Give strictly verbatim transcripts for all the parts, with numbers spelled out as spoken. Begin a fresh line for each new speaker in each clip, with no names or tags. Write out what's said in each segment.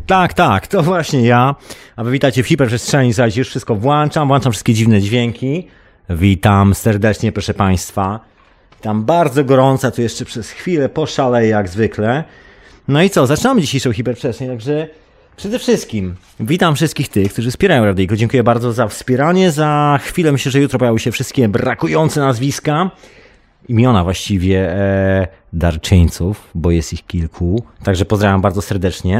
Tak, tak, to właśnie ja. A wy witajcie w hiperprzestrzeni, słuchajcie, już wszystko włączam, włączam wszystkie dziwne dźwięki. Witam serdecznie, proszę Państwa. Witam bardzo gorąco, tu jeszcze przez chwilę poszaleję jak zwykle. No i co, zaczynamy dzisiejszą hiperprzestrzeń, także przede wszystkim witam wszystkich tych, którzy wspierają Radyjko. Dziękuję bardzo za wspieranie. Za chwilę myślę, że jutro pojawią się wszystkie brakujące nazwiska. Imiona właściwie e, darczyńców, bo jest ich kilku. Także pozdrawiam bardzo serdecznie.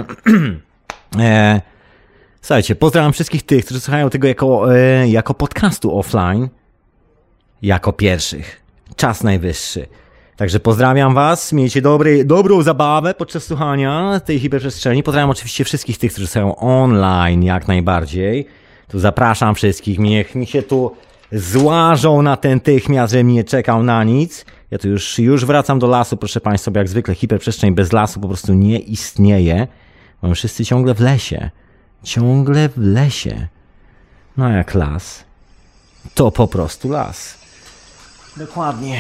e, słuchajcie, pozdrawiam wszystkich tych, którzy słuchają tego jako, e, jako podcastu offline. Jako pierwszych. Czas najwyższy. Także pozdrawiam was, miejcie dobry, dobrą zabawę podczas słuchania tej hiperprzestrzeni. Pozdrawiam oczywiście wszystkich tych, którzy są online jak najbardziej. Tu zapraszam wszystkich, niech mi się tu złażą natychmiast, żebym nie czekał na nic. Ja tu już, już wracam do lasu, proszę Państwa, bo jak zwykle hiperprzestrzeń bez lasu po prostu nie istnieje. Mamy wszyscy ciągle w lesie. Ciągle w lesie. No jak las, to po prostu las. Dokładnie.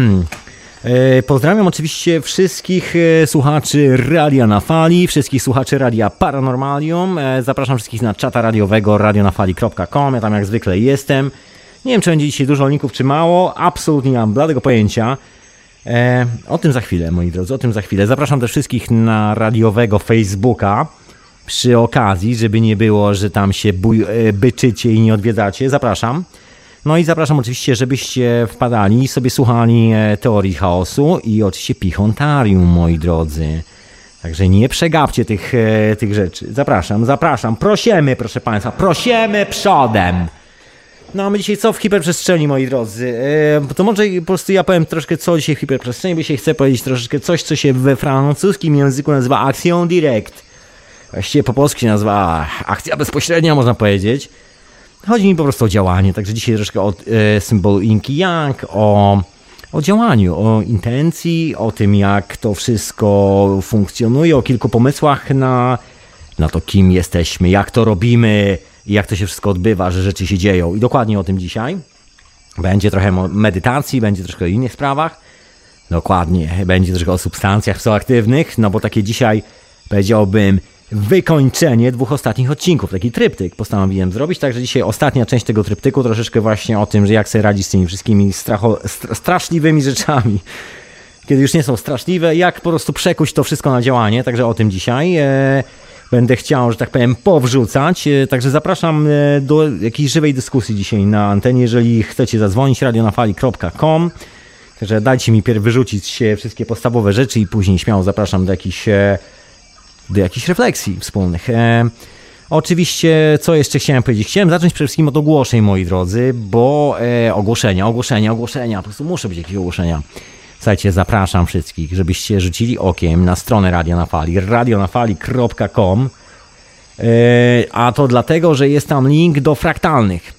Pozdrawiam oczywiście wszystkich słuchaczy Radia na Fali, wszystkich słuchaczy Radia Paranormalium. Zapraszam wszystkich na czata radiowego radio na fali kropka com. Ja tam jak zwykle jestem. Nie wiem, czy będzie dzisiaj dużo linków, czy mało. Absolutnie nie mam bladego pojęcia. E, o tym za chwilę, moi drodzy, o tym za chwilę. Zapraszam też wszystkich na radiowego Facebooka. Przy okazji, żeby nie było, że tam się buj, e, byczycie i nie odwiedzacie. Zapraszam. No i zapraszam oczywiście, żebyście wpadali i sobie słuchali e, Teorii Chaosu i oczywiście Pichontarium, moi drodzy. Także nie przegapcie tych, e, tych rzeczy. Zapraszam, zapraszam. Prosimy, proszę Państwa, prosimy przodem. No a my dzisiaj co w hiperprzestrzeni, moi drodzy? E, to może po prostu ja powiem troszkę co dzisiaj w hiperprzestrzeni, bo dzisiaj chcę powiedzieć troszeczkę coś, co się we francuskim języku nazywa Action Directe. Właściwie po polsku się nazywa akcja bezpośrednia, można powiedzieć. Chodzi mi po prostu o działanie, także dzisiaj troszkę o e, symbolu Yin i Yang, o, o działaniu, o intencji, o tym jak to wszystko funkcjonuje, o kilku pomysłach na, na to, kim jesteśmy, jak to robimy, jak to się wszystko odbywa, że rzeczy się dzieją. I dokładnie o tym dzisiaj. Będzie trochę medytacji, będzie troszkę o innych sprawach. Dokładnie, będzie troszkę o substancjach psychoaktywnych, no bo takie dzisiaj, powiedziałbym, wykończenie dwóch ostatnich odcinków. Taki tryptyk postanowiłem zrobić, także dzisiaj ostatnia część tego tryptyku, troszeczkę właśnie o tym, że jak sobie radzić z tymi wszystkimi stracho, stra, straszliwymi rzeczami. Kiedy już nie są straszliwe, jak po prostu przekuć to wszystko na działanie, także o tym dzisiaj. E, Będę chciał, że tak powiem, powrzucać, także zapraszam do jakiejś żywej dyskusji dzisiaj na antenie, jeżeli chcecie zadzwonić radio na fali kropka com. Także dajcie mi pierw wyrzucić się wszystkie podstawowe rzeczy i później śmiało zapraszam do jakichś, do jakichś refleksji wspólnych. E, oczywiście, co jeszcze chciałem powiedzieć? Chciałem zacząć przede wszystkim od ogłoszeń, moi drodzy, bo e, ogłoszenia, ogłoszenia, ogłoszenia, po prostu muszę być jakieś ogłoszenia. Słuchajcie, zapraszam wszystkich, żebyście rzucili okiem na stronę Radia na Fali, radio na fali kropka com, yy, a to dlatego, że jest tam link do fraktalnych.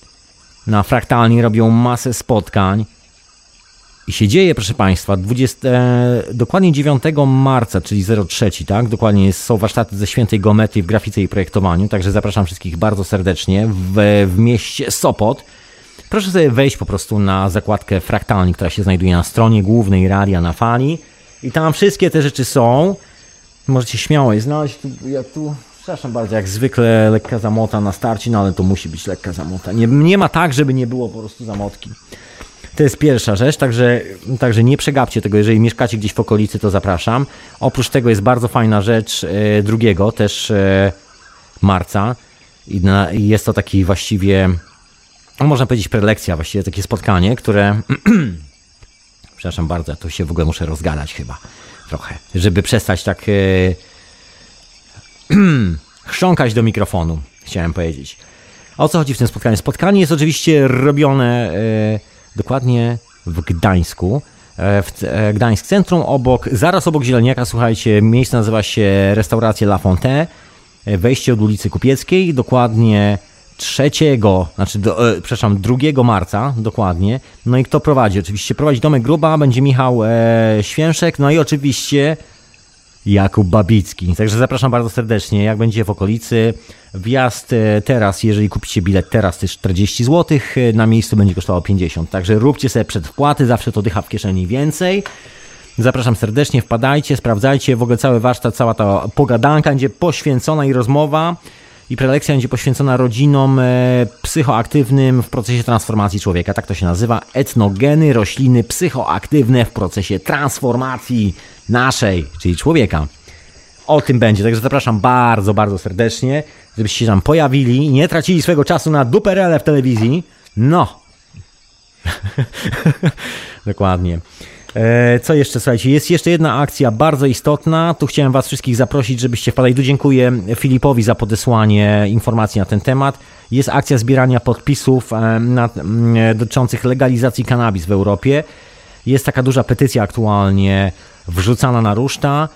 Na fraktalni robią masę spotkań i się dzieje, proszę Państwa, dwudziestego, dokładnie dziewiątego marca, czyli zero trzy, tak? Dokładnie jest, są warsztaty ze świętej geometrii w grafice i projektowaniu, także zapraszam wszystkich bardzo serdecznie w, w mieście Sopot. Proszę sobie wejść po prostu na zakładkę fraktalni, która się znajduje na stronie głównej Radia na Fali i tam wszystkie te rzeczy są. Możecie śmiało je znaleźć. Ja tu, przepraszam bardzo, jak zwykle lekka zamota na starcie, no ale to musi być lekka zamota. Nie, nie ma tak, żeby nie było po prostu zamotki. To jest pierwsza rzecz, także, także nie przegapcie tego, jeżeli mieszkacie gdzieś w okolicy, to zapraszam. Oprócz tego jest bardzo fajna rzecz e, drugiego, też e, marca i, na, i jest to taki właściwie... No, można powiedzieć prelekcja, właściwie takie spotkanie, które... Przepraszam bardzo, ja tu się w ogóle muszę rozgadać chyba trochę, żeby przestać tak e... chrząkać do mikrofonu, chciałem powiedzieć. O co chodzi w tym spotkaniu? Spotkanie jest oczywiście robione e... dokładnie w Gdańsku, e... w e... Gdańsk Centrum, obok, zaraz obok Zieleniaka, słuchajcie, miejsce nazywa się restauracja La Fontaine, wejście od ulicy Kupieckiej, dokładnie... trzeciego, znaczy, do, e, przepraszam, drugiego marca, dokładnie. No i kto prowadzi? Oczywiście prowadzi Domek Gruba, będzie Michał e, Święszek, no i oczywiście Jakub Babicki. Także zapraszam bardzo serdecznie, jak będzie w okolicy. Wjazd e, teraz, jeżeli kupicie bilet teraz, to jest czterdzieści złotych, e, na miejscu będzie kosztowało pięćdziesiąt. Także róbcie sobie przedwpłaty, zawsze to dycha w kieszeni więcej. Zapraszam serdecznie, wpadajcie, sprawdzajcie, w ogóle cały warsztat, cała ta pogadanka będzie poświęcona i rozmowa i prelekcja będzie poświęcona rodzinom e, psychoaktywnym w procesie transformacji człowieka. Tak to się nazywa, etnogeny, rośliny psychoaktywne w procesie transformacji naszej, czyli człowieka. O tym będzie, także zapraszam bardzo, bardzo serdecznie, żebyście się tam pojawili i nie tracili swojego czasu na duperele w telewizji. No. Dokładnie. E, co jeszcze, słuchajcie, jest jeszcze jedna akcja bardzo istotna. Tu chciałem was wszystkich zaprosić, żebyście wpadali. Tu dziękuję Filipowi za podesłanie informacji na ten temat. Jest akcja zbierania podpisów e, na, e, dotyczących legalizacji cannabis w Europie. Jest taka duża petycja aktualnie wrzucana na ruszta.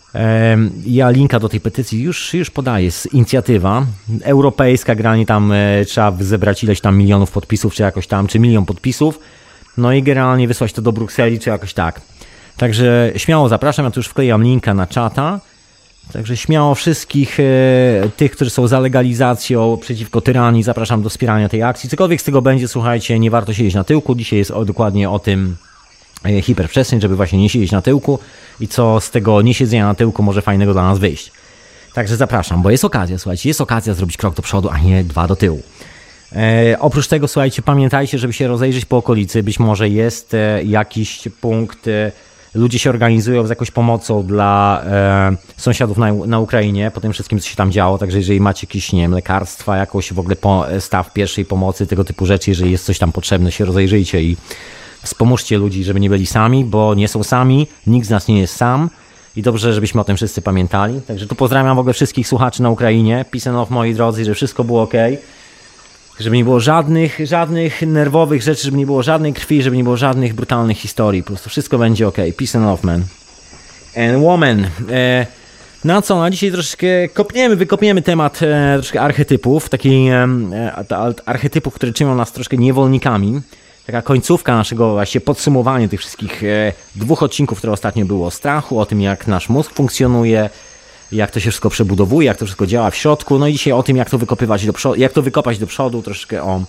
Ja linka do tej petycji już, już podaję, jest inicjatywa europejska, generalnie tam e, trzeba zebrać ileś tam milionów podpisów, czy jakoś tam, czy milion podpisów, no i generalnie wysłać to do Brukseli, czy jakoś tak. Także śmiało zapraszam, ja tu już wklejam linka na czata, także śmiało wszystkich e, tych, którzy są za legalizacją, przeciwko tyranii, zapraszam do wspierania tej akcji. Cokolwiek z tego będzie, słuchajcie, nie warto siedzieć na tyłku, dzisiaj jest o, dokładnie o tym hiperprzestrzeń, żeby właśnie nie siedzieć na tyłku i co z tego niesiedzenia na tyłku może fajnego dla nas wyjść. Także zapraszam, bo jest okazja, słuchajcie, jest okazja zrobić krok do przodu, a nie dwa do tyłu. E, oprócz tego, słuchajcie, pamiętajcie, żeby się rozejrzeć po okolicy, być może jest e, jakiś punkt, e, ludzie się organizują z jakąś pomocą dla e, sąsiadów na, na Ukrainie, po tym wszystkim, co się tam działo, także jeżeli macie jakieś, nie wiem, lekarstwa, jakoś w ogóle po, staw pierwszej pomocy, tego typu rzeczy, jeżeli jest coś tam potrzebne, się rozejrzyjcie i wspomóżcie ludzi, żeby nie byli sami, bo nie są sami, nikt z nas nie jest sam i dobrze, żebyśmy o tym wszyscy pamiętali. Także tu pozdrawiam w ogóle wszystkich słuchaczy na Ukrainie. Peace and love, moi drodzy, żeby wszystko było ok. Żeby nie było żadnych, żadnych nerwowych rzeczy, żeby nie było żadnej krwi, żeby nie było żadnych brutalnych historii. Po prostu wszystko będzie ok. Peace and love, man. And woman. E, no co, na dzisiaj troszeczkę kopniemy, wykopniemy temat e, troszkę archetypów, takich e, archetypów, które czynią nas troszkę niewolnikami. Taka końcówka naszego właśnie podsumowania tych wszystkich e, dwóch odcinków, które ostatnio było o strachu, o tym jak nasz mózg funkcjonuje, jak to się wszystko przebudowuje, jak to wszystko działa w środku, no i dzisiaj o tym jak to wykopywać do przodu, jak to wykopać do przodu, troszeczkę o,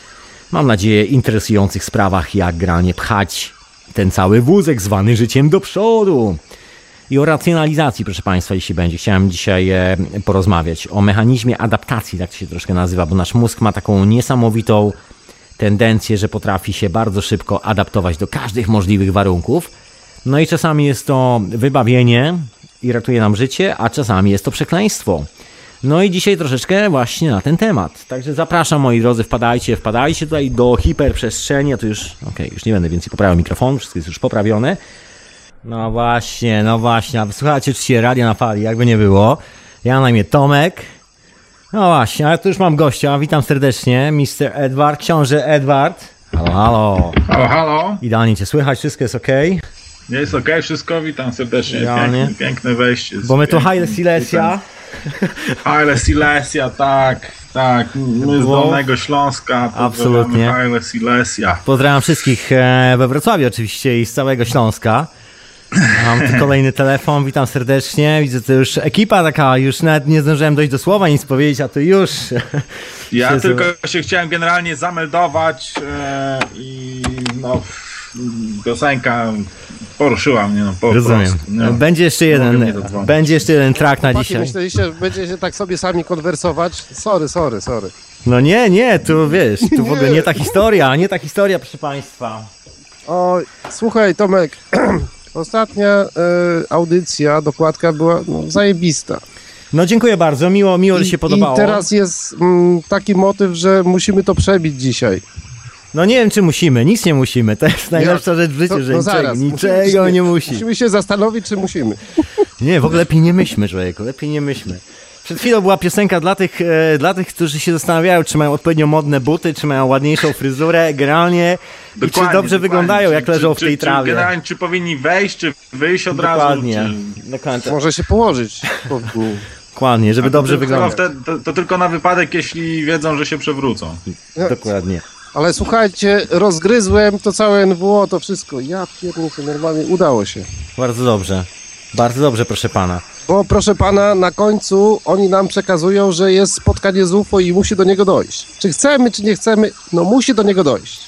mam nadzieję, interesujących sprawach, jak granie pchać ten cały wózek zwany życiem do przodu. I o racjonalizacji, proszę Państwa, jeśli będzie. Chciałem dzisiaj e, porozmawiać o mechanizmie adaptacji, tak to się troszkę nazywa, bo nasz mózg ma taką niesamowitą tendencję, że potrafi się bardzo szybko adaptować do każdych możliwych warunków. No i czasami jest to wybawienie i ratuje nam życie, a czasami jest to przekleństwo. No i dzisiaj troszeczkę właśnie na ten temat. Także zapraszam, moi drodzy, wpadajcie, wpadajcie tutaj do hiperprzestrzeni. Ja tu już, okej, okay, już nie będę więcej poprawiał mikrofonu, wszystko jest już poprawione. No właśnie, no właśnie, a wysłuchajcie oczywiście Radia na Fali, jakby nie było. Ja na imię Tomek. No właśnie, ale tu już mam gościa, witam serdecznie, mister Edward, książę Edward. Halo, halo.
Halo, halo.
Idealnie cię słychać, wszystko jest okej? Okay?
Jest okej, okay, wszystko, witam serdecznie, piękne, piękne wejście.
Bo my tu Haile Silesia.
Haile Silesia, tak, tak, my z Dolnego Śląska,
absolutnie.
Haile Silesia.
Pozdrawiam wszystkich we Wrocławiu oczywiście i z całego Śląska. Mam tu kolejny telefon, witam serdecznie, widzę, to już ekipa taka, już nawet nie zdążyłem dojść do słowa, nic powiedzieć, a to już...
Ja się tylko z... się chciałem generalnie zameldować e, i no, piosenka poruszyła mnie, no po
Rozumiem.
prostu. No.
Będzie jeszcze jeden, będzie jeszcze jeden track na dzisiaj.
Myśleliście, że będziecie tak sobie sami konwersować? Sorry, sorry, sorry.
No nie, nie, tu wiesz, tu w ogóle nie ta historia, nie ta historia, proszę Państwa.
O, słuchaj Tomek, ostatnia y, audycja, dokładka była no, zajebista.
No dziękuję bardzo, miło, miło, że się podobało.
I teraz jest mm, taki motyw, że musimy to przebić dzisiaj.
No nie wiem, czy musimy, nic nie musimy, to jest najlepsza rzecz w życiu, to, że no niczego, zaraz, niczego musimy, nie musi.
Musimy się zastanowić, czy musimy.
Nie, w ogóle lepiej nie myślmy, człowieku, lepiej nie myślmy. Przed chwilą była piosenka dla tych, e, dla tych, którzy się zastanawiają, czy mają odpowiednio modne buty, czy mają ładniejszą fryzurę, generalnie, i czy dobrze dokładnie. wyglądają, jak czy, leżą w tej
czy,
trawie.
Czy generalnie, czy powinni wejść, czy wyjść od
dokładnie.
razu.
Czy... Dokładnie.
Może się położyć.
Dokładnie, żeby dobrze wyglądać.
To, to, to tylko na wypadek, jeśli wiedzą, że się przewrócą.
Dokładnie.
Ale słuchajcie, rozgryzłem to całe N W O, to wszystko. Ja pierdolę, normalnie udało się.
Bardzo dobrze. Bardzo dobrze, proszę pana.
Bo proszę pana, na końcu oni nam przekazują, że jest spotkanie z U F O i musi do niego dojść. Czy chcemy, czy nie chcemy, no musi do niego dojść.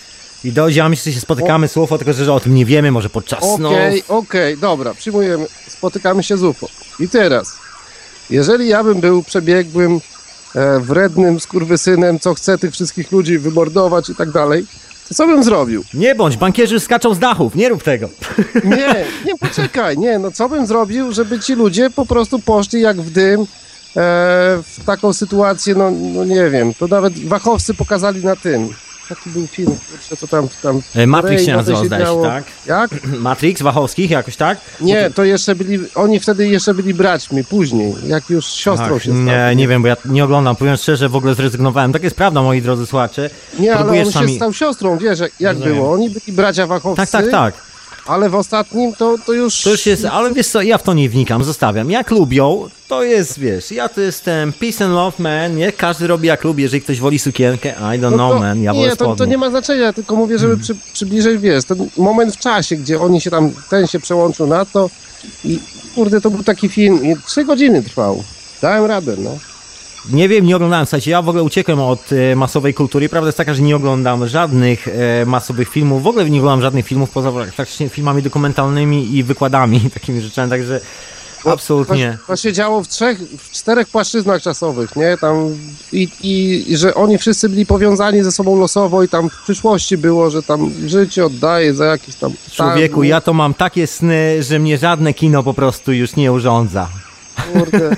I dojdzie, a my się spotykamy z U F O, tylko że o tym nie wiemy, może podczas snu.
Okej, okay, okej, okay, dobra, przyjmujemy, spotykamy się z U F O. I teraz, jeżeli ja bym był przebiegłym, e, wrednym skurwysynem, co chce tych wszystkich ludzi wymordować i tak dalej, to co bym zrobił?
Nie bądź, bankierzy skaczą z dachów, nie rób tego.
Nie, nie, poczekaj, nie, no co bym zrobił, żeby ci ludzie po prostu poszli jak w dym e, w taką sytuację, no, no nie wiem, to nawet Wachowcy pokazali na tym. Taki był film, kurczę, co tam... tam
Matrix się nazywał, zdaje się, tak?
Jak?
Matrix, Wachowskich jakoś, tak?
Nie, to jeszcze byli, oni wtedy jeszcze byli braćmi, później, jak już siostrą
Ach,
się stali.
Nie, nie wiem, bo ja nie oglądam, powiem szczerze, w ogóle zrezygnowałem. Tak jest prawda, moi drodzy słuchacze.
Nie, ale on
sami...
się stał siostrą, wiesz, jak, jak było, oni byli bracia Wachowcy.
Tak, tak, tak.
Ale w ostatnim to, to już...
To już jest, ale wiesz co, ja w to nie wnikam, zostawiam. Jak lubią, to jest, wiesz, ja to jestem peace and love man, nie? Każdy robi jak lubi, jeżeli ktoś woli sukienkę, I don't
no
know
to,
man, ja wolę
Nie, to, to nie ma znaczenia, tylko mówię, żeby
Hmm.
przy, przybliżyć, wiesz, ten moment w czasie, gdzie oni się tam, ten się przełączył na to i kurde, to był taki film i trzy godziny trwał. Dałem radę, no.
Nie wiem, nie oglądałem, słuchajcie, ja w ogóle uciekłem od e, masowej kultury. Prawda jest taka, że nie oglądam żadnych e, masowych filmów, w ogóle nie oglądam żadnych filmów poza praktycznie filmami dokumentalnymi i wykładami, takimi rzeczami, także
Bo
absolutnie.
To, to się działo w trzech, w czterech płaszczyznach czasowych, nie? Tam i, i, i że oni wszyscy byli powiązani ze sobą losowo i tam w przyszłości było, że tam życie oddaje za jakiś tam...
Człowieku,
tam,
ja to mam takie sny, że mnie żadne kino po prostu już nie urządza.
Kurde.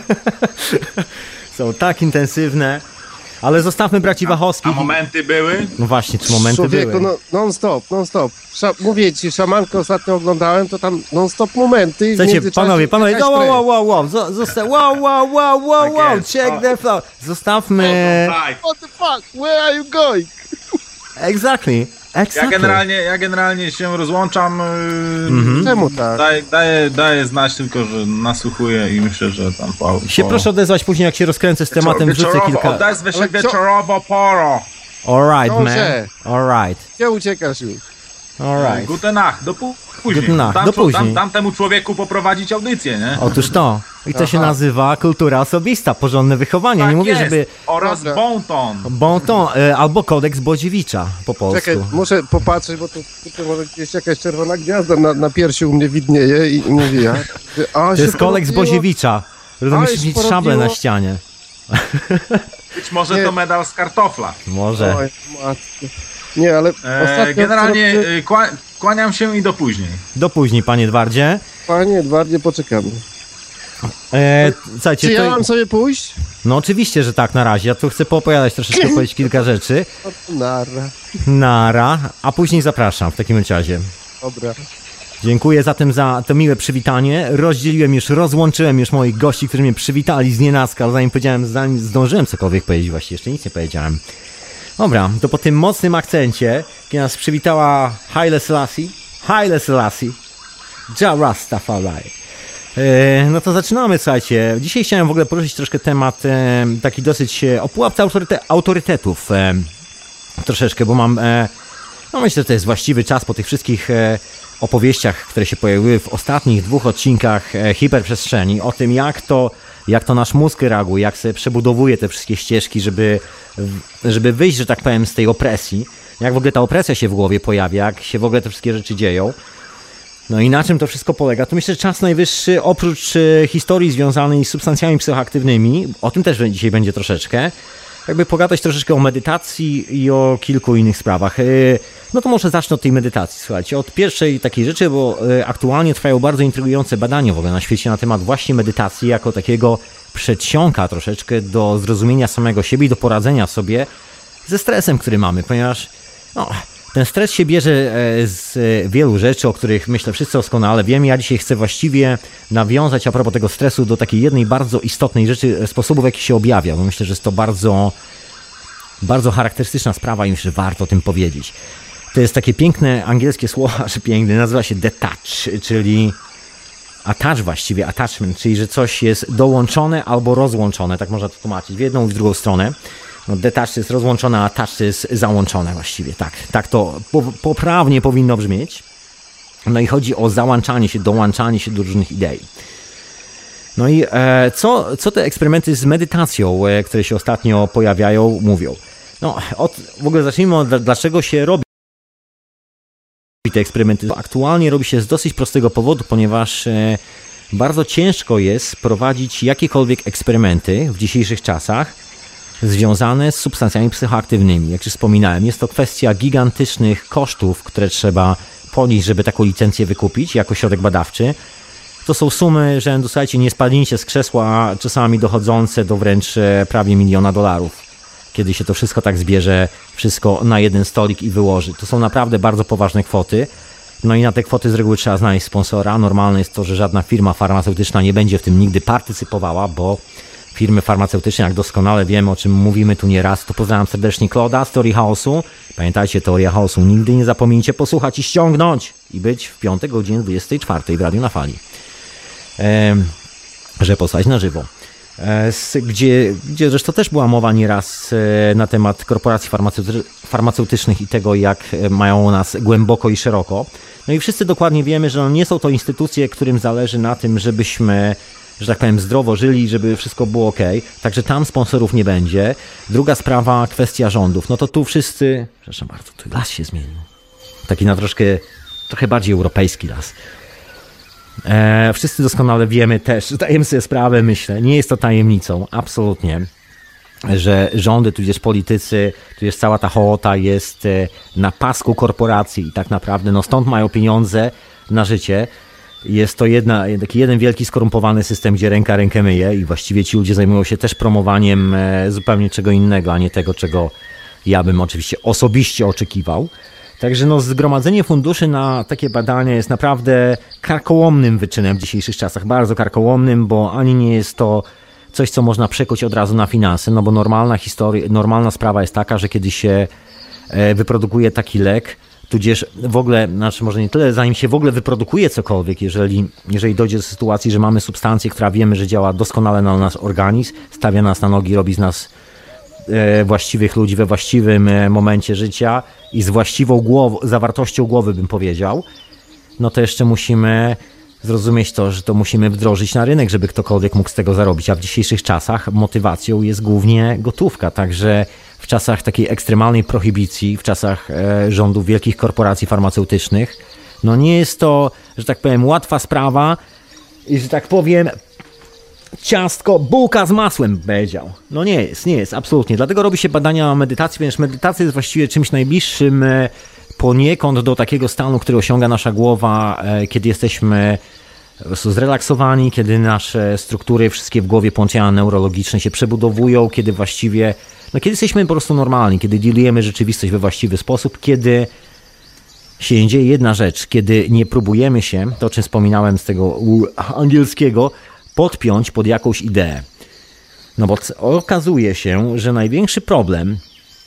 Są tak intensywne, ale zostawmy braci Wachowskich.
A momenty były?
No właśnie, czy momenty
Człowieku,
były?
no, non stop, non stop. Sza, mówię ci, Szamankę ostatnio oglądałem, to tam non stop momenty. i w
Słuchajcie,
międzyczasie
panowie, panowie,
jakaś
wow,
treść.
wow, wow, wow, zo- zosta- wow, wow, wow, wow,
Tak
wow,
jest.
check
O.
the flow. Zostawmy...
Tak.
What the fuck, where are you going?
Exactly, exactly.
Ja generalnie, ja generalnie się rozłączam. Yy,
Mhm.
Czemu tak?
Daję, daję, daję znać tylko, że nasłuchuję i myślę, że tam po...
Się
po...
proszę odezwać później, jak się rozkręcę z tematem, wrzucę
Wieczorowo,
kilka...
Odezwę się
Ale co-
wieczorowo poro.
Alright, man,
Dobrze.
alright,
Gdzie uciekasz już?
alright.
Gute Nacht, do pó- później.
Gute Nacht,
dam,
do
czł-
później.
Dam, dam temu człowieku poprowadzić audycję, nie?
Otóż to. I to się
Aha.
nazywa kultura osobista, porządne wychowanie.
Tak
Nie mówię,
jest.
żeby...
Oraz
Dobra.
bon ton.
Bon ton, e, albo kodeks Bodziewicza po polsku.
Czekaj, muszę popatrzeć, bo tu tutaj może gdzieś jakaś czerwona gwiazda na, na piersi u mnie widnieje i, i mówi ja.
To jest kodeks Bodziewicza.
A,
Musisz
już
mieć
porobiło.
szablę na ścianie.
Być może
Nie.
to medal z kartofla.
Może.
Oj, matko. Nie, ale
E,
ostatnio...
generalnie
co-
e, kła, kłaniam się i do później.
Do później, panie Edwardzie.
Panie Edwardzie, poczekamy.
E, słuchajcie,
Czy ja
to...
mam sobie pójść?
No oczywiście, że tak na razie. Ja tu chcę poopowiadać troszeczkę, powiedzieć kilka rzeczy.
No, nara.
Nara, a później zapraszam w takim razie.
Dobra.
Dziękuję zatem za to miłe przywitanie. Rozdzieliłem już, rozłączyłem już moich gości, którzy mnie przywitali z nienacka, zanim powiedziałem, zanim zdążyłem cokolwiek powiedzieć, właściwie jeszcze nic nie powiedziałem. Dobra, to po tym mocnym akcencie, kiedy nas przywitała Haile Selassie, Haile Selassie, Jah Rastafari. E, no to zaczynamy, słuchajcie. Dzisiaj chciałem w ogóle poruszyć troszkę temat e, taki dosyć e, o pułapce autoryte- autorytetów. E, troszeczkę, bo mam... E, no myślę, że to jest właściwy czas po tych wszystkich e, opowieściach, które się pojawiły w ostatnich dwóch odcinkach e, hiperprzestrzeni, o tym jak to, jak to nasz mózg reaguje, jak sobie przebudowuje te wszystkie ścieżki, żeby, żeby wyjść, że tak powiem, z tej opresji. Jak w ogóle ta opresja się w głowie pojawia, jak się w ogóle te wszystkie rzeczy dzieją. No i na czym to wszystko polega? To myślę, że czas najwyższy, oprócz e, historii związanej z substancjami psychoaktywnymi, o tym też dzisiaj będzie troszeczkę, jakby pogadać troszeczkę o medytacji i o kilku innych sprawach. E, no to może zacznę od tej medytacji, słuchajcie, od pierwszej takiej rzeczy, bo e, aktualnie trwają bardzo intrygujące badania w ogóle na świecie na temat właśnie medytacji jako takiego przedsionka troszeczkę do zrozumienia samego siebie i do poradzenia sobie ze stresem, który mamy, ponieważ no, ten stres się bierze z wielu rzeczy, o których myślę wszyscy doskonale wiemy. Ja dzisiaj chcę właściwie nawiązać a propos tego stresu do takiej jednej bardzo istotnej rzeczy, sposobu w jaki się objawia, bo myślę, że jest to bardzo, bardzo charakterystyczna sprawa i myślę, że warto o tym powiedzieć. To jest takie piękne angielskie słowo, że piękne, nazywa się detach, czyli attach właściwie, attachment, czyli że coś jest dołączone albo rozłączone, tak można to tłumaczyć, w jedną i w drugą stronę. No, detach jest rozłączone, a attach jest załączone właściwie, tak, tak to po, poprawnie powinno brzmieć. No i chodzi o załączanie się, dołączanie się do różnych idei. No i e, co, co te eksperymenty z medytacją, e, które się ostatnio pojawiają, mówią? No, od, w ogóle zacznijmy od dlaczego się robi te eksperymenty aktualnie robi się z dosyć prostego powodu, ponieważ bardzo ciężko jest prowadzić jakiekolwiek eksperymenty w dzisiejszych czasach związane z substancjami psychoaktywnymi. Jak już wspominałem, jest to kwestia gigantycznych kosztów, które trzeba ponieść, żeby taką licencję wykupić jako środek badawczy. To są sumy rzędu, słuchajcie, nie spadnijcie z krzesła, czasami dochodzące do wręcz prawie miliona dolarów. Kiedy się to wszystko tak zbierze, wszystko na jeden stolik i wyłoży. To są naprawdę bardzo poważne kwoty. No i na te kwoty z reguły trzeba znaleźć sponsora. Normalne jest to, że żadna firma farmaceutyczna nie będzie w tym nigdy partycypowała, bo firmy farmaceutyczne, jak doskonale wiemy, o czym mówimy tu nieraz, to pozdrawiam serdecznie Claude'a z Teorii Chaosu. Pamiętajcie, Teoria Chaosu, nigdy nie zapomnijcie posłuchać i ściągnąć i być w piątej godzinie dwudziestej czwartej w Radiu na Fali. E, że posłać na żywo. E, gdzie, gdzie zresztą też była mowa nieraz e, na temat korporacji farmaceuty- farmaceutycznych i tego, jak mają nas głęboko i szeroko. No i wszyscy dokładnie wiemy, że nie są to instytucje, którym zależy na tym, żebyśmy, że tak powiem, zdrowo żyli, żeby wszystko było ok. Także tam sponsorów nie będzie. Druga sprawa, kwestia rządów. No to tu wszyscy... Przepraszam bardzo, tu las się zmienił. Taki na troszkę, trochę bardziej europejski las. E, wszyscy doskonale wiemy też, zdajemy sobie sprawę, myślę, nie jest to tajemnicą, absolutnie, że rządy, tudzież politycy, tudzież cała ta hołota jest na pasku korporacji i tak naprawdę no stąd mają pieniądze na życie. Jest to jedna, taki jeden wielki skorumpowany system, gdzie ręka rękę myje i właściwie ci ludzie zajmują się też promowaniem zupełnie czego innego, a nie tego, czego ja bym oczywiście osobiście oczekiwał. Także no, zgromadzenie funduszy na takie badania jest naprawdę karkołomnym wyczynem w dzisiejszych czasach, bardzo karkołomnym, bo ani nie jest to coś, co można przekuć od razu na finanse, no bo normalna historia, normalna sprawa jest taka, że kiedy się wyprodukuje taki lek, tudzież w ogóle, znaczy może nie tyle, zanim się w ogóle wyprodukuje cokolwiek, jeżeli, jeżeli dojdzie do sytuacji, że mamy substancję, która wiemy, że działa doskonale na nasz organizm, stawia nas na nogi, robi z nas właściwych ludzi we właściwym momencie życia i z właściwą głową, zawartością głowy bym powiedział, no to jeszcze musimy zrozumieć to, że to musimy wdrożyć na rynek, żeby ktokolwiek mógł z tego zarobić, a w dzisiejszych czasach motywacją jest głównie gotówka, także w czasach takiej ekstremalnej prohibicji, w czasach e, rządów wielkich korporacji farmaceutycznych, no nie jest to, że tak powiem, łatwa sprawa i, że tak powiem, ciastko, bułka z masłem, powiedział. No nie jest, nie jest, absolutnie. Dlatego robi się badania medytacji, ponieważ medytacja jest właściwie czymś najbliższym poniekąd do takiego stanu, który osiąga nasza głowa, kiedy jesteśmy po prostu zrelaksowani, kiedy nasze struktury wszystkie w głowie połączenia neurologiczne się przebudowują, kiedy właściwie, no kiedy jesteśmy po prostu normalni, kiedy dealujemy rzeczywistość we właściwy sposób, kiedy się dzieje jedna rzecz, kiedy nie próbujemy się, to o czym wspominałem z tego angielskiego, podpiąć pod jakąś ideę. No bo okazuje się, że największy problem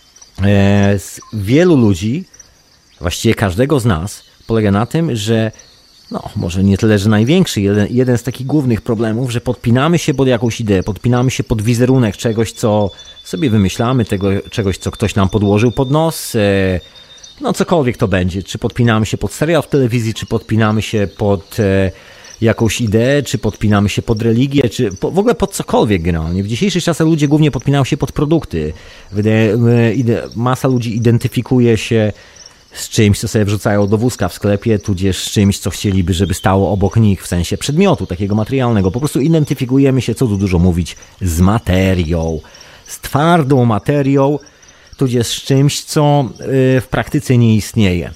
z wielu ludzi, właściwie każdego z nas, polega na tym, że no może nie tyle, że największy, jeden, jeden z takich głównych problemów, że podpinamy się pod jakąś ideę, podpinamy się pod wizerunek czegoś, co sobie wymyślamy, tego, czegoś, co ktoś nam podłożył pod nos, no cokolwiek to będzie, czy podpinamy się pod serial w telewizji, czy podpinamy się pod jakąś ideę, czy podpinamy się pod religię, czy po, w ogóle pod cokolwiek generalnie. W dzisiejszych czasach ludzie głównie podpinają się pod produkty. Masa ludzi identyfikuje się z czymś, co sobie wrzucają do wózka w sklepie, tudzież z czymś, co chcieliby, żeby stało obok nich, w sensie przedmiotu takiego materialnego. Po prostu identyfikujemy się, co tu dużo mówić, z materią, z twardą materią, tudzież z czymś, co w praktyce nie istnieje.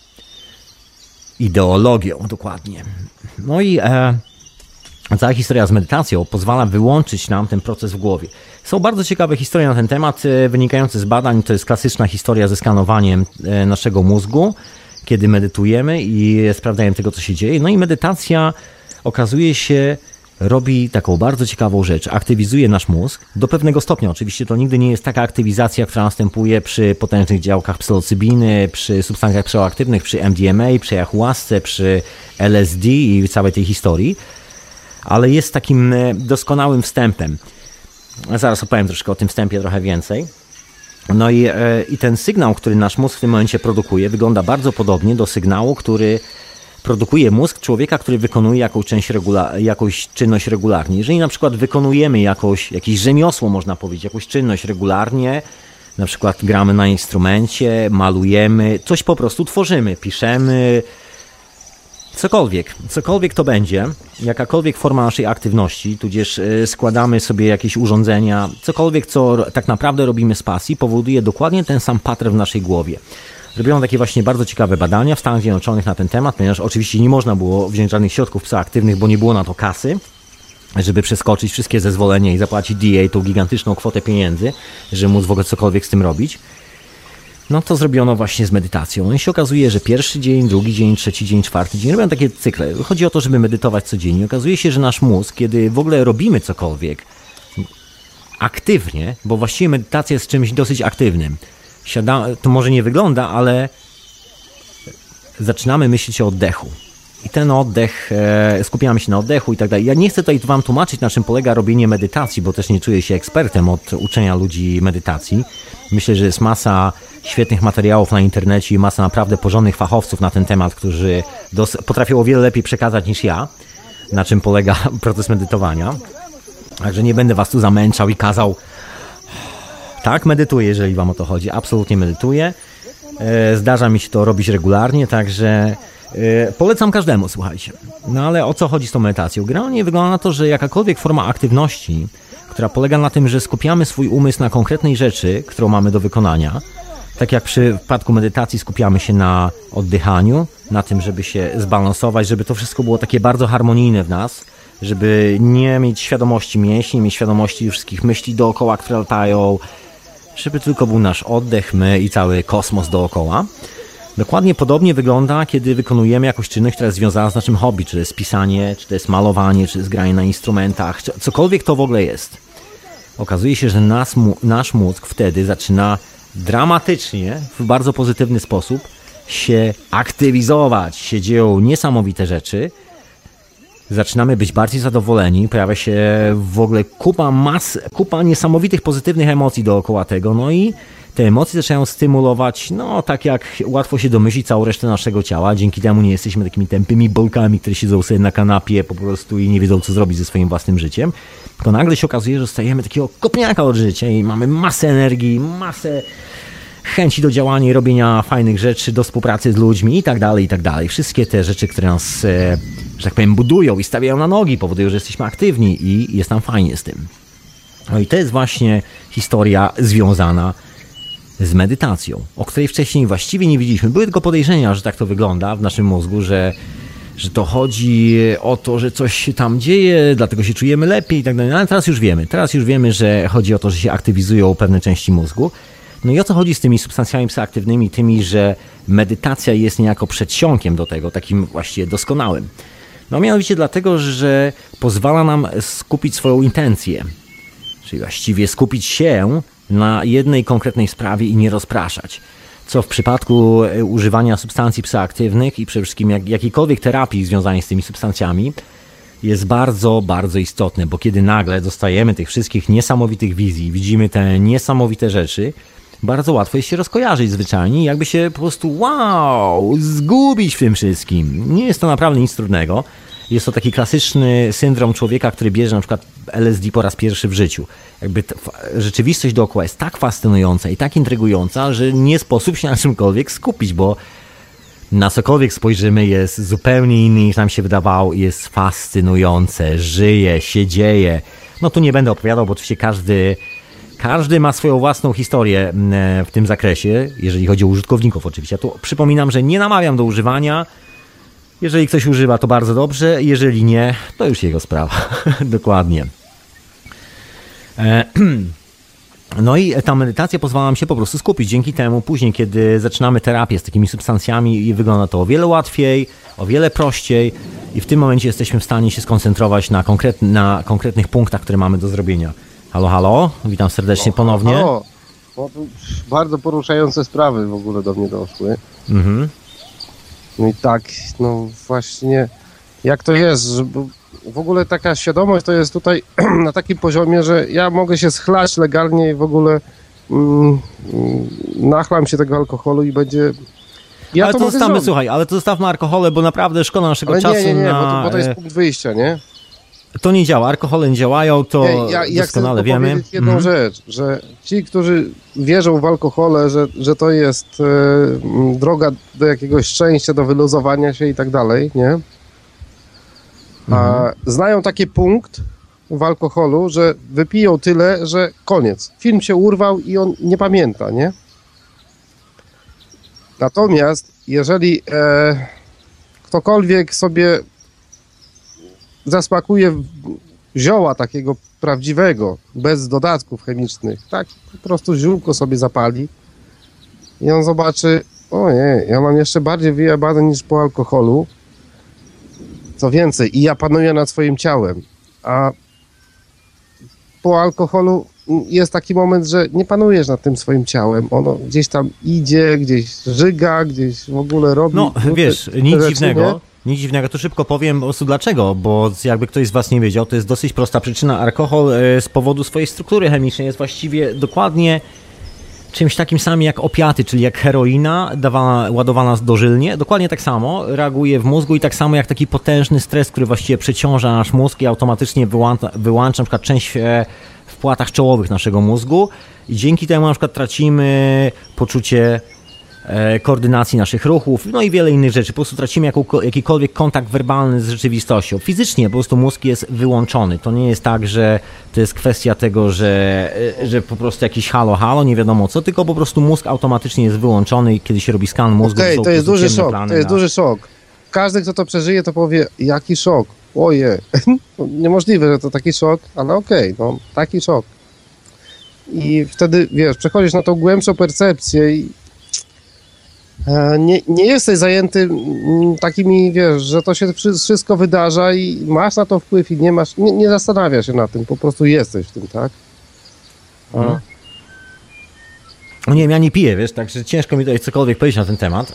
Ideologią, dokładnie. No i e, cała historia z medytacją pozwala wyłączyć nam ten proces w głowie. Są bardzo ciekawe historie na ten temat, e, wynikające z badań. To jest klasyczna historia ze skanowaniem e, naszego mózgu, kiedy medytujemy i sprawdzają tego, co się dzieje. No i medytacja okazuje się robi taką bardzo ciekawą rzecz. Aktywizuje nasz mózg do pewnego stopnia. Oczywiście to nigdy nie jest taka aktywizacja, która następuje przy potężnych działkach psylocybiny, przy substancjach psychoaktywnych, przy M D M A, przy ayahuasce, przy L S D i całej tej historii, ale jest takim doskonałym wstępem. Zaraz opowiem troszkę o tym wstępie trochę więcej. No i, i ten sygnał, który nasz mózg w tym momencie produkuje, wygląda bardzo podobnie do sygnału, który produkuje mózg człowieka, który wykonuje jakąś, część regula- jakąś czynność regularnie. Jeżeli na przykład wykonujemy jakąś, jakieś rzemiosło, można powiedzieć, jakąś czynność regularnie, na przykład gramy na instrumencie, malujemy, coś po prostu tworzymy, piszemy, cokolwiek, cokolwiek to będzie, jakakolwiek forma naszej aktywności, tudzież składamy sobie jakieś urządzenia, cokolwiek, co tak naprawdę robimy z pasji, powoduje dokładnie ten sam pattern w naszej głowie. Robiono takie właśnie bardzo ciekawe badania w Stanach Zjednoczonych na ten temat, ponieważ oczywiście nie można było wziąć żadnych środków psychoaktywnych, bo nie było na to kasy, żeby przeskoczyć wszystkie zezwolenia i zapłacić D A tą gigantyczną kwotę pieniędzy, żeby móc w ogóle cokolwiek z tym robić. No to zrobiono właśnie z medytacją. No i się okazuje, że pierwszy dzień, drugi dzień, trzeci dzień, czwarty dzień robią takie cykle. Chodzi o to, żeby medytować codziennie. Okazuje się, że nasz mózg, kiedy w ogóle robimy cokolwiek aktywnie, bo właściwie medytacja jest czymś dosyć aktywnym. Siada, to może nie wygląda, ale zaczynamy myśleć o oddechu. I ten oddech, e, skupiamy się na oddechu i tak dalej. Ja nie chcę tutaj wam tłumaczyć, na czym polega robienie medytacji, bo też nie czuję się ekspertem od uczenia ludzi medytacji. Myślę, że jest masa świetnych materiałów na internecie i masa naprawdę porządnych fachowców na ten temat, którzy dos- potrafią o wiele lepiej przekazać niż ja, na czym polega proces medytowania. Także nie będę was tu zamęczał i kazał. Tak, medytuję, jeżeli wam o to chodzi. Absolutnie medytuję. E, zdarza mi się to robić regularnie, także e, polecam każdemu, słuchajcie. No ale o co chodzi z tą medytacją? Generalnie wygląda na to, że jakakolwiek forma aktywności, która polega na tym, że skupiamy swój umysł na konkretnej rzeczy, którą mamy do wykonania, tak jak przy przypadku medytacji skupiamy się na oddychaniu, na tym, żeby się zbalansować, żeby to wszystko było takie bardzo harmonijne w nas, żeby nie mieć świadomości mięśni, mieć świadomości wszystkich myśli dookoła, które latają, żeby tylko był nasz oddech, my i cały kosmos dookoła. Dokładnie podobnie wygląda, kiedy wykonujemy jakąś czynność, która jest związana z naszym hobby, czy to jest pisanie, czy to jest malowanie, czy to jest granie na instrumentach, czy cokolwiek to w ogóle jest. Okazuje się, że nas, nasz mózg wtedy zaczyna dramatycznie, w bardzo pozytywny sposób się aktywizować. Się dzieją niesamowite rzeczy. Zaczynamy być bardziej zadowoleni, pojawia się w ogóle kupa mas, kupa niesamowitych pozytywnych emocji dookoła tego, no i te emocje zaczynają stymulować, no tak jak łatwo się domyślić, całą resztę naszego ciała, dzięki temu nie jesteśmy takimi tępymi bolkami, które siedzą sobie na kanapie po prostu i nie wiedzą, co zrobić ze swoim własnym życiem, tylko nagle się okazuje, że stajemy takiego kopniaka od życia i mamy masę energii, masę chęci do działania i robienia fajnych rzeczy, do współpracy z ludźmi i tak dalej, i tak dalej. Wszystkie te rzeczy, które nas, że tak powiem, budują i stawiają na nogi, powodują, że jesteśmy aktywni i jest nam fajnie z tym. No i to jest właśnie historia związana z medytacją, o której wcześniej właściwie nie widzieliśmy. Były tylko podejrzenia, że tak to wygląda w naszym mózgu, że, że to chodzi o to, że coś się tam dzieje, dlatego się czujemy lepiej i tak dalej. Ale teraz już wiemy. Teraz już wiemy, że chodzi o to, że się aktywizują pewne części mózgu. No i o co chodzi z tymi substancjami psychoaktywnymi, tymi, że medytacja jest niejako przedsionkiem do tego, takim właściwie doskonałym. No mianowicie dlatego, że pozwala nam skupić swoją intencję, czyli właściwie skupić się na jednej konkretnej sprawie i nie rozpraszać. Co w przypadku używania substancji psychoaktywnych i przede wszystkim jak, jakiejkolwiek terapii związanej z tymi substancjami jest bardzo, bardzo istotne, bo kiedy nagle dostajemy tych wszystkich niesamowitych wizji, widzimy te niesamowite rzeczy, bardzo łatwo jest się rozkojarzyć zwyczajnie i jakby się po prostu wow, zgubić w tym wszystkim. Nie jest to naprawdę nic trudnego. Jest to taki klasyczny syndrom człowieka, który bierze na przykład L S D po raz pierwszy w życiu. Jakby ta rzeczywistość dookoła jest tak fascynująca i tak intrygująca, że nie sposób się na czymkolwiek skupić, bo na cokolwiek spojrzymy jest zupełnie inny niż nam się wydawało i jest fascynujące, żyje, się dzieje. No tu nie będę opowiadał, bo oczywiście każdy, każdy ma swoją własną historię w tym zakresie, jeżeli chodzi o użytkowników oczywiście. Ja tu przypominam, że nie namawiam do używania. Jeżeli ktoś używa, to bardzo dobrze, jeżeli nie, to już jego sprawa. Dokładnie. No i ta medytacja pozwala nam się po prostu skupić. Dzięki temu później, kiedy zaczynamy terapię z takimi substancjami, wygląda to o wiele łatwiej, o wiele prościej i w tym momencie jesteśmy w stanie się skoncentrować na, konkret, na konkretnych punktach, które mamy do zrobienia. Halo, halo, witam serdecznie ponownie.
Halo. No, bardzo poruszające sprawy w ogóle do mnie doszły. Mhm. No i tak, no właśnie, jak to jest, że w ogóle taka świadomość to jest tutaj na takim poziomie, że ja mogę się schlać legalnie i w ogóle mm, nachlam się tego alkoholu i będzie... Ja
ale
to,
to
mogę
zostawmy,
zrobić.
słuchaj, ale to zostawmy alkohole, bo naprawdę szkoda naszego
ale
czasu
nie, nie, nie,
na...
bo to, bo to jest punkt wyjścia, nie?
To nie działa, alkohole nie działają, to
ja, ja, ja
doskonale
chcę
wiemy.
powiedzieć jedną
mhm.
rzecz, że ci, którzy wierzą w alkohole, że, że to jest e, droga do jakiegoś szczęścia, do wyluzowania się i tak dalej, nie? A
Mhm.
znają taki punkt w alkoholu, że wypiją tyle, że koniec. Film się urwał i on nie pamięta, nie? Natomiast jeżeli e, ktokolwiek sobie zasmakuje zioła takiego prawdziwego, bez dodatków chemicznych, tak po prostu ziółko sobie zapali i on zobaczy, ojej, ja mam jeszcze bardziej wyjebane niż po alkoholu. Co więcej, i ja panuję nad swoim ciałem, a po alkoholu jest taki moment, że nie panujesz nad tym swoim ciałem. Ono gdzieś tam idzie, gdzieś żyga, gdzieś w ogóle robi...
No,
te,
wiesz,
te
nic
rzeczy,
dziwnego.
nie?
Nic dziwnego, to szybko powiem po prostu dlaczego, bo jakby ktoś z was nie wiedział, to jest dosyć prosta przyczyna. Alkohol e, z powodu swojej struktury chemicznej jest właściwie dokładnie czymś takim samym jak opiaty, czyli jak heroina dawana, ładowana dożylnie, dokładnie tak samo reaguje w mózgu i tak samo jak taki potężny stres, który właściwie przeciąża nasz mózg i automatycznie wyłącza, wyłącza na przykład część e, w płatach czołowych naszego mózgu i dzięki temu na przykład tracimy poczucie koordynacji naszych ruchów, no i wiele innych rzeczy. Po prostu tracimy jaką, jakikolwiek kontakt werbalny z rzeczywistością. Fizycznie po prostu mózg jest wyłączony. To nie jest tak, że to jest kwestia tego, że, że po prostu jakiś halo, halo, nie wiadomo co, tylko po prostu mózg automatycznie jest wyłączony i kiedy się robi skan mózgu,
Okej,
to,
to jest duży szok,
plany
to jest
na...
duży szok. Każdy, kto to przeżyje, to powie, jaki szok, oje. Niemożliwe, że to taki szok, ale okej, no, taki szok. I wtedy, wiesz, przechodzisz na tą głębszą percepcję i Nie, nie jesteś zajęty takimi, wiesz, że to się wszystko wydarza i masz na to wpływ i nie masz, nie, nie zastanawiasz się na tym, po prostu jesteś w tym, tak? A.
No. No nie wiem, ja nie piję, wiesz, także ciężko mi tutaj cokolwiek powiedzieć na ten temat.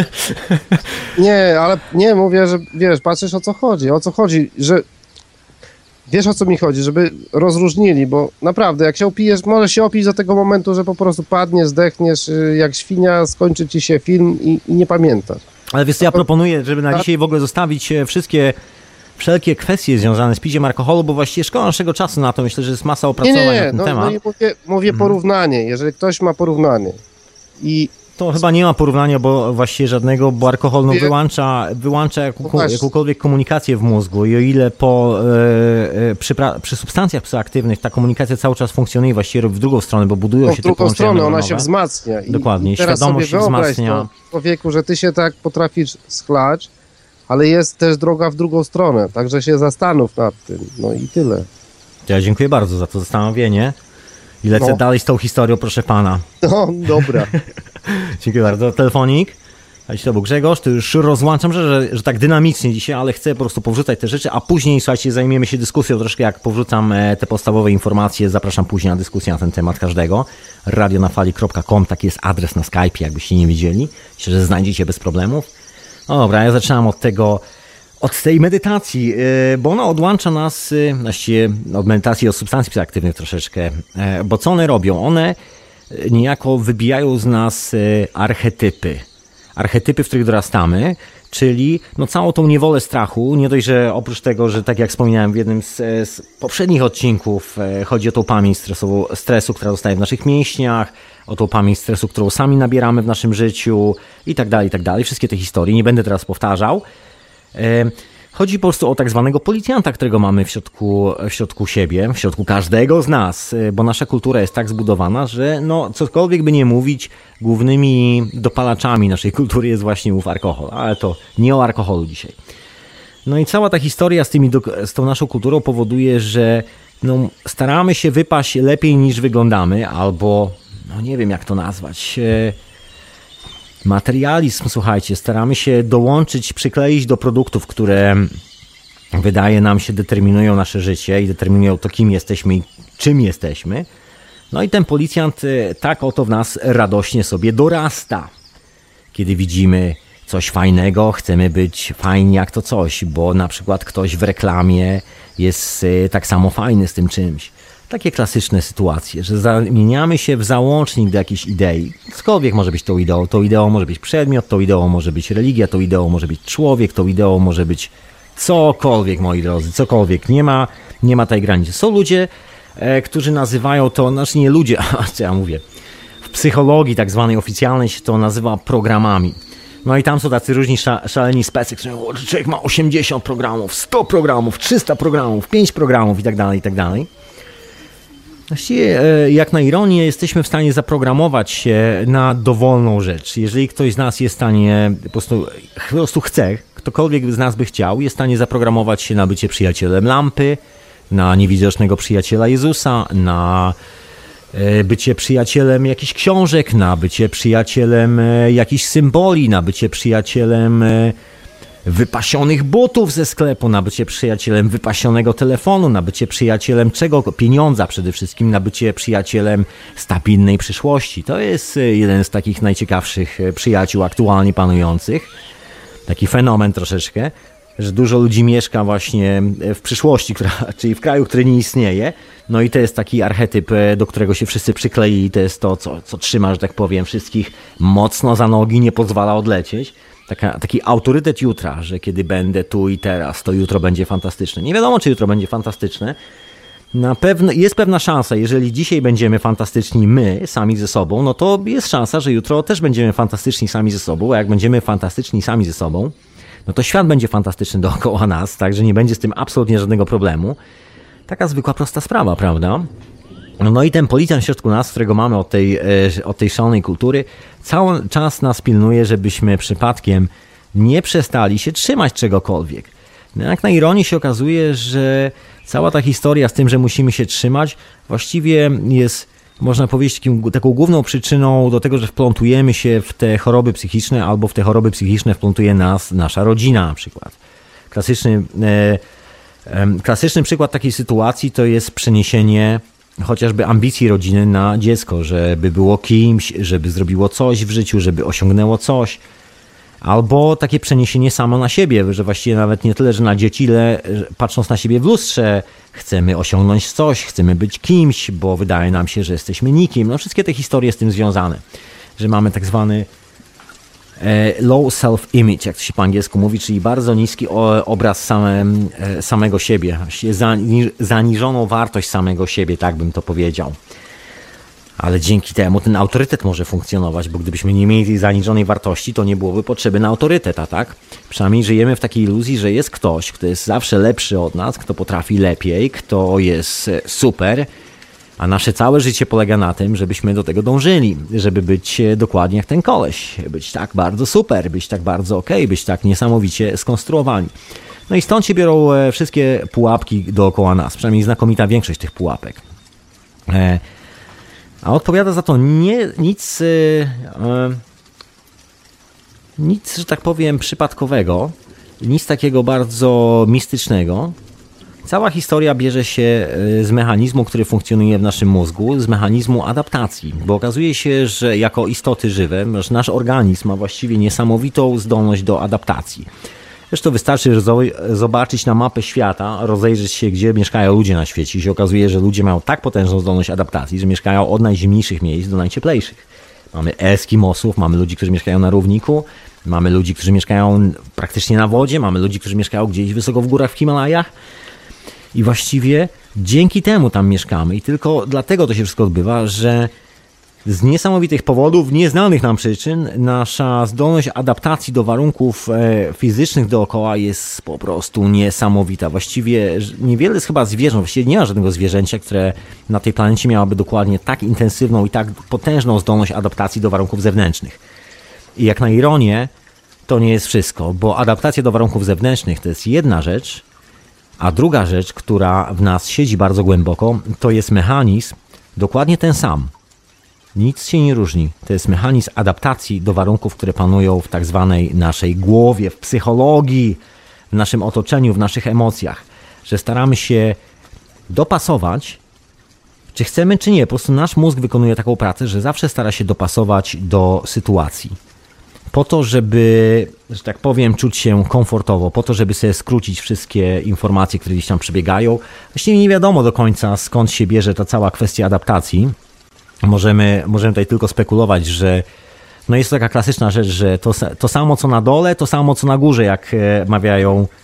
Nie, ale nie, mówię, że wiesz, patrzysz o co chodzi, o co chodzi, że wiesz o co mi chodzi, żeby rozróżnili, bo naprawdę jak się opijesz, możesz się opić do tego momentu, że po prostu padniesz, zdechniesz jak świnia, skończy ci się film i, i nie pamiętasz.
Ale wiesz co, ja proponuję, żeby na dzisiaj w ogóle zostawić wszystkie, wszelkie kwestie związane z piciem alkoholu, bo właściwie szkoda naszego czasu na to, myślę, że jest masa
Nie,
opracowań
nie,
na
nie,
ten
no,
temat.
no i mówię, mówię porównanie, jeżeli ktoś ma porównanie i
To chyba nie ma porównania, bo właściwie żadnego, bo alkohol no,
Wie-
wyłącza, wyłącza jaką,
No właśnie.
jakąkolwiek komunikację w mózgu i o ile po, e, e, przy, pra, przy substancjach psychoaktywnych ta komunikacja cały czas funkcjonuje właściwie robi w drugą stronę, bo budują
no,
się
w
te
drugą
połączenia
stronę, ona
neuronowe.
się wzmacnia. I,
Dokładnie,
i teraz
świadomość
sobie
się
wyobraź
wzmacnia.
to, człowieku, że ty się tak potrafisz schlać, ale jest też droga w drugą stronę, także się zastanów nad tym, no i tyle.
To ja dziękuję bardzo za to zastanowienie i lecę
No.
dalej z tą historią, proszę pana.
No, dobra.
Dziękuję bardzo. Telefonik. A to był Grzegorz, to już rozłączam, że, że, że tak dynamicznie dzisiaj, ale chcę po prostu powrzucać te rzeczy, a później, słuchajcie, zajmiemy się dyskusją troszkę, jak powrzucam e, te podstawowe informacje, zapraszam później na dyskusję na ten temat każdego. radio na fali kropka com, taki jest adres na Skype, jakbyście nie wiedzieli. Myślę, że znajdziecie bez problemów. No dobra, ja zaczynam od tego, od tej medytacji, yy, bo ona odłącza nas, yy, właściwie od medytacji, od substancji psychoaktywnych troszeczkę, yy, bo co one robią? One yy, niejako wybijają z nas yy, archetypy. Archetypy, w których dorastamy, czyli no, całą tą niewolę strachu, nie dość, że oprócz tego, że tak jak wspominałem w jednym z, z poprzednich odcinków, yy, chodzi o tą pamięć stresową, stresu, która zostaje w naszych mięśniach, o tą pamięć stresu, którą sami nabieramy w naszym życiu i tak dalej, i tak dalej. Wszystkie te historie, nie będę teraz powtarzał. Chodzi po prostu o tak zwanego policjanta, którego mamy w środku, w środku siebie, w środku każdego z nas, bo nasza kultura jest tak zbudowana, że no, cokolwiek by nie mówić, głównymi dopalaczami naszej kultury jest właśnie ów alkohol, ale to nie o alkoholu dzisiaj. No i cała ta historia z, tymi, z tą naszą kulturą powoduje, że no, staramy się wypaść lepiej niż wyglądamy, albo no nie wiem jak to nazwać... Materializm, słuchajcie, staramy się dołączyć, przykleić do produktów, które wydaje nam się determinują nasze życie i determinują to, kim jesteśmy i czym jesteśmy. No i ten policjant tak oto w nas radośnie sobie dorasta. Kiedy widzimy coś fajnego, chcemy być fajni jak to coś, bo na przykład ktoś w reklamie jest tak samo fajny z tym czymś. Takie klasyczne sytuacje, że zamieniamy się w załącznik do jakiejś idei. Cokolwiek może być tą ideą. Tą ideą może być przedmiot, tą ideą może być religia, tą ideą może być człowiek, tą ideą może być Cokolwiek, moi drodzy, cokolwiek. Nie ma, nie ma tej granicy. Są ludzie, e, którzy nazywają to, znaczy nie ludzie, a co ja mówię, w psychologii tak zwanej oficjalnej się to nazywa programami. No i tam są tacy różni sza, szaleni specy, którzy mówią, że człowiek ma osiemdziesiąt programów, sto programów, trzysta programów, pięć programów i tak dalej, i tak dalej. Właściwie, jak na ironię, jesteśmy w stanie zaprogramować się na dowolną rzecz. Jeżeli ktoś z nas jest w stanie, po prostu, po prostu chce, ktokolwiek z nas by chciał, jest w stanie zaprogramować się na bycie przyjacielem lampy, na niewidocznego przyjaciela Jezusa, na bycie przyjacielem jakichś książek, na bycie przyjacielem jakichś symboli, na bycie przyjacielem wypasionych butów ze sklepu, na bycie przyjacielem wypasionego telefonu, na bycie przyjacielem czego? Pieniądza przede wszystkim, na bycie przyjacielem stabilnej przyszłości. To jest jeden z takich najciekawszych przyjaciół aktualnie panujących. Taki fenomen troszeczkę, że dużo ludzi mieszka właśnie w przyszłości, która, czyli w kraju, który nie istnieje. No i to jest taki archetyp, do którego się wszyscy przykleili. To jest to, co, co trzyma, że tak powiem, wszystkich mocno za nogi, nie pozwala odlecieć. Taka, taki autorytet jutra, że kiedy będę tu i teraz, to jutro będzie fantastyczne. Nie wiadomo, czy jutro będzie fantastyczne. Na pewno jest pewna szansa, jeżeli dzisiaj będziemy fantastyczni my, sami ze sobą, no to jest szansa, że jutro też będziemy fantastyczni sami ze sobą, a jak będziemy fantastyczni sami ze sobą, no to świat będzie fantastyczny dookoła nas, także nie będzie z tym absolutnie żadnego problemu. Taka zwykła, prosta sprawa, prawda? No i ten policjant w środku nas, którego mamy od tej, od tej szalonej kultury, cały czas nas pilnuje, żebyśmy przypadkiem nie przestali się trzymać czegokolwiek. No jak na ironię się okazuje, że cała ta historia z tym, że musimy się trzymać, właściwie jest, można powiedzieć, takim, taką główną przyczyną do tego, że wplątujemy się w te choroby psychiczne, albo w te choroby psychiczne wplątuje nas nasza rodzina na przykład. Klasyczny, e, e, klasyczny przykład takiej sytuacji to jest przeniesienie chociażby ambicji rodziny na dziecko, żeby było kimś, żeby zrobiło coś w życiu, żeby osiągnęło coś. Albo takie przeniesienie samo na siebie, że właściwie nawet nie tyle, że na dzieci, ile patrząc na siebie w lustrze, chcemy osiągnąć coś, chcemy być kimś, bo wydaje nam się, że jesteśmy nikim. No wszystkie te historie z tym związane, że mamy tak zwany low self-image, jak to się po angielsku mówi, czyli bardzo niski obraz same, samego siebie, zaniżoną wartość samego siebie, tak bym to powiedział. Ale dzięki temu ten autorytet może funkcjonować, bo gdybyśmy nie mieli tej zaniżonej wartości, to nie byłoby potrzeby na autorytet, a tak? Przynajmniej żyjemy w takiej iluzji, że jest ktoś, kto jest zawsze lepszy od nas, kto potrafi lepiej, kto jest super, a nasze całe życie polega na tym, żebyśmy do tego dążyli, żeby być dokładnie jak ten koleś, być tak bardzo super, być tak bardzo okej, być tak niesamowicie skonstruowani. No i stąd się biorą wszystkie pułapki dookoła nas, przynajmniej znakomita większość tych pułapek. A odpowiada za to nie, nic, yy, nic, że tak powiem, przypadkowego, nic takiego bardzo mistycznego. Cała historia bierze się z mechanizmu, który funkcjonuje w naszym mózgu, z mechanizmu adaptacji, bo okazuje się, że jako istoty żywe, że nasz organizm ma właściwie niesamowitą zdolność do adaptacji. Zresztą wystarczy zobaczyć na mapę świata, rozejrzeć się, gdzie mieszkają ludzie na świecie i się okazuje, że ludzie mają tak potężną zdolność adaptacji, że mieszkają od najzimniejszych miejsc do najcieplejszych. Mamy Eskimosów, mamy ludzi, którzy mieszkają na równiku, mamy ludzi, którzy mieszkają praktycznie na wodzie, mamy ludzi, którzy mieszkają gdzieś wysoko w górach w Himalajach i właściwie dzięki temu tam mieszkamy i tylko dlatego to się wszystko odbywa, że z niesamowitych powodów, nieznanych nam przyczyn, nasza zdolność adaptacji do warunków fizycznych dookoła jest po prostu niesamowita. Właściwie niewiele jest chyba zwierząt, właściwie nie ma żadnego zwierzęcia, które na tej planecie miałoby dokładnie tak intensywną i tak potężną zdolność adaptacji do warunków zewnętrznych. I jak na ironię, to nie jest wszystko, bo adaptacja do warunków zewnętrznych to jest jedna rzecz, a druga rzecz, która w nas siedzi bardzo głęboko, to jest mechanizm dokładnie ten sam. Nic się nie różni. To jest mechanizm adaptacji do warunków, które panują w tak zwanej naszej głowie, w psychologii, w naszym otoczeniu, w naszych emocjach. Że staramy się dopasować, czy chcemy, czy nie. Po prostu nasz mózg wykonuje taką pracę, że zawsze stara się dopasować do sytuacji. Po to, żeby, że tak powiem, czuć się komfortowo, po to, żeby sobie skrócić wszystkie informacje, które gdzieś tam przebiegają. Właściwie nie wiadomo do końca, skąd się bierze ta cała kwestia adaptacji. Możemy, możemy tutaj tylko spekulować, że no jest to taka klasyczna rzecz, że to, to samo co na dole, to samo co na górze, jak mawiają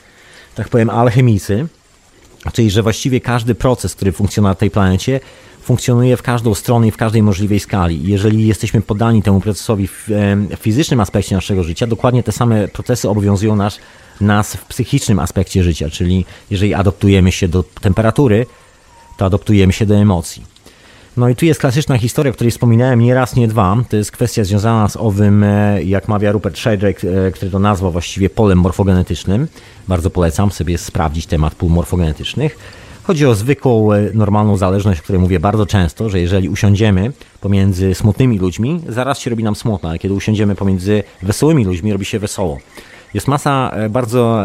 tak powiem, alchemicy, czyli że właściwie każdy proces, który funkcjonuje na tej planecie, funkcjonuje w każdą stronę i w każdej możliwej skali. Jeżeli jesteśmy poddani temu procesowi w fizycznym aspekcie naszego życia, dokładnie te same procesy obowiązują nas, nas w psychicznym aspekcie życia, czyli jeżeli adoptujemy się do temperatury, to adoptujemy się do emocji. No i tu jest klasyczna historia, o której wspominałem nie raz, nie dwa. To jest kwestia związana z owym, jak mawia Rupert Sheldrake, który to nazwał właściwie polem morfogenetycznym. Bardzo polecam sobie sprawdzić temat pól morfogenetycznych. Chodzi o zwykłą, normalną zależność, o której mówię bardzo często, że jeżeli usiądziemy pomiędzy smutnymi ludźmi, zaraz się robi nam smutno, ale kiedy usiądziemy pomiędzy wesołymi ludźmi, robi się wesoło. Jest masa bardzo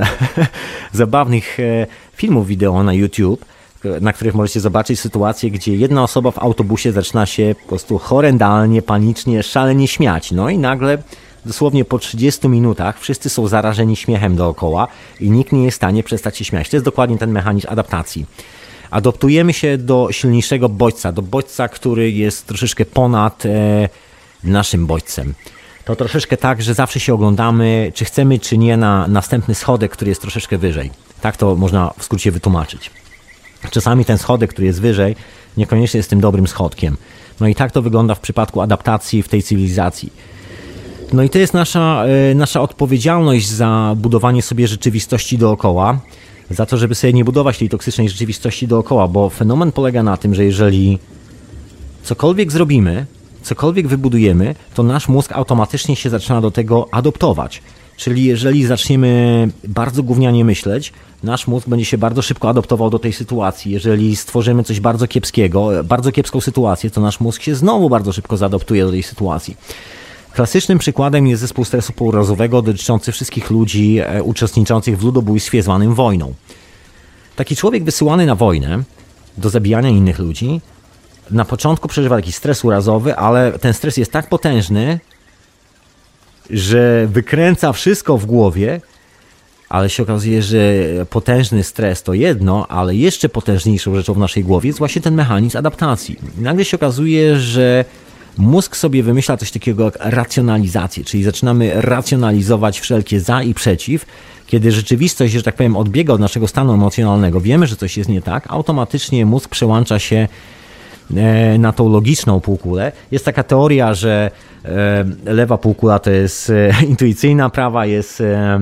zabawnych filmów wideo na YouTube, na których możecie zobaczyć sytuację, gdzie jedna osoba w autobusie zaczyna się po prostu horrendalnie, panicznie, szalenie śmiać. No i nagle, dosłownie po trzydziestu minutach, wszyscy są zarażeni śmiechem dookoła i nikt nie jest w stanie przestać się śmiać. To jest dokładnie ten mechanizm adaptacji. Adoptujemy się do silniejszego bodźca, do bodźca, który jest troszeczkę ponad e, naszym bodźcem. To troszeczkę tak, że zawsze się oglądamy, czy chcemy, czy nie, na następny schodek, który jest troszeczkę wyżej. Tak to można w skrócie wytłumaczyć. Czasami ten schodek, który jest wyżej, niekoniecznie jest tym dobrym schodkiem. No i tak to wygląda w przypadku adaptacji w tej cywilizacji. No i to jest nasza, nasza odpowiedzialność za budowanie sobie rzeczywistości dookoła, za to, żeby sobie nie budować tej toksycznej rzeczywistości dookoła, bo fenomen polega na tym, że jeżeli cokolwiek zrobimy, cokolwiek wybudujemy, to nasz mózg automatycznie się zaczyna do tego adoptować. Czyli jeżeli zaczniemy bardzo gównianie myśleć, nasz mózg będzie się bardzo szybko adoptował do tej sytuacji. Jeżeli stworzymy coś bardzo kiepskiego, bardzo kiepską sytuację, to nasz mózg się znowu bardzo szybko zaadoptuje do tej sytuacji. Klasycznym przykładem jest zespół stresu pourazowego dotyczący wszystkich ludzi uczestniczących w ludobójstwie zwanym wojną. Taki człowiek wysyłany na wojnę do zabijania innych ludzi na początku przeżywa taki stres urazowy, ale ten stres jest tak potężny, że wykręca wszystko w głowie, ale się okazuje, że potężny stres to jedno, ale jeszcze potężniejszą rzeczą w naszej głowie jest właśnie ten mechanizm adaptacji. I nagle się okazuje, że mózg sobie wymyśla coś takiego jak racjonalizację, czyli zaczynamy racjonalizować wszelkie za i przeciw, kiedy rzeczywistość, że tak powiem, odbiega od naszego stanu emocjonalnego, wiemy, że coś jest nie tak, automatycznie mózg przełącza się na tą logiczną półkulę. Jest taka teoria, że lewa półkula to jest intuicyjna, prawa jest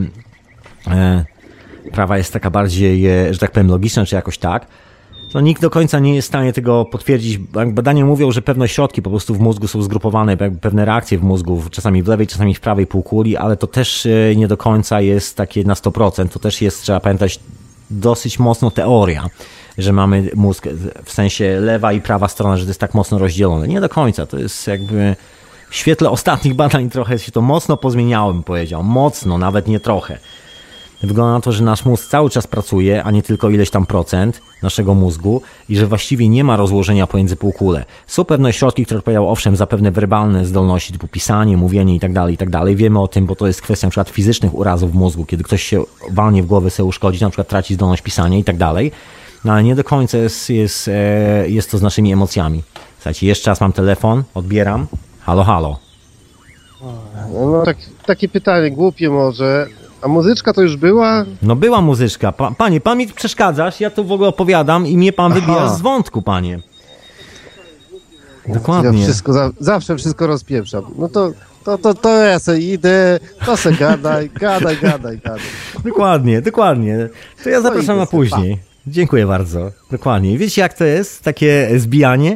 prawa jest taka bardziej, że tak powiem, logiczna, czy jakoś tak. No, nikt do końca nie jest w stanie tego potwierdzić. Badania mówią, że pewne środki po prostu w mózgu są zgrupowane, pewne reakcje w mózgu, czasami w lewej, czasami w prawej półkuli, ale to też nie do końca jest takie na sto procent. To też jest, trzeba pamiętać, dosyć mocno teoria, że mamy mózg w sensie lewa i prawa strona, że to jest tak mocno rozdzielone. Nie do końca. To jest jakby w świetle ostatnich badań trochę się to mocno pozmieniało, bym powiedział. Mocno, nawet nie trochę. Wygląda na to, że nasz mózg cały czas pracuje, a nie tylko ileś tam procent naszego mózgu i że właściwie nie ma rozłożenia pomiędzy półkule. Są pewne środki, które odpowiadają owszem za pewne werbalne zdolności typu pisanie, mówienie itd., itd. Wiemy o tym, bo to jest kwestia na przykład fizycznych urazów w mózgu, kiedy ktoś się walnie w głowę, sobie uszkodzi, na przykład traci zdolność pisania itd. No ale nie do końca jest, jest, jest to z naszymi emocjami. Słuchajcie, jeszcze raz mam telefon, odbieram. Halo, halo.
No, tak, takie pytanie, głupie może. A muzyczka to już była?
No była muzyczka. Pa, panie, pan mi przeszkadzasz, ja tu w ogóle opowiadam i mnie pan Aha. wybijasz z wątku, panie. Dokładnie.
Ja wszystko, za, zawsze wszystko rozpieprzam. No to, to, to, to ja se idę, to se gadaj, gadaj, gadaj, gadaj.
Dokładnie, dokładnie. To ja zapraszam na później. Dziękuję bardzo. Dokładnie. Wiecie jak to jest? Takie zbijanie?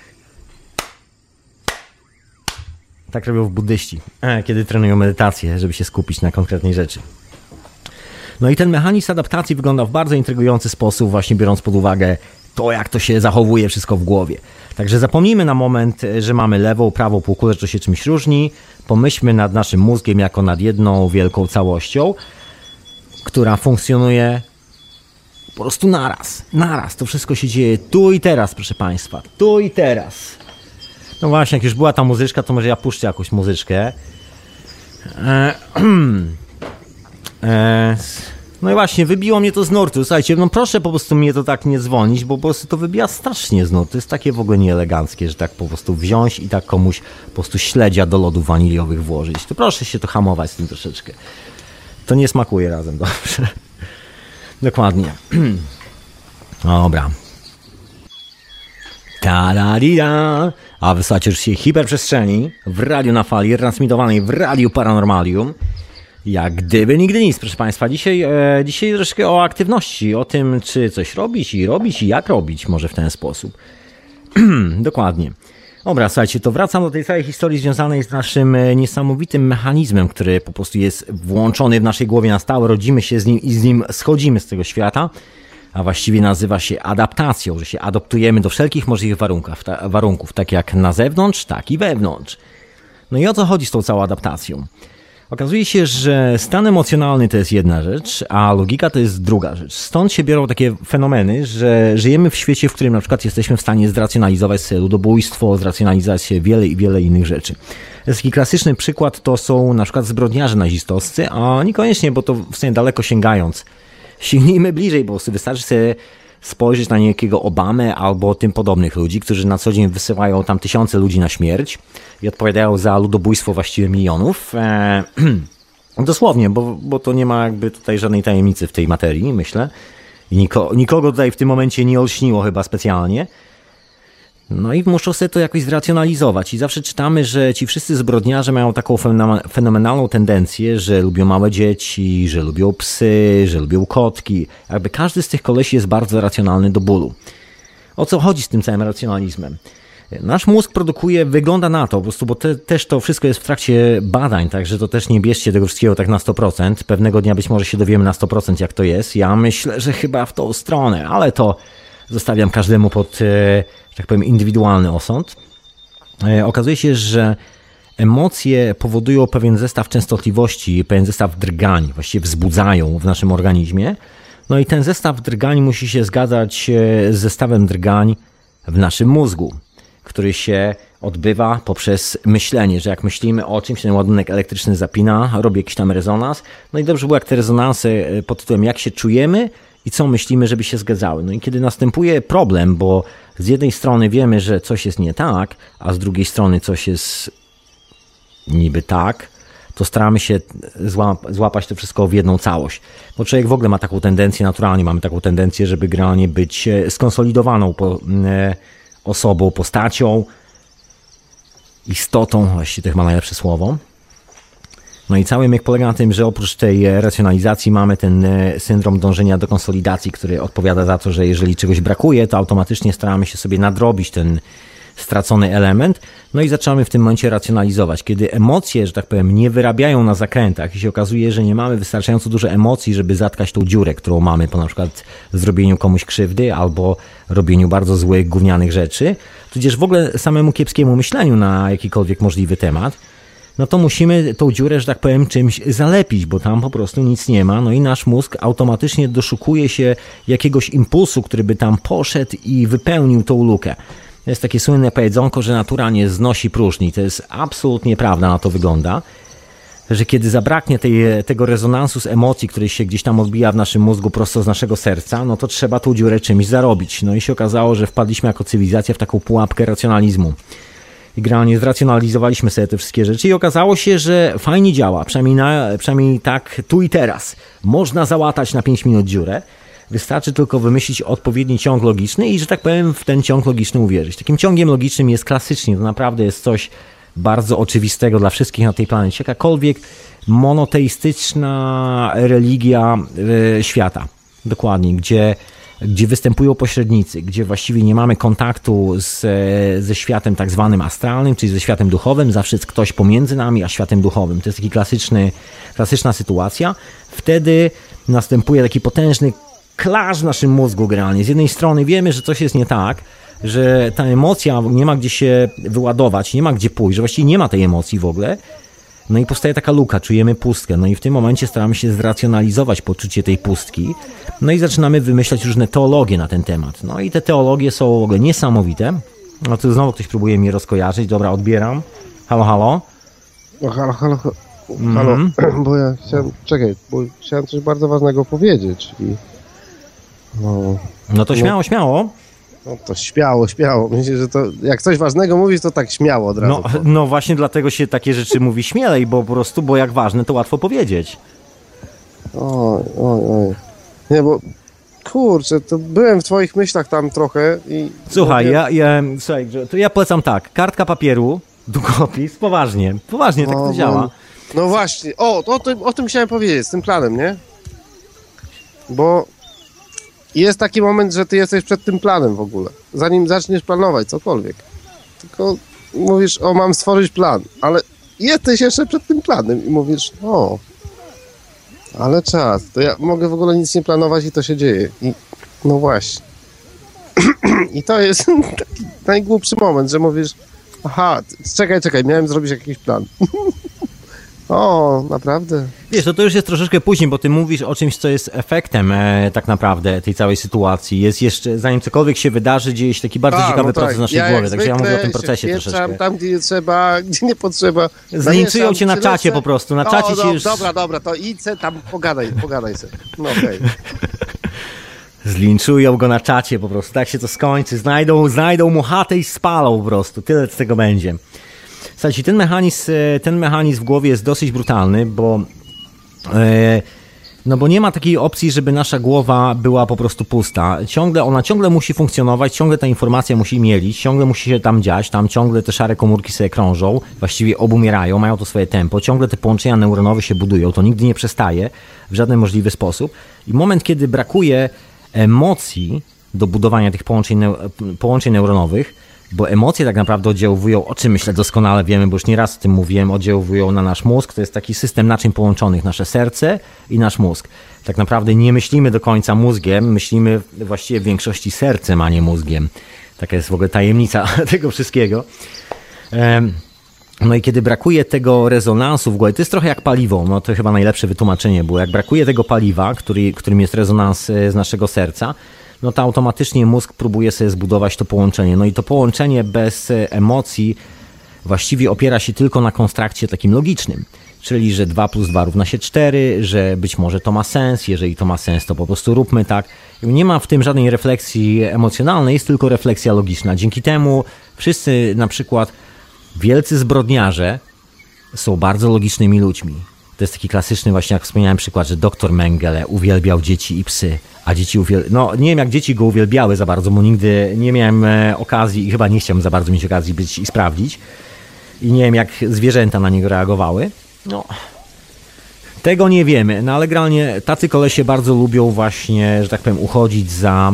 Tak robią w buddyści, kiedy trenują medytację, żeby się skupić na konkretnej rzeczy. No i ten mechanizm adaptacji wygląda w bardzo intrygujący sposób, właśnie biorąc pod uwagę to, jak to się zachowuje wszystko w głowie. Także zapomnijmy na moment, że mamy lewą, prawą półkulę, że to się czymś różni. Pomyślmy nad naszym mózgiem jako nad jedną wielką całością, która funkcjonuje po prostu naraz. Naraz. To wszystko się dzieje tu i teraz, proszę Państwa. Tu i teraz. No właśnie, jak już była ta muzyczka, to może ja puszczę jakąś muzyczkę. E, e, no i właśnie, wybiło mnie to z nurtu. Słuchajcie, no proszę po prostu mnie to tak nie dzwonić, bo po prostu to wybija strasznie z nurtu. To jest takie w ogóle nieeleganckie, że tak po prostu wziąć i tak komuś po prostu śledzia do lodów waniliowych włożyć. To proszę się to hamować z tym troszeczkę. To nie smakuje razem dobrze. Dokładnie. Dobra. Ta-da-di-da. A wysłuchacie oczywiście hiperprzestrzeni w radiu na fali, transmitowanej w Radiu Paranormalium. Jak gdyby nigdy nic, proszę Państwa. Dzisiaj, e, dzisiaj troszkę o aktywności, o tym, czy coś robić i robić i jak robić, może w ten sposób. Dokładnie. Dobra, słuchajcie, to wracam do tej całej historii związanej z naszym niesamowitym mechanizmem, który po prostu jest włączony w naszej głowie na stałe, rodzimy się z nim i z nim schodzimy z tego świata, a właściwie nazywa się adaptacją, że się adaptujemy do wszelkich możliwych warunków, ta, warunków, tak jak na zewnątrz, tak i wewnątrz. No i o co chodzi z tą całą adaptacją? Okazuje się, że stan emocjonalny to jest jedna rzecz, a logika to jest druga rzecz. Stąd się biorą takie fenomeny, że żyjemy w świecie, w którym na przykład jesteśmy w stanie zracjonalizować sobie ludobójstwo, zracjonalizować się wiele i wiele innych rzeczy. Taki klasyczny przykład to są na przykład zbrodniarze nazistowscy, a niekoniecznie, bo to w sumie daleko sięgając. Sięgnijmy bliżej, bo wystarczy sobie spojrzeć na niejakiego Obamę albo tym podobnych ludzi, którzy na co dzień wysyłają tam tysiące ludzi na śmierć i odpowiadają za ludobójstwo właściwie milionów. Eee, dosłownie, bo, bo to nie ma jakby tutaj żadnej tajemnicy w tej materii, myślę. I niko, nikogo tutaj w tym momencie nie olśniło chyba specjalnie. No i muszą sobie to jakoś zracjonalizować. I zawsze czytamy, że ci wszyscy zbrodniarze mają taką fenomenalną tendencję, że lubią małe dzieci, że lubią psy, że lubią kotki. Jakby każdy z tych kolesi jest bardzo racjonalny do bólu. O co chodzi z tym całym racjonalizmem? Nasz mózg produkuje, wygląda na to, po prostu, bo te, też to wszystko jest w trakcie badań, także to też nie bierzcie tego wszystkiego tak na sto procent. Pewnego dnia być może się dowiemy na sto procent jak to jest. Ja myślę, że chyba w tą stronę, ale to zostawiam każdemu pod, że tak powiem, indywidualny osąd. Okazuje się, że emocje powodują pewien zestaw częstotliwości, pewien zestaw drgań, właściwie wzbudzają w naszym organizmie. No i ten zestaw drgań musi się zgadzać z zestawem drgań w naszym mózgu, który się odbywa poprzez myślenie, że jak myślimy o czymś, ten ładunek elektryczny zapina, robi jakiś tam rezonans. No i dobrze było, jak te rezonansy pod tytułem jak się czujemy i co myślimy, żeby się zgadzały. No i kiedy następuje problem, bo z jednej strony wiemy, że coś jest nie tak, a z drugiej strony coś jest niby tak, to staramy się złapać to wszystko w jedną całość. Bo człowiek w ogóle ma taką tendencję, naturalnie mamy taką tendencję, żeby generalnie być skonsolidowaną po, e, osobą, postacią, istotą, właściwie to chyba najlepsze słowo. No i cały myk polega na tym, że oprócz tej racjonalizacji mamy ten syndrom dążenia do konsolidacji, który odpowiada za to, że jeżeli czegoś brakuje, to automatycznie staramy się sobie nadrobić ten stracony element, no i zaczynamy w tym momencie racjonalizować. Kiedy emocje, że tak powiem, nie wyrabiają na zakrętach i się okazuje, że nie mamy wystarczająco dużo emocji, żeby zatkać tą dziurę, którą mamy po na przykład zrobieniu komuś krzywdy albo robieniu bardzo złych, gównianych rzeczy, tudzież w ogóle samemu kiepskiemu myśleniu na jakikolwiek możliwy temat, no to musimy tą dziurę, że tak powiem, czymś zalepić, bo tam po prostu nic nie ma, no i nasz mózg automatycznie doszukuje się jakiegoś impulsu, który by tam poszedł i wypełnił tą lukę. To jest takie słynne powiedzonko, że natura nie znosi próżni. To jest absolutnie prawda, na to wygląda, że kiedy zabraknie tej, tego rezonansu z emocji, który się gdzieś tam odbija w naszym mózgu prosto z naszego serca, no to trzeba tą dziurę czymś zarobić. No i się okazało, że wpadliśmy jako cywilizacja w taką pułapkę racjonalizmu. I generalnie zracjonalizowaliśmy sobie te wszystkie rzeczy i okazało się, że fajnie działa, przynajmniej, na, przynajmniej tak tu i teraz. Można załatać na pięć minut dziurę. Wystarczy tylko wymyślić odpowiedni ciąg logiczny i, że tak powiem, w ten ciąg logiczny uwierzyć. Takim ciągiem logicznym jest klasycznie, to naprawdę jest coś bardzo oczywistego dla wszystkich na tej planecie. Jakakolwiek monoteistyczna religia yy, świata, dokładnie, gdzie, gdzie występują pośrednicy, gdzie właściwie nie mamy kontaktu z, ze światem tak zwanym astralnym, czyli ze światem duchowym, zawsze jest ktoś pomiędzy nami a światem duchowym. To jest taki klasyczny, klasyczna sytuacja. Wtedy następuje taki potężny klasz w naszym mózgu generalnie. Z jednej strony wiemy, że coś jest nie tak, że ta emocja nie ma gdzie się wyładować, nie ma gdzie pójść, że właściwie nie ma tej emocji w ogóle. No i powstaje taka luka, czujemy pustkę. No i w tym momencie staramy się zracjonalizować poczucie tej pustki. No i zaczynamy wymyślać różne teologie na ten temat. No i te teologie są w ogóle niesamowite. No tu znowu ktoś próbuje mnie rozkojarzyć. Dobra, odbieram. Halo, halo.
No, halo, halo, halo. Halo, mm. bo ja chciałem, czekaj, bo chciałem coś bardzo ważnego powiedzieć. I, no,
no to śmiało, no, śmiało.
No to śmiało, śmiało. Myślę, że to jak coś ważnego mówisz, to tak śmiało od razu.
No, no właśnie dlatego się takie rzeczy mówi śmielej, bo po prostu, bo jak ważne, to łatwo powiedzieć.
Oj, oj, oj. Nie, bo kurczę, to byłem w twoich myślach tam trochę i...
Słuchaj,
mówię,
ja, ja, słuchaj, to ja polecam tak, kartka papieru, długopis, poważnie, poważnie, tak to
no,
działa.
No właśnie, o, o, tym, o tym chciałem powiedzieć, z tym planem, nie? Bo jest taki moment, że ty jesteś przed tym planem w ogóle, zanim zaczniesz planować cokolwiek. Tylko mówisz, o, mam stworzyć plan, ale jesteś jeszcze przed tym planem i mówisz, o, ale czas, to ja mogę w ogóle nic nie planować i to się dzieje. I no właśnie. I to jest taki najgłupszy moment, że mówisz, aha, czekaj, czekaj, miałem zrobić jakiś plan. O, naprawdę?
Wiesz, to, to już jest troszeczkę później, bo ty mówisz o czymś, co jest efektem e, tak naprawdę tej całej sytuacji. Jest jeszcze, zanim cokolwiek się wydarzy, dzieje się taki bardzo
A,
ciekawy
no tak.
proces w naszej
ja
głowie, także ja mówię o tym procesie troszeczkę.
Tam, gdzie nie trzeba, gdzie nie potrzeba.
Zlinczują cię na czacie po prostu, na czacie
o,
ci
no,
już...
Dobra, dobra, to idź se tam, pogadaj, pogadaj sobie. No okej. Okay.
Zlinczują go na czacie po prostu, tak się to skończy. Znajdą, znajdą mu chatę i spalą po prostu, tyle z tego będzie. Słuchajcie, ten mechanizm, ten mechanizm w głowie jest dosyć brutalny, bo e, no bo nie ma takiej opcji, żeby nasza głowa była po prostu pusta. Ciągle, ona ciągle musi funkcjonować, ciągle ta informacja musi mielić, ciągle musi się tam dziać, tam ciągle te szare komórki sobie krążą, właściwie obumierają, mają to swoje tempo, ciągle te połączenia neuronowe się budują, to nigdy nie przestaje w żaden możliwy sposób. I moment, kiedy brakuje emocji do budowania tych połączeń, połączeń neuronowych, bo emocje tak naprawdę oddziaływują, o czym myślę doskonale wiemy, bo już nieraz o tym mówiłem, oddziaływują na nasz mózg. To jest taki system naczyń połączonych, nasze serce i nasz mózg. Tak naprawdę nie myślimy do końca mózgiem, myślimy właściwie w większości sercem, a nie mózgiem. Taka jest w ogóle tajemnica tego wszystkiego. No i kiedy brakuje tego rezonansu w głowie, to jest trochę jak paliwo, no to chyba najlepsze wytłumaczenie było, jak brakuje tego paliwa, który, którym jest rezonans z naszego serca, no to automatycznie mózg próbuje sobie zbudować to połączenie. No i to połączenie bez emocji właściwie opiera się tylko na konstrukcie takim logicznym. Czyli, że dwa plus dwa równa się cztery, że być może to ma sens, jeżeli to ma sens, to po prostu róbmy tak. Nie ma w tym żadnej refleksji emocjonalnej, jest tylko refleksja logiczna. Dzięki temu wszyscy na przykład wielcy zbrodniarze są bardzo logicznymi ludźmi. To jest taki klasyczny właśnie, jak wspomniałem przykład, że doktor Mengele uwielbiał dzieci i psy, a dzieci uwielbiały, no nie wiem jak dzieci go uwielbiały za bardzo, bo nigdy nie miałem okazji i chyba nie chciałem za bardzo mieć okazji być i sprawdzić. I nie wiem jak zwierzęta na niego reagowały. No, tego nie wiemy, no ale generalnie tacy kolesie bardzo lubią właśnie, że tak powiem, uchodzić za,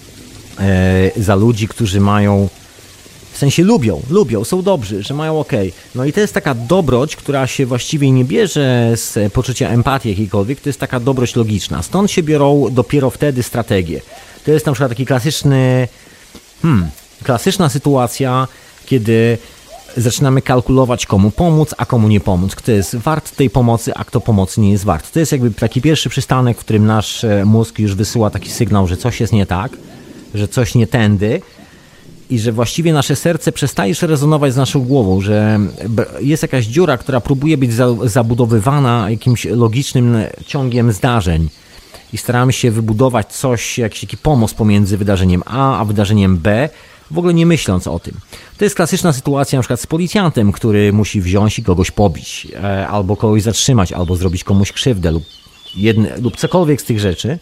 e, za ludzi, którzy mają, w sensie lubią, lubią, są dobrzy, że mają okej. No i to jest taka dobroć, która się właściwie nie bierze z poczucia empatii jakiejkolwiek, to jest taka dobroć logiczna. Stąd się biorą dopiero wtedy strategie. To jest na przykład taki klasyczny, hmm, klasyczna sytuacja, kiedy zaczynamy kalkulować, komu pomóc, a komu nie pomóc. Kto jest wart tej pomocy, a kto pomocy nie jest wart. To jest jakby taki pierwszy przystanek, w którym nasz mózg już wysyła taki sygnał, że coś jest nie tak, że coś nie tędy i że właściwie nasze serce przestaje rezonować z naszą głową, że jest jakaś dziura, która próbuje być zabudowywana jakimś logicznym ciągiem zdarzeń i staramy się wybudować coś, jakiś taki pomost pomiędzy wydarzeniem A a wydarzeniem B, w ogóle nie myśląc o tym. To jest klasyczna sytuacja na przykład z policjantem, który musi wziąć i kogoś pobić, albo kogoś zatrzymać, albo zrobić komuś krzywdę lub, jedne, lub cokolwiek z tych rzeczy.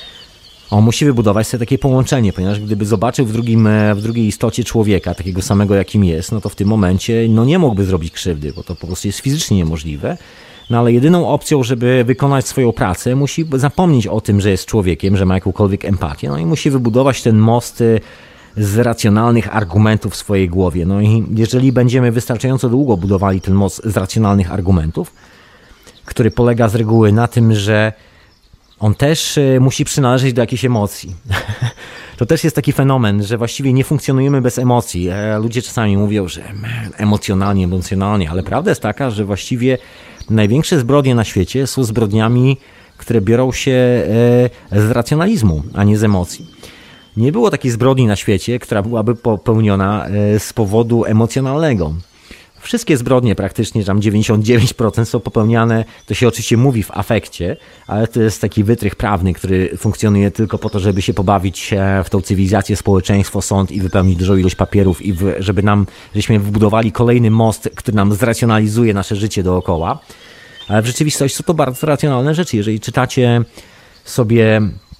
On musi wybudować sobie takie połączenie, ponieważ gdyby zobaczył w, drugim, w drugiej istocie człowieka, takiego samego jakim jest, no to w tym momencie no nie mógłby zrobić krzywdy, bo to po prostu jest fizycznie niemożliwe. No ale jedyną opcją, żeby wykonać swoją pracę, musi zapomnieć o tym, że jest człowiekiem, że ma jakąkolwiek empatię, no i musi wybudować ten most z racjonalnych argumentów w swojej głowie. No i jeżeli będziemy wystarczająco długo budowali ten most z racjonalnych argumentów, który polega z reguły na tym, że on też musi przynależeć do jakiejś emocji. To też jest taki fenomen, że właściwie nie funkcjonujemy bez emocji. Ludzie czasami mówią, że emocjonalnie, emocjonalnie, ale prawda jest taka, że właściwie największe zbrodnie na świecie są zbrodniami, które biorą się z racjonalizmu, a nie z emocji. Nie było takiej zbrodni na świecie, która byłaby popełniona z powodu emocjonalnego. Wszystkie zbrodnie praktycznie, tam dziewięćdziesiąt dziewięć procent są popełniane, to się oczywiście mówi w afekcie, ale to jest taki wytrych prawny, który funkcjonuje tylko po to, żeby się pobawić w tą cywilizację, społeczeństwo, sąd i wypełnić dużą ilość papierów i w, żeby nam, żebyśmy wybudowali kolejny most, który nam zracjonalizuje nasze życie dookoła. Ale w rzeczywistości są to bardzo racjonalne rzeczy. Jeżeli czytacie sobie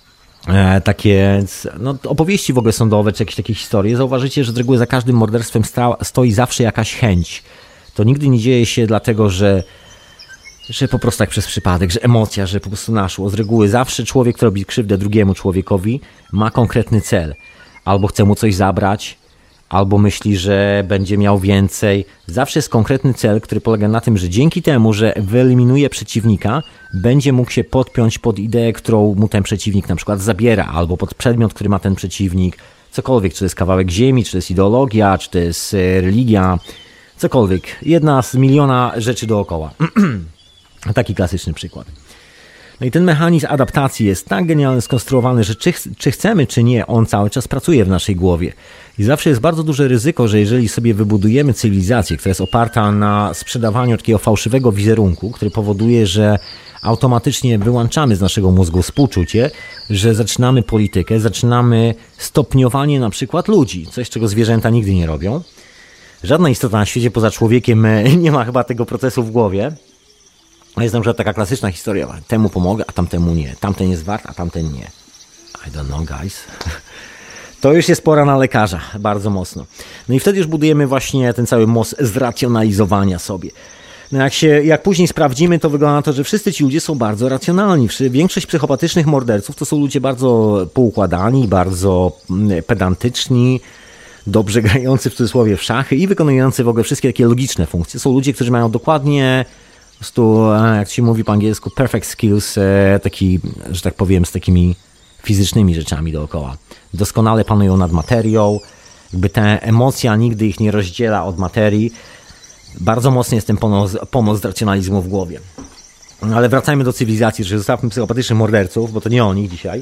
e, takie no, opowieści w ogóle sądowe, czy jakieś takie historie, zauważycie, że z reguły za każdym morderstwem sta, stoi zawsze jakaś chęć. To nigdy nie dzieje się dlatego, że że po prostu tak przez przypadek, że emocja, że po prostu naszło. Z reguły zawsze człowiek, który robi krzywdę drugiemu człowiekowi, ma konkretny cel. Albo chce mu coś zabrać, albo myśli, że będzie miał więcej. Zawsze jest konkretny cel, który polega na tym, że dzięki temu, że wyeliminuje przeciwnika, będzie mógł się podpiąć pod ideę, którą mu ten przeciwnik na przykład zabiera, albo pod przedmiot, który ma ten przeciwnik. Cokolwiek, czy to jest kawałek ziemi, czy to jest ideologia, czy to jest religia, cokolwiek. Jedna z miliona rzeczy dookoła. Taki klasyczny przykład. No i ten mechanizm adaptacji jest tak genialnie skonstruowany, że czy, czy chcemy, czy nie, on cały czas pracuje w naszej głowie. I zawsze jest bardzo duże ryzyko, że jeżeli sobie wybudujemy cywilizację, która jest oparta na sprzedawaniu takiego fałszywego wizerunku, który powoduje, że automatycznie wyłączamy z naszego mózgu współczucie, że zaczynamy politykę, zaczynamy stopniowanie na przykład ludzi, coś czego zwierzęta nigdy nie robią. Żadna istota na świecie poza człowiekiem nie ma chyba tego procesu w głowie. Jest na przykład taka klasyczna historia, temu pomogę, a tamtemu nie. Tamten jest wart, a tamten nie. I don't know, guys. To już jest pora na lekarza, bardzo mocno. No i wtedy już budujemy właśnie ten cały most zracjonalizowania sobie. No jak się, jak później sprawdzimy, to wygląda na to, że wszyscy ci ludzie są bardzo racjonalni. Większość psychopatycznych morderców to są ludzie bardzo poukładani, bardzo pedantyczni, dobrze grający w cudzysłowie w szachy i wykonujący w ogóle wszystkie takie logiczne funkcje. Są ludzie, którzy mają dokładnie... Po prostu, jak się mówi po angielsku, perfect skills, taki, że tak powiem, z takimi fizycznymi rzeczami dookoła. Doskonale panują nad materią, jakby ta emocja nigdy ich nie rozdziela od materii. Bardzo mocny jest ten pomoc, pomoc z racjonalizmu w głowie. Ale wracajmy do cywilizacji, że zostawmy psychopatycznych morderców, bo to nie o nich dzisiaj.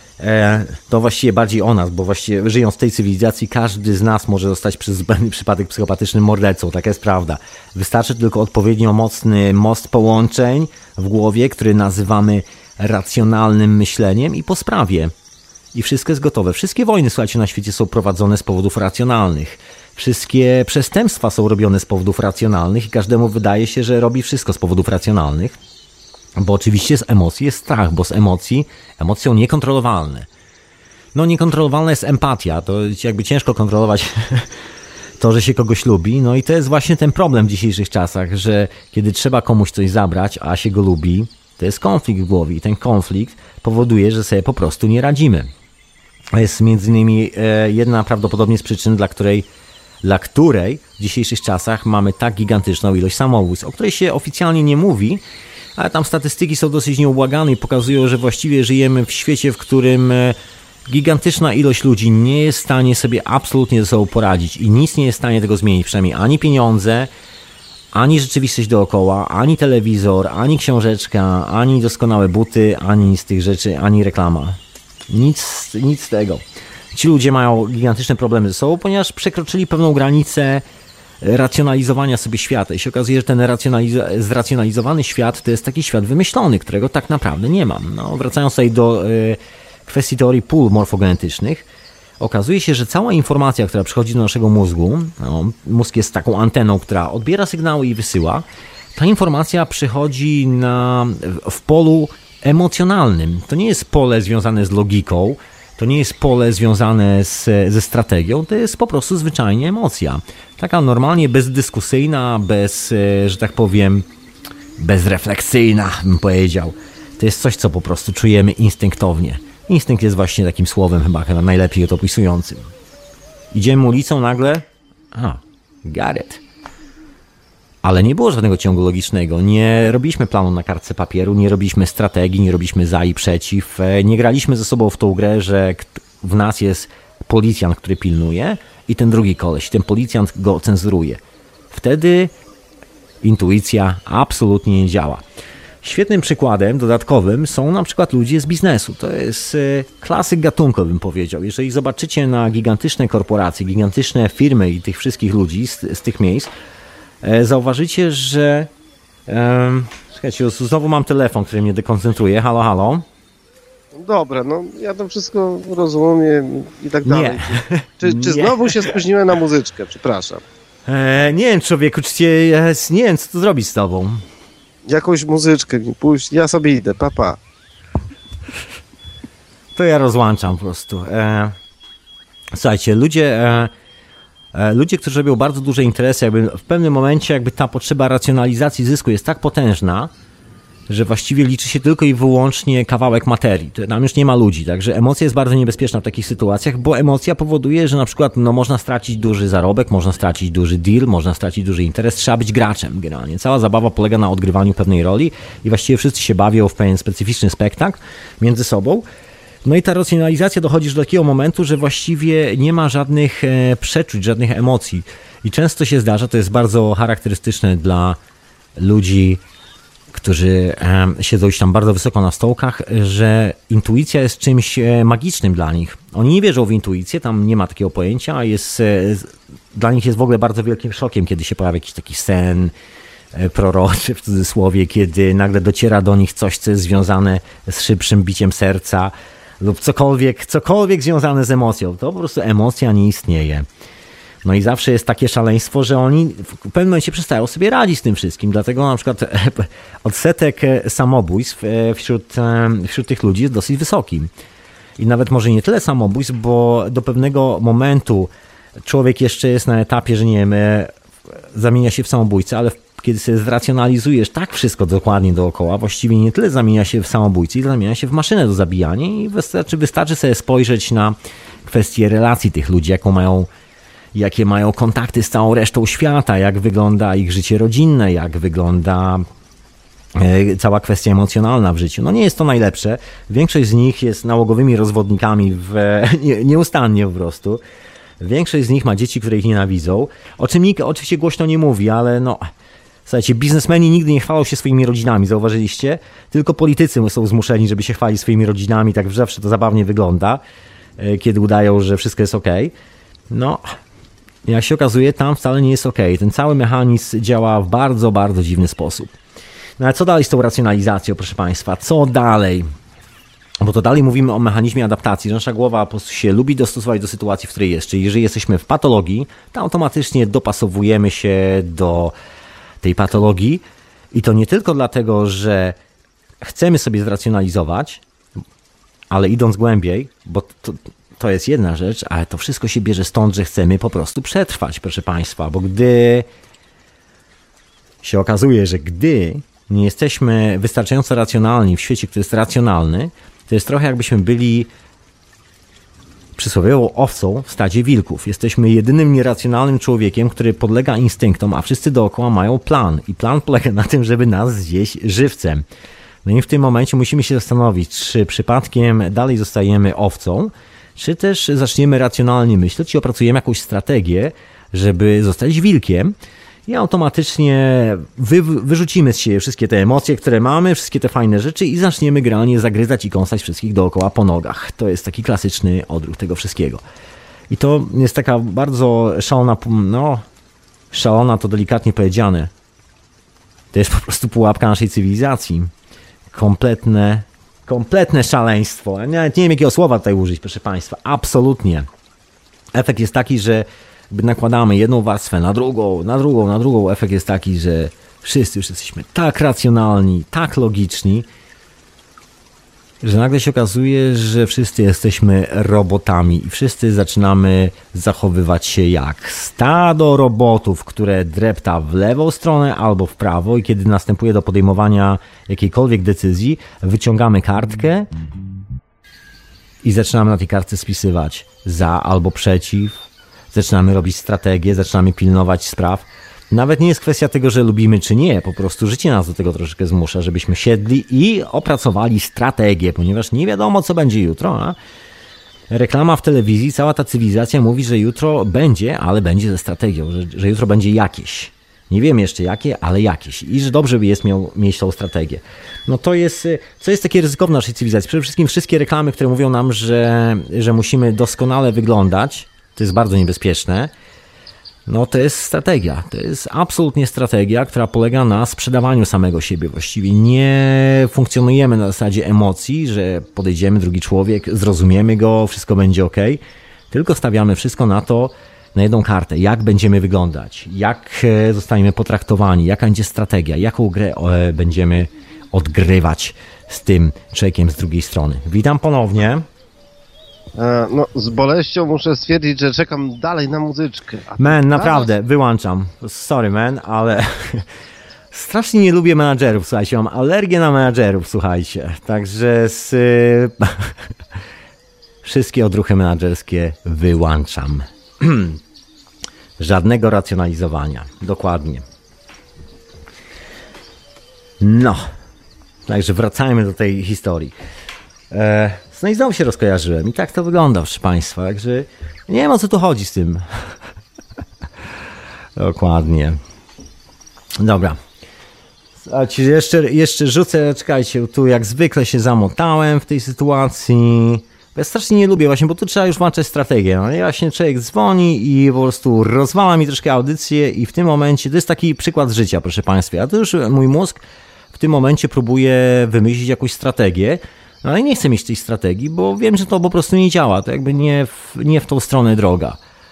To właściwie bardziej o nas, bo właściwie żyjąc w tej cywilizacji każdy z nas może zostać przez zbędny przypadek psychopatycznym mordercą, taka jest prawda. Wystarczy tylko odpowiednio mocny most połączeń w głowie, który nazywamy racjonalnym myśleniem i po sprawie. I wszystko jest gotowe. Wszystkie wojny, słuchajcie, na świecie są prowadzone z powodów racjonalnych. Wszystkie przestępstwa są robione z powodów racjonalnych i każdemu wydaje się, że robi wszystko z powodów racjonalnych. Bo oczywiście z emocji jest strach, bo z emocji, emocją niekontrolowalne. No niekontrolowalna jest empatia, to jakby ciężko kontrolować to, że się kogoś lubi. No i to jest właśnie ten problem w dzisiejszych czasach, że kiedy trzeba komuś coś zabrać, a się go lubi, to jest konflikt w głowie i ten konflikt powoduje, że sobie po prostu nie radzimy. To jest między innymi jedna prawdopodobnie z przyczyn, dla której, dla której w dzisiejszych czasach mamy tak gigantyczną ilość samobójstw, o której się oficjalnie nie mówi, ale tam statystyki są dosyć nieubłagane i pokazują, że właściwie żyjemy w świecie, w którym gigantyczna ilość ludzi nie jest w stanie sobie absolutnie ze sobą poradzić i nic nie jest w stanie tego zmienić, przynajmniej ani pieniądze, ani rzeczywistość dookoła, ani telewizor, ani książeczka, ani doskonałe buty, ani nic z tych rzeczy, ani reklama. Nic, nic z tego. Ci ludzie mają gigantyczne problemy ze sobą, ponieważ przekroczyli pewną granicę racjonalizowania sobie świata. I się okazuje, że ten racjonaliz- zracjonalizowany świat to jest taki świat wymyślony, którego tak naprawdę nie ma. No, wracając tutaj do y, kwestii teorii pól morfogenetycznych, okazuje się, że cała informacja, która przychodzi do naszego mózgu, no, mózg jest taką anteną, która odbiera sygnały i wysyła, ta informacja przychodzi na, w polu emocjonalnym. To nie jest pole związane z logiką, to nie jest pole związane z, ze strategią, to jest po prostu zwyczajnie emocja. Taka normalnie bezdyskusyjna, bez, że tak powiem, bezrefleksyjna, bym powiedział. To jest coś, co po prostu czujemy instynktownie. Instynkt jest właśnie takim słowem chyba, chyba najlepiej to opisującym. Idziemy ulicą nagle, a, got it. Ale nie było żadnego ciągu logicznego, nie robiliśmy planu na kartce papieru, nie robiliśmy strategii, nie robiliśmy za i przeciw, nie graliśmy ze sobą w tą grę, że w nas jest policjant, który pilnuje i ten drugi koleś, ten policjant go cenzuruje. Wtedy intuicja absolutnie nie działa. Świetnym przykładem dodatkowym są na przykład ludzie z biznesu. To jest klasyk gatunku, bym powiedział. Jeżeli zobaczycie na gigantyczne korporacje, gigantyczne firmy i tych wszystkich ludzi z, z tych miejsc, zauważycie, że... Um, słuchajcie, znowu mam telefon, który mnie dekoncentruje. Halo, halo.
Dobra, no ja to wszystko rozumiem i tak dalej.
Nie.
Czy, czy znowu się spóźniłem na muzyczkę? Przepraszam.
E, nie wiem, człowieku, czy cię, nie wiem, co to zrobić z tobą.
Jakąś muzyczkę mi puść, ja sobie idę, papa. Pa.
to ja rozłączam po prostu. E, słuchajcie, ludzie, e, e, ludzie, którzy robią bardzo duże interesy, jakby w pewnym momencie jakby ta potrzeba racjonalizacji zysku jest tak potężna, że właściwie liczy się tylko i wyłącznie kawałek materii. Tam już nie ma ludzi, także emocja jest bardzo niebezpieczna w takich sytuacjach, bo emocja powoduje, że na przykład no, można stracić duży zarobek, można stracić duży deal, można stracić duży interes, trzeba być graczem generalnie. Cała zabawa polega na odgrywaniu pewnej roli i właściwie wszyscy się bawią w pewien specyficzny spektakl między sobą. No i ta racjonalizacja dochodzi do takiego momentu, że właściwie nie ma żadnych e, przeczuć, żadnych emocji. I często się zdarza, to jest bardzo charakterystyczne dla ludzi, którzy e, siedzą już tam bardzo wysoko na stołkach, że intuicja jest czymś e, magicznym dla nich. Oni nie wierzą w intuicję, tam nie ma takiego pojęcia, a jest, e, dla nich jest w ogóle bardzo wielkim szokiem, kiedy się pojawia jakiś taki sen e, proroczy w cudzysłowie, kiedy nagle dociera do nich coś, co jest związane z szybszym biciem serca lub cokolwiek, cokolwiek związane z emocją. To po prostu emocja nie istnieje. No i zawsze jest takie szaleństwo, że oni w pewnym momencie przestają sobie radzić z tym wszystkim. Dlatego na przykład odsetek samobójstw wśród, wśród tych ludzi jest dosyć wysoki. I nawet może nie tyle samobójstw, bo do pewnego momentu człowiek jeszcze jest na etapie, że nie wiem, zamienia się w samobójcę, ale kiedy sobie zracjonalizujesz tak wszystko dokładnie dookoła, właściwie nie tyle zamienia się w samobójcę, ile zamienia się w maszynę do zabijania i wystarczy, wystarczy sobie spojrzeć na kwestię relacji tych ludzi, jaką mają jakie mają kontakty z całą resztą świata, jak wygląda ich życie rodzinne, jak wygląda cała kwestia emocjonalna w życiu. No nie jest to najlepsze. Większość z nich jest nałogowymi rozwodnikami w, nie, nieustannie po prostu. Większość z nich ma dzieci, które ich nienawidzą, o czym nikt oczywiście głośno nie mówi, ale no... Słuchajcie, biznesmeni nigdy nie chwalą się swoimi rodzinami, zauważyliście? Tylko politycy są zmuszeni, żeby się chwalić swoimi rodzinami, tak zawsze to zabawnie wygląda, kiedy udają, że wszystko jest okej. No... Jak się okazuje, tam wcale nie jest ok. Ten cały mechanizm działa w bardzo, bardzo dziwny sposób. No ale co dalej z tą racjonalizacją, proszę Państwa? Co dalej? Bo to dalej mówimy o mechanizmie adaptacji, że nasza głowa po prostu się lubi dostosować do sytuacji, w której jest. Czyli jeżeli jesteśmy w patologii, to automatycznie dopasowujemy się do tej patologii i to nie tylko dlatego, że chcemy sobie zracjonalizować, ale idąc głębiej, bo to... To jest jedna rzecz, ale to wszystko się bierze stąd, że chcemy po prostu przetrwać, proszę Państwa, bo gdy się okazuje, że gdy nie jesteśmy wystarczająco racjonalni w świecie, który jest racjonalny, to jest trochę jakbyśmy byli przysłowiową owcą w stadzie wilków. Jesteśmy jedynym nieracjonalnym człowiekiem, który podlega instynktom, a wszyscy dookoła mają plan i plan polega na tym, żeby nas zjeść żywcem. No i w tym momencie musimy się zastanowić, czy przypadkiem dalej zostajemy owcą, czy też zaczniemy racjonalnie myśleć i opracujemy jakąś strategię, żeby zostać wilkiem i automatycznie wy, wyrzucimy z siebie wszystkie te emocje, które mamy, wszystkie te fajne rzeczy i zaczniemy generalnie zagryzać i kąsać wszystkich dookoła po nogach. To jest taki klasyczny odruch tego wszystkiego. I to jest taka bardzo szalona, no szalona to delikatnie powiedziane. To jest po prostu pułapka naszej cywilizacji. Kompletne Kompletne szaleństwo. Nawet nie wiem, jakiego słowa tutaj użyć, proszę Państwa. Absolutnie. Efekt jest taki, że nakładamy jedną warstwę na drugą, na drugą, na drugą. Efekt jest taki, że wszyscy już jesteśmy tak racjonalni, tak logiczni, że nagle się okazuje, że wszyscy jesteśmy robotami i wszyscy zaczynamy zachowywać się jak stado robotów, które drepta w lewą stronę albo w prawo i kiedy następuje do podejmowania jakiejkolwiek decyzji, wyciągamy kartkę i zaczynamy na tej kartce spisywać za albo przeciw, zaczynamy robić strategię, zaczynamy pilnować spraw. Nawet nie jest kwestia tego, że lubimy czy nie, po prostu życie nas do tego troszeczkę zmusza, żebyśmy siedli i opracowali strategię, ponieważ nie wiadomo, co będzie jutro. A? Reklama w telewizji, cała ta cywilizacja mówi, że jutro będzie, ale będzie ze strategią, że, że jutro będzie jakieś. Nie wiem jeszcze jakie, ale jakieś. I że dobrze by jest miał, mieć tą strategię. No to jest, co jest takie ryzykowne w naszej cywilizacji? Przede wszystkim wszystkie reklamy, które mówią nam, że, że musimy doskonale wyglądać, to jest bardzo niebezpieczne. No to jest strategia, to jest absolutnie strategia, która polega na sprzedawaniu samego siebie. Właściwie nie funkcjonujemy na zasadzie emocji, że podejdziemy, drugi człowiek, zrozumiemy go, wszystko będzie ok, tylko stawiamy wszystko na to, na jedną kartę, jak będziemy wyglądać, jak zostaniemy potraktowani, jaka będzie strategia, jaką grę będziemy odgrywać z tym człowiekiem z drugiej strony. Witam ponownie.
No, z boleścią muszę stwierdzić, że czekam dalej na muzyczkę.
Man, naprawdę, wyłączam. Sorry, man, ale strasznie nie lubię menadżerów, słuchajcie, mam alergię na menadżerów, słuchajcie. Także z... wszystkie odruchy menadżerskie wyłączam. Żadnego racjonalizowania. Dokładnie. No. Także wracajmy do tej historii. E, no i znowu się rozkojarzyłem. I tak to wygląda, proszę Państwa. Także nie wiem, o co tu chodzi z tym. Dokładnie. Dobra. Słuchajcie, jeszcze, jeszcze rzucę, czekajcie, tu jak zwykle się zamotałem w tej sytuacji. Ja strasznie nie lubię właśnie, bo tu trzeba już włączać strategię. No i właśnie człowiek dzwoni i po prostu rozwala mi troszkę audycję i w tym momencie, to jest taki przykład życia, proszę Państwa. A to już mój mózg w tym momencie próbuje wymyślić jakąś strategię, no ale nie chcę mieć tej strategii, bo wiem, że to po prostu nie działa, to jakby nie w, nie w tą stronę droga.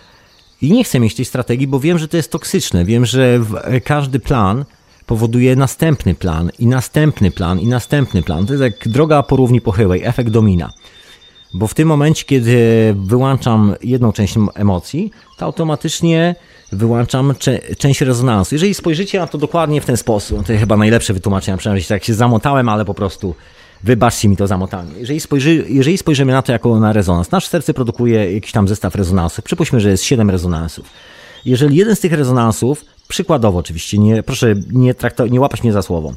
I nie chcę mieć tej strategii, bo wiem, że to jest toksyczne. Wiem, że każdy plan powoduje następny plan i następny plan i następny plan. To jest jak droga po równi pochyłej, efekt domina. Bo w tym momencie, kiedy wyłączam jedną część emocji, to automatycznie wyłączam cze- część rezonansu. Jeżeli spojrzycie na to dokładnie w ten sposób, to jest chyba najlepsze wytłumaczenie, przynajmniej tak się zamotałem, ale po prostu wybaczcie mi to zamotanie. Jeżeli, spojrzy, jeżeli spojrzymy na to jako na rezonans, nasze serce produkuje jakiś tam zestaw rezonansów. Przypuśćmy, że jest siedem rezonansów. Jeżeli jeden z tych rezonansów, przykładowo oczywiście, nie, proszę nie, traktować, nie łapać mnie za słowo,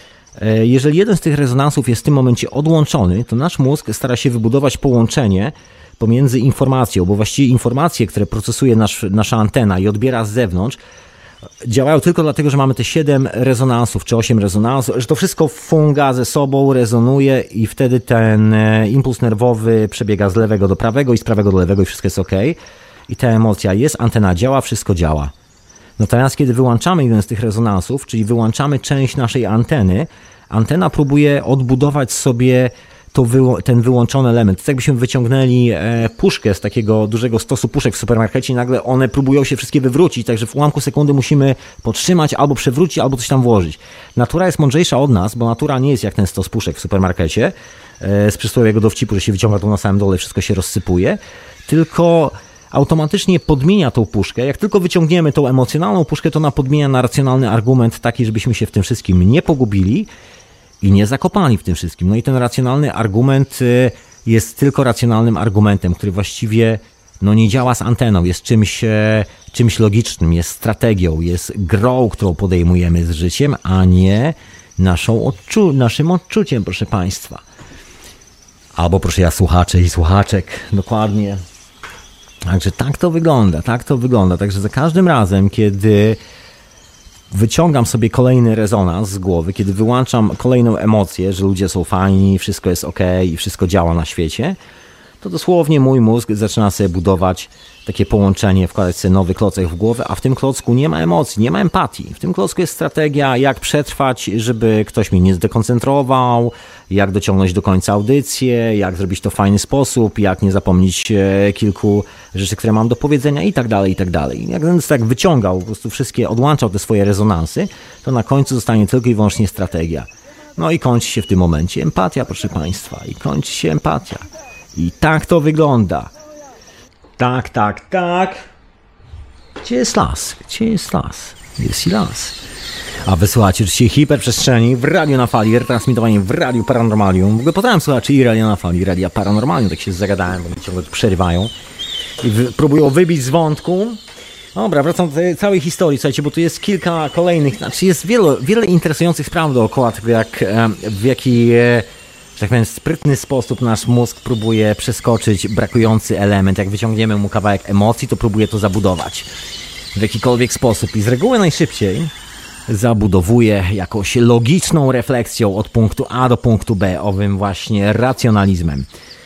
jeżeli jeden z tych rezonansów jest w tym momencie odłączony, to nasz mózg stara się wybudować połączenie pomiędzy informacją, bo właściwie informacje, które procesuje nasz, nasza antena i odbiera z zewnątrz, działają tylko dlatego, że mamy te siedem rezonansów, czy osiem rezonansów, że to wszystko funga ze sobą, rezonuje i wtedy ten impuls nerwowy przebiega z lewego do prawego i z prawego do lewego i wszystko jest ok. I ta emocja jest, antena działa, wszystko działa. Natomiast kiedy wyłączamy jeden z tych rezonansów, czyli wyłączamy część naszej anteny, antena próbuje odbudować sobie to wyło- ten wyłączony element. To tak jakbyśmy wyciągnęli e, puszkę z takiego dużego stosu puszek w supermarkecie i nagle one próbują się wszystkie wywrócić, także w ułamku sekundy musimy podtrzymać, albo przewrócić, albo coś tam włożyć. Natura jest mądrzejsza od nas, bo natura nie jest jak ten stos puszek w supermarkecie e, z przysłowiowego dowcipu, że się wyciąga tu na samym dole, wszystko się rozsypuje, tylko automatycznie podmienia tą puszkę. Jak tylko wyciągniemy tą emocjonalną puszkę, to ona podmienia na racjonalny argument taki, żebyśmy się w tym wszystkim nie pogubili i nie zakopali w tym wszystkim. No i ten racjonalny argument jest tylko racjonalnym argumentem, który właściwie no, nie działa z anteną, jest czymś, czymś logicznym, jest strategią, jest grą, którą podejmujemy z życiem, a nie naszą odczu- naszym odczuciem, proszę Państwa. Albo proszę ja słuchaczy i słuchaczek, dokładnie. Także tak to wygląda, tak to wygląda. Także za każdym razem, kiedy wyciągam sobie kolejny rezonans z głowy, kiedy wyłączam kolejną emocję, że ludzie są fajni, wszystko jest ok i wszystko działa na świecie, to dosłownie mój mózg zaczyna sobie budować takie połączenie, wkładać sobie nowy klocek w głowę, a w tym klocku nie ma emocji, nie ma empatii. W tym klocku jest strategia, jak przetrwać, żeby ktoś mnie nie zdekoncentrował, jak dociągnąć do końca audycję, jak zrobić to w fajny sposób, jak nie zapomnieć kilku rzeczy, które mam do powiedzenia i tak dalej, i tak dalej. Jak będę tak wyciągał, po prostu wszystkie, odłączał te swoje rezonansy, to na końcu zostanie tylko i wyłącznie strategia. No i kończy się w tym momencie empatia, proszę Państwa, i kończy się empatia. I tak to wygląda. Tak, tak, tak. Gdzie jest las? Gdzie jest las? Jest i las. A wysłuchacie oczywiście Hiperprzestrzeni w Radio na Fali, retransmitowanie w Radiu Paranormalium. W ogóle pozdrawiam słuchaczy i Radio na Fali, Radia Paranormalium. Tak się zagadałem, bo mi ciągle tu przerywają. I wy, próbują wybić z wątku. Dobra, wracam do tej całej historii, słuchajcie, bo tu jest kilka kolejnych, znaczy jest wiele, wiele interesujących spraw dookoła tego, jak, w jaki... że tak powiem, sprytny sposób nasz mózg próbuje przeskoczyć brakujący element. Jak wyciągniemy mu kawałek emocji, to próbuje to zabudować w jakikolwiek sposób. I z reguły najszybciej zabudowuje jakąś logiczną refleksją od punktu A do punktu B, owym właśnie racjonalizmem.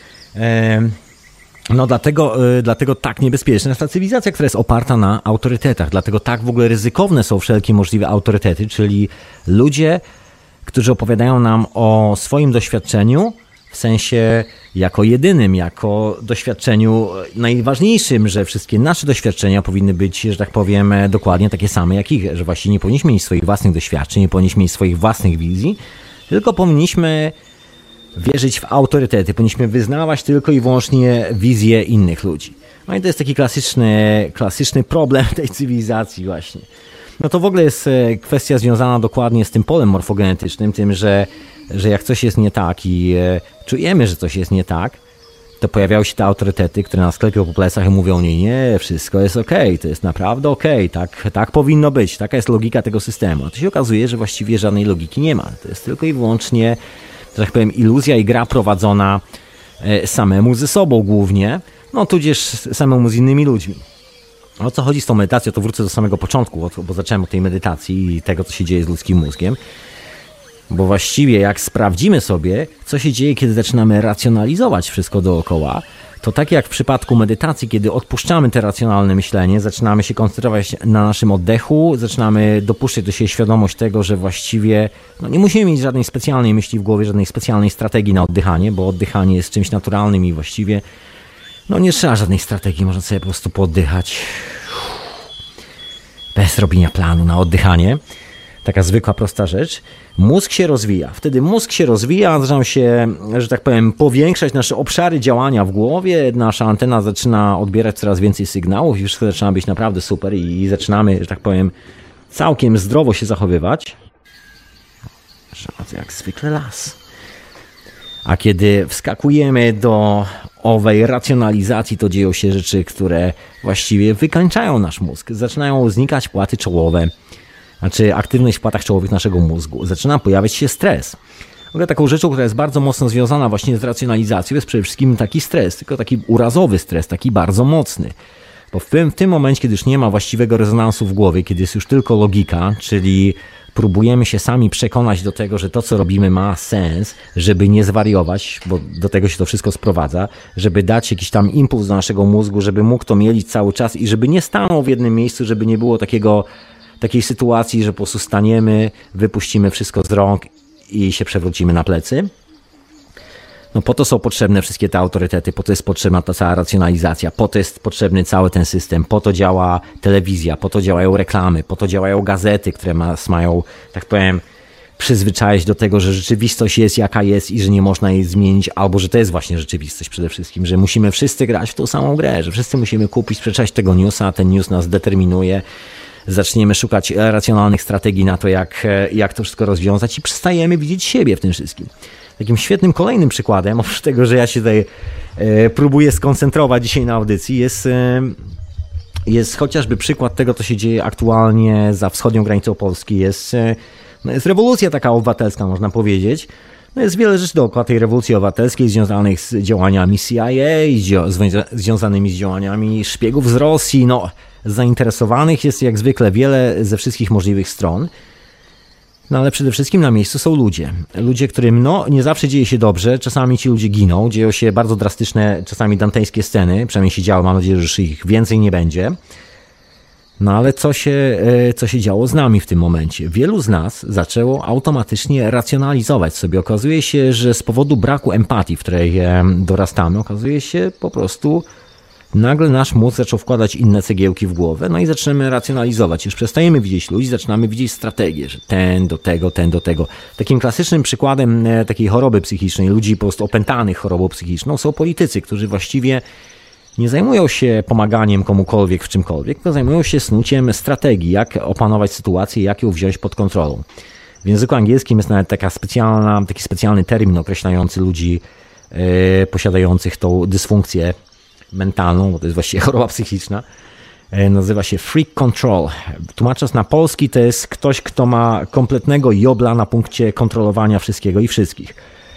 No dlatego, dlatego tak niebezpieczna jest ta cywilizacja, która jest oparta na autorytetach. Dlatego tak w ogóle ryzykowne są wszelkie możliwe autorytety, czyli ludzie, którzy opowiadają nam o swoim doświadczeniu, w sensie jako jedynym, jako doświadczeniu najważniejszym, że wszystkie nasze doświadczenia powinny być, że tak powiem, dokładnie takie same jak ich, że właściwie nie powinniśmy mieć swoich własnych doświadczeń, nie powinniśmy mieć swoich własnych wizji, tylko powinniśmy wierzyć w autorytety, powinniśmy wyznawać tylko i wyłącznie wizję innych ludzi. No i to jest taki klasyczny, klasyczny problem tej cywilizacji właśnie. No to w ogóle jest kwestia związana dokładnie z tym polem morfogenetycznym, tym, że, że jak coś jest nie tak i e, czujemy, że coś jest nie tak, to pojawiają się te autorytety, które nas klepią po plecach i mówią, nie, nie, wszystko jest okej, okay, to jest naprawdę okej, okay, tak, tak powinno być, taka jest logika tego systemu. A to się okazuje, że właściwie żadnej logiki nie ma. To jest tylko i wyłącznie, że tak powiem, iluzja i gra prowadzona e, samemu ze sobą głównie, no tudzież samemu z innymi ludźmi. O co chodzi z tą medytacją, to wrócę do samego początku, bo zacząłem od tej medytacji i tego, co się dzieje z ludzkim mózgiem. Bo właściwie jak sprawdzimy sobie, co się dzieje, kiedy zaczynamy racjonalizować wszystko dookoła, to tak jak w przypadku medytacji, kiedy odpuszczamy te racjonalne myślenie, zaczynamy się koncentrować na naszym oddechu, zaczynamy dopuszczać do siebie świadomość tego, że właściwie no nie musimy mieć żadnej specjalnej myśli w głowie, żadnej specjalnej strategii na oddychanie, bo oddychanie jest czymś naturalnym i właściwie no nie trzeba żadnej strategii, można sobie po prostu pooddychać bez robienia planu na oddychanie. Taka zwykła, prosta rzecz. Mózg się rozwija. Wtedy mózg się rozwija, zaczynają się, że tak powiem, powiększać nasze obszary działania w głowie. Nasza antena zaczyna odbierać coraz więcej sygnałów i wszystko zaczyna być naprawdę super i zaczynamy, że tak powiem, całkiem zdrowo się zachowywać. Jak zwykle las. A kiedy wskakujemy do owej racjonalizacji, to dzieją się rzeczy, które właściwie wykańczają nasz mózg. Zaczynają znikać płaty czołowe, znaczy aktywność w płatach czołowych naszego mózgu. Zaczyna pojawiać się stres. W ogóle taką rzeczą, która jest bardzo mocno związana właśnie z racjonalizacją, jest przede wszystkim taki stres, tylko taki urazowy stres, taki bardzo mocny. Bo w tym, w tym momencie, kiedy już nie ma właściwego rezonansu w głowie, kiedy jest już tylko logika, czyli próbujemy się sami przekonać do tego, że to, co robimy, ma sens, żeby nie zwariować, bo do tego się to wszystko sprowadza, żeby dać jakiś tam impuls do naszego mózgu, żeby mógł to mielić cały czas i żeby nie stanął w jednym miejscu, żeby nie było takiego, takiej sytuacji, że po prostu staniemy, wypuścimy wszystko z rąk i się przewrócimy na plecy. No po to są potrzebne wszystkie te autorytety, po to jest potrzebna ta cała racjonalizacja, po to jest potrzebny cały ten system, po to działa telewizja, po to działają reklamy, po to działają gazety, które nas mają, tak powiem, przyzwyczaić do tego, że rzeczywistość jest jaka jest i że nie można jej zmienić, albo że to jest właśnie rzeczywistość przede wszystkim, że musimy wszyscy grać w tą samą grę, że wszyscy musimy kupić, przeczytać tego newsa, a ten news nas determinuje. Zaczniemy szukać racjonalnych strategii na to, jak, jak to wszystko rozwiązać i przestajemy widzieć siebie w tym wszystkim. Takim świetnym kolejnym przykładem, oprócz tego, że ja się tutaj e, próbuję skoncentrować dzisiaj na audycji, jest, e, jest chociażby przykład tego, co się dzieje aktualnie za wschodnią granicą Polski. Jest, e, no jest rewolucja taka obywatelska, można powiedzieć. No jest wiele rzeczy dookoła tej rewolucji obywatelskiej związanych z działaniami C I A, z, związanymi z działaniami szpiegów z Rosji. No, zainteresowanych jest jak zwykle wiele ze wszystkich możliwych stron. No ale przede wszystkim na miejscu są ludzie. Ludzie, którym no nie zawsze dzieje się dobrze, czasami ci ludzie giną, dzieją się bardzo drastyczne, czasami dantejskie sceny, przynajmniej się działo, mam nadzieję, że już ich więcej nie będzie. No ale co się, co się działo z nami w tym momencie? Wielu z nas zaczęło automatycznie racjonalizować sobie. Okazuje się, że z powodu braku empatii, w której dorastamy, okazuje się po prostu nagle nasz mózg zaczął wkładać inne cegiełki w głowę, no i zaczynamy racjonalizować. Już przestajemy widzieć ludzi, zaczynamy widzieć strategię, że ten do tego, ten do tego. Takim klasycznym przykładem takiej choroby psychicznej, ludzi po prostu opętanych chorobą psychiczną są politycy, którzy właściwie nie zajmują się pomaganiem komukolwiek w czymkolwiek, tylko zajmują się snuciem strategii, jak opanować sytuację, jak ją wziąć pod kontrolą. W języku angielskim jest nawet taka specjalna, taki specjalny termin określający ludzi yy, posiadających tą dysfunkcję mentalną, bo to jest właściwie choroba psychiczna, nazywa się freak control. Tłumacząc na polski, to jest ktoś, kto ma kompletnego jobla na punkcie kontrolowania wszystkiego i wszystkich.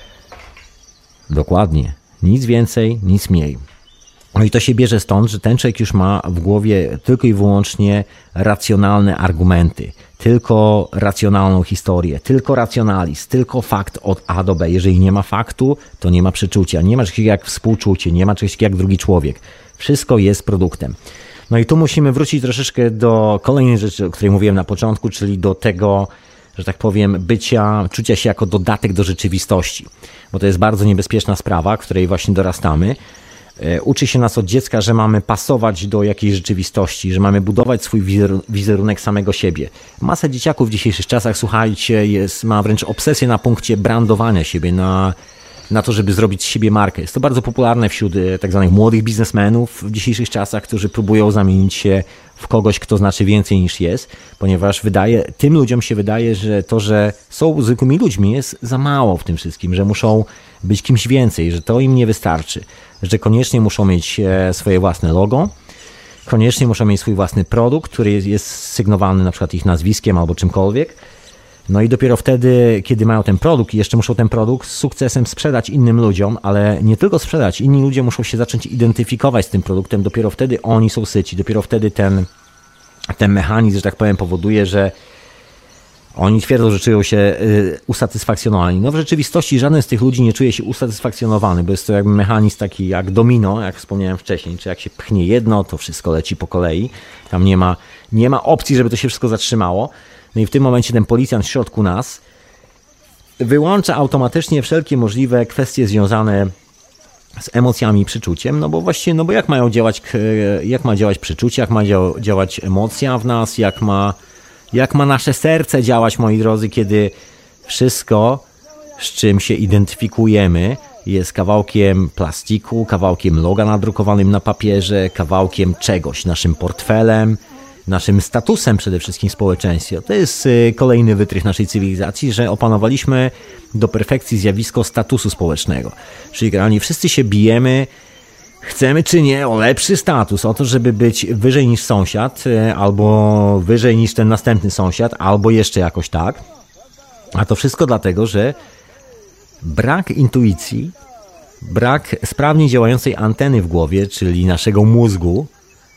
Dokładnie. Nic więcej, nic mniej. No i to się bierze stąd, że ten człowiek już ma w głowie tylko i wyłącznie racjonalne argumenty, tylko racjonalną historię, tylko racjonalizm, tylko fakt od A do B. Jeżeli nie ma faktu, to nie ma przeczucia, nie ma czegoś takiego jak współczucie, nie ma czegoś takiego jak drugi człowiek. Wszystko jest produktem. No i tu musimy wrócić troszeczkę do kolejnej rzeczy, o której mówiłem na początku, czyli do tego, że tak powiem, bycia, czucia się jako dodatek do rzeczywistości. Bo to jest bardzo niebezpieczna sprawa, w której właśnie dorastamy. Uczy się nas od dziecka, że mamy pasować do jakiejś rzeczywistości, że mamy budować swój wizerunek samego siebie. Masa dzieciaków w dzisiejszych czasach, słuchajcie, jest, ma wręcz obsesję na punkcie brandowania siebie, na na to, żeby zrobić z siebie markę. Jest to bardzo popularne wśród tak zwanych młodych biznesmenów w dzisiejszych czasach, którzy próbują zamienić się w kogoś, kto znaczy więcej niż jest, ponieważ wydaje, tym ludziom się wydaje, że to, że są zwykłymi ludźmi, jest za mało w tym wszystkim, że muszą być kimś więcej, że to im nie wystarczy, że koniecznie muszą mieć swoje własne logo, koniecznie muszą mieć swój własny produkt, który jest sygnowany na przykład ich nazwiskiem albo czymkolwiek. No i dopiero wtedy, kiedy mają ten produkt i jeszcze muszą ten produkt z sukcesem sprzedać innym ludziom, ale nie tylko sprzedać, inni ludzie muszą się zacząć identyfikować z tym produktem, dopiero wtedy oni są syci, dopiero wtedy ten, ten mechanizm, że tak powiem, powoduje, że oni twierdzą, że czują się usatysfakcjonowani. No w rzeczywistości żaden z tych ludzi nie czuje się usatysfakcjonowany, bo jest to jakby mechanizm taki jak domino, jak wspomniałem wcześniej, czy jak się pchnie jedno, to wszystko leci po kolei. Tam nie ma, nie ma opcji, żeby to się wszystko zatrzymało. No i w tym momencie ten policjant w środku nas wyłącza automatycznie wszelkie możliwe kwestie związane z emocjami i przeczuciem, no bo właściwie, no bo jak mają działać, jak ma działać przeczucie, jak ma działać emocja w nas, jak ma, jak ma nasze serce działać, moi drodzy, kiedy wszystko, z czym się identyfikujemy, jest kawałkiem plastiku, kawałkiem loga nadrukowanym na papierze, kawałkiem czegoś, naszym portfelem, naszym statusem przede wszystkim w społeczeństwie. To jest kolejny wytrych naszej cywilizacji, że opanowaliśmy do perfekcji zjawisko statusu społecznego. Czyli generalnie wszyscy się bijemy, chcemy czy nie, o lepszy status, o to, żeby być wyżej niż sąsiad, albo wyżej niż ten następny sąsiad, albo jeszcze jakoś tak. A to wszystko dlatego, że brak intuicji, brak sprawnie działającej anteny w głowie, czyli naszego mózgu,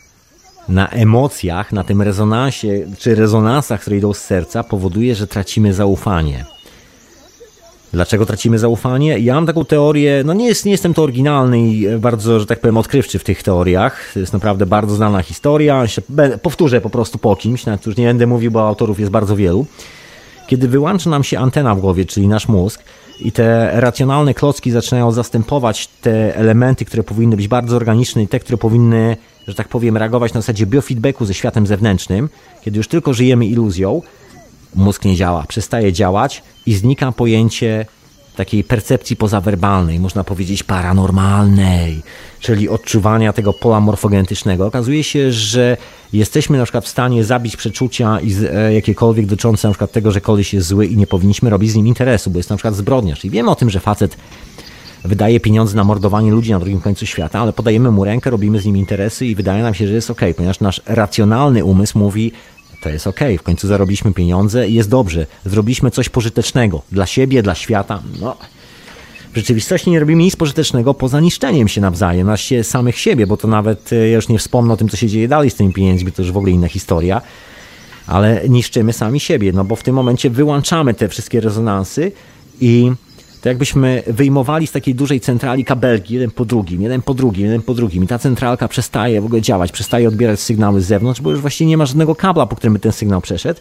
na emocjach, na tym rezonansie, czy rezonansach, które idą z serca, powoduje, że tracimy zaufanie. Dlaczego tracimy zaufanie? Ja mam taką teorię, no nie, jest, nie jestem to oryginalny i bardzo, że tak powiem, odkrywczy w tych teoriach. To jest naprawdę bardzo znana historia. Powtórzę po prostu po kimś, nawet już nie będę mówił, bo autorów jest bardzo wielu. Kiedy wyłącza nam się antena w głowie, czyli nasz mózg, i te racjonalne klocki zaczynają zastępować te elementy, które powinny być bardzo organiczne i te, które powinny, że tak powiem, reagować na zasadzie biofeedbacku ze światem zewnętrznym, kiedy już tylko żyjemy iluzją, mózg nie działa, przestaje działać i znika pojęcie takiej percepcji pozawerbalnej, można powiedzieć paranormalnej, czyli odczuwania tego pola morfogenetycznego. Okazuje się, że jesteśmy na przykład w stanie zabić przeczucia i jakiekolwiek dotyczące na przykład tego, że koleś jest zły i nie powinniśmy robić z nim interesu, bo jest na przykład zbrodniarz. I wiemy o tym, że facet wydaje pieniądze na mordowanie ludzi na drugim końcu świata, ale podajemy mu rękę, robimy z nim interesy i wydaje nam się, że jest okej, ponieważ nasz racjonalny umysł mówi, to jest okej, w końcu zarobiliśmy pieniądze i jest dobrze, zrobiliśmy coś pożytecznego dla siebie, dla świata. No, w rzeczywistości nie robimy nic pożytecznego poza niszczeniem się nawzajem, na się samych siebie, bo to nawet, ja już nie wspomnę o tym, co się dzieje dalej z tymi pieniędzmi, to już w ogóle inna historia, ale niszczymy sami siebie, no bo w tym momencie wyłączamy te wszystkie rezonansy i to jakbyśmy wyjmowali z takiej dużej centrali kabelki, jeden po drugim, jeden po drugim, jeden po drugim i ta centralka przestaje w ogóle działać, przestaje odbierać sygnały z zewnątrz, bo już właściwie nie ma żadnego kabla, po którym by ten sygnał przeszedł.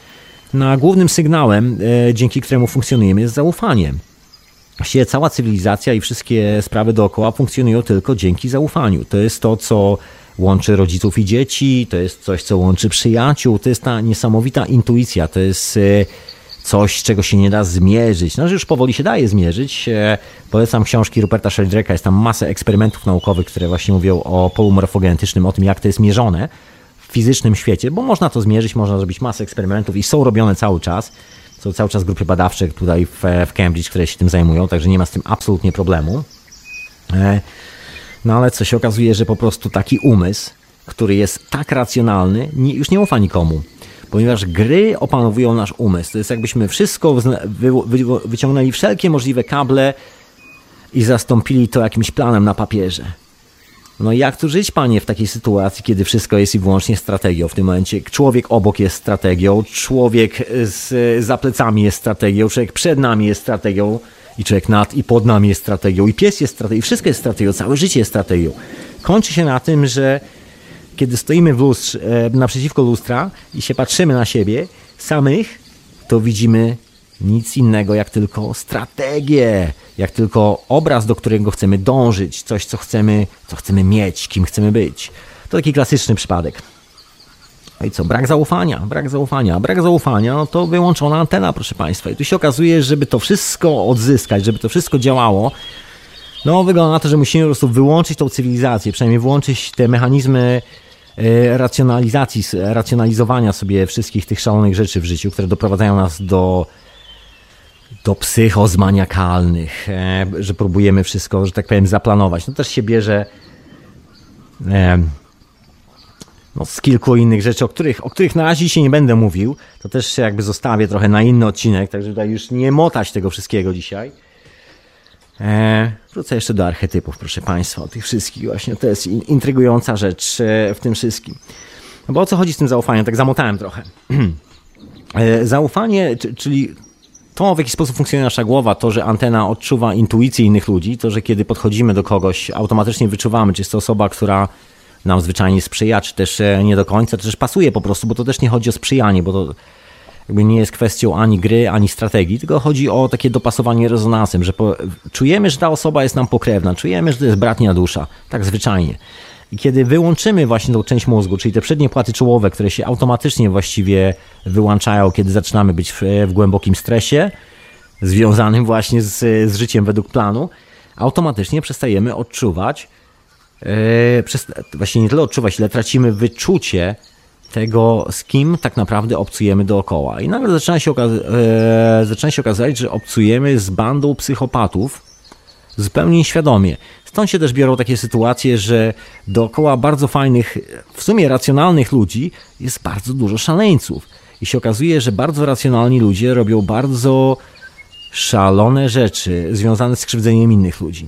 No a głównym sygnałem, e, dzięki któremu funkcjonujemy, jest zaufanie. Właściwie cała cywilizacja i wszystkie sprawy dookoła funkcjonują tylko dzięki zaufaniu. To jest to, co łączy rodziców i dzieci, to jest coś, co łączy przyjaciół, to jest ta niesamowita intuicja, to jest... E, coś, czego się nie da zmierzyć. No, że już powoli się daje zmierzyć. Polecam książki Ruperta Sheldrake'a. Jest tam masę eksperymentów naukowych, które właśnie mówią o polu morfogenetycznym, o tym, jak to jest mierzone w fizycznym świecie, bo można to zmierzyć, można zrobić masę eksperymentów i są robione cały czas. Są cały czas grupy badawcze tutaj w, w Cambridge, które się tym zajmują, także nie ma z tym absolutnie problemu. No ale co się okazuje, że po prostu taki umysł, który jest tak racjonalny, nie, już nie ufa nikomu. Ponieważ gry opanowują nasz umysł. To jest jakbyśmy wszystko wy, wy, wyciągnęli wszelkie możliwe kable i zastąpili to jakimś planem na papierze. No i jak tu żyć, panie, w takiej sytuacji, kiedy wszystko jest i wyłącznie strategią? W tym momencie człowiek obok jest strategią, człowiek z, za plecami jest strategią, człowiek przed nami jest strategią i człowiek nad i pod nami jest strategią i pies jest strategią i wszystko jest strategią, całe życie jest strategią. Kończy się na tym, że kiedy stoimy w lustrze, naprzeciwko lustra i się patrzymy na siebie samych, to widzimy nic innego jak tylko strategię, jak tylko obraz, do którego chcemy dążyć, coś, co chcemy, co chcemy mieć, kim chcemy być. To taki klasyczny przypadek. No i co? Brak zaufania, brak zaufania. Brak zaufania, no to wyłączona antena, proszę Państwa. I tu się okazuje, żeby to wszystko odzyskać, żeby to wszystko działało, no wygląda na to, że musimy po prostu wyłączyć tą cywilizację, przynajmniej wyłączyć te mechanizmy racjonalizacji, racjonalizowania sobie wszystkich tych szalonych rzeczy w życiu, które doprowadzają nas do, do psychoz maniakalnych, że próbujemy wszystko, że tak powiem, zaplanować. No też się bierze no, z kilku innych rzeczy, o których, o których na razie się nie będę mówił. To też się jakby zostawię trochę na inny odcinek, także tutaj już nie motać tego wszystkiego dzisiaj. E, wrócę jeszcze do archetypów, proszę Państwa, o tych wszystkich właśnie. To jest in, intrygująca rzecz e, w tym wszystkim. No bo o co chodzi z tym zaufaniem? Tak zamotałem trochę. e, zaufanie, c- czyli to, w jaki sposób funkcjonuje nasza głowa, to, że antena odczuwa intuicję innych ludzi, to, że kiedy podchodzimy do kogoś, automatycznie wyczuwamy, czy jest to osoba, która nam zwyczajnie sprzyja, czy też e, nie do końca, czy też pasuje po prostu, bo to też nie chodzi o sprzyjanie, bo to jakby nie jest kwestią ani gry, ani strategii, tylko chodzi o takie dopasowanie rezonansem, że po, czujemy, że ta osoba jest nam pokrewna, czujemy, że to jest bratnia dusza, tak zwyczajnie. I kiedy wyłączymy właśnie tą część mózgu, czyli te przednie płaty czołowe, które się automatycznie właściwie wyłączają, kiedy zaczynamy być w, w głębokim stresie, związanym właśnie z, z życiem według planu, automatycznie przestajemy odczuwać, yy, przez, właśnie nie tyle odczuwać, ile tracimy wyczucie tego, z kim tak naprawdę obcujemy dookoła. I nagle zaczyna się, okaz- e, zaczyna się okazać, że obcujemy z bandą psychopatów zupełnie nieświadomie. Stąd się też biorą takie sytuacje, że dookoła bardzo fajnych, w sumie racjonalnych ludzi jest bardzo dużo szaleńców. I się okazuje, że bardzo racjonalni ludzie robią bardzo szalone rzeczy związane z krzywdzeniem innych ludzi.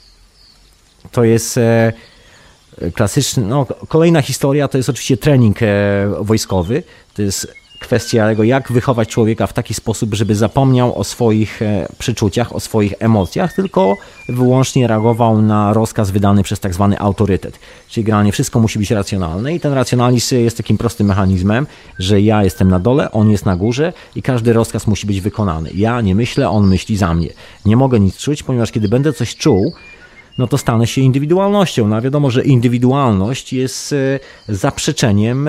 To jest... E, Klasyczny, no, kolejna historia to jest oczywiście trening e, wojskowy. To jest kwestia tego, jak wychować człowieka w taki sposób, żeby zapomniał o swoich e, przeczuciach, o swoich emocjach, tylko wyłącznie reagował na rozkaz wydany przez tak zwany autorytet. Czyli generalnie wszystko musi być racjonalne i ten racjonalizm jest takim prostym mechanizmem, że ja jestem na dole, on jest na górze i każdy rozkaz musi być wykonany. Ja nie myślę, on myśli za mnie. Nie mogę nic czuć, ponieważ kiedy będę coś czuł, no to stanę się indywidualnością. No a wiadomo, że indywidualność jest zaprzeczeniem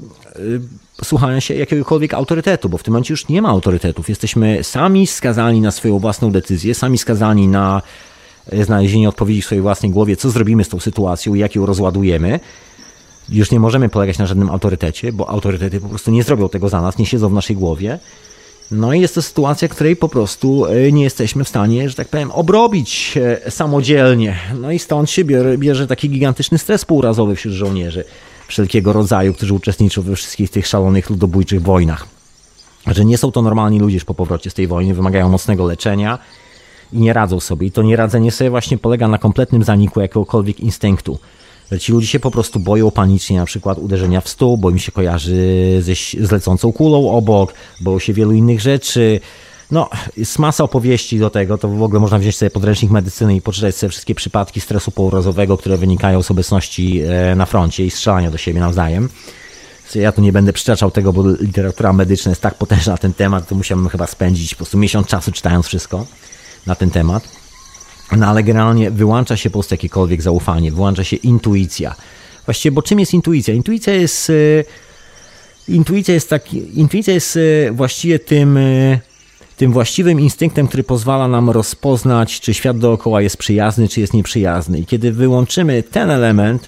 słuchania się jakiegokolwiek autorytetu, bo w tym momencie już nie ma autorytetów. Jesteśmy sami skazani na swoją własną decyzję, sami skazani na znalezienie odpowiedzi w swojej własnej głowie, co zrobimy z tą sytuacją i jak ją rozładujemy. Już nie możemy polegać na żadnym autorytecie, bo autorytety po prostu nie zrobią tego za nas, nie siedzą w naszej głowie. No i jest to sytuacja, której po prostu nie jesteśmy w stanie, że tak powiem, obrobić samodzielnie. No i stąd się bierze, bierze taki gigantyczny stres półrazowy wśród żołnierzy wszelkiego rodzaju, którzy uczestniczą we wszystkich tych szalonych ludobójczych wojnach. Że nie są to normalni ludzie już po powrocie z tej wojny, wymagają mocnego leczenia i nie radzą sobie. I to nieradzenie sobie właśnie polega na kompletnym zaniku jakiegokolwiek instynktu. Że ci ludzie się po prostu boją panicznie na przykład uderzenia w stół, bo im się kojarzy ze, z lecącą kulą obok, boją się wielu innych rzeczy. No, jest masa opowieści do tego, to w ogóle można wziąć sobie podręcznik medycyny i poczytać sobie wszystkie przypadki stresu pourazowego, które wynikają z obecności na froncie i strzelania do siebie nawzajem. Ja tu nie będę przytaczał tego, bo literatura medyczna jest tak potężna na ten temat, to musiałbym chyba spędzić po prostu miesiąc czasu czytając wszystko na ten temat. No ale generalnie wyłącza się po prostu jakiekolwiek zaufanie, wyłącza się intuicja. Właściwie, bo czym jest intuicja? Intuicja jest, intuicja jest, taki, intuicja jest właściwie tym, tym właściwym instynktem, który pozwala nam rozpoznać, czy świat dookoła jest przyjazny, czy jest nieprzyjazny. I kiedy wyłączymy ten element,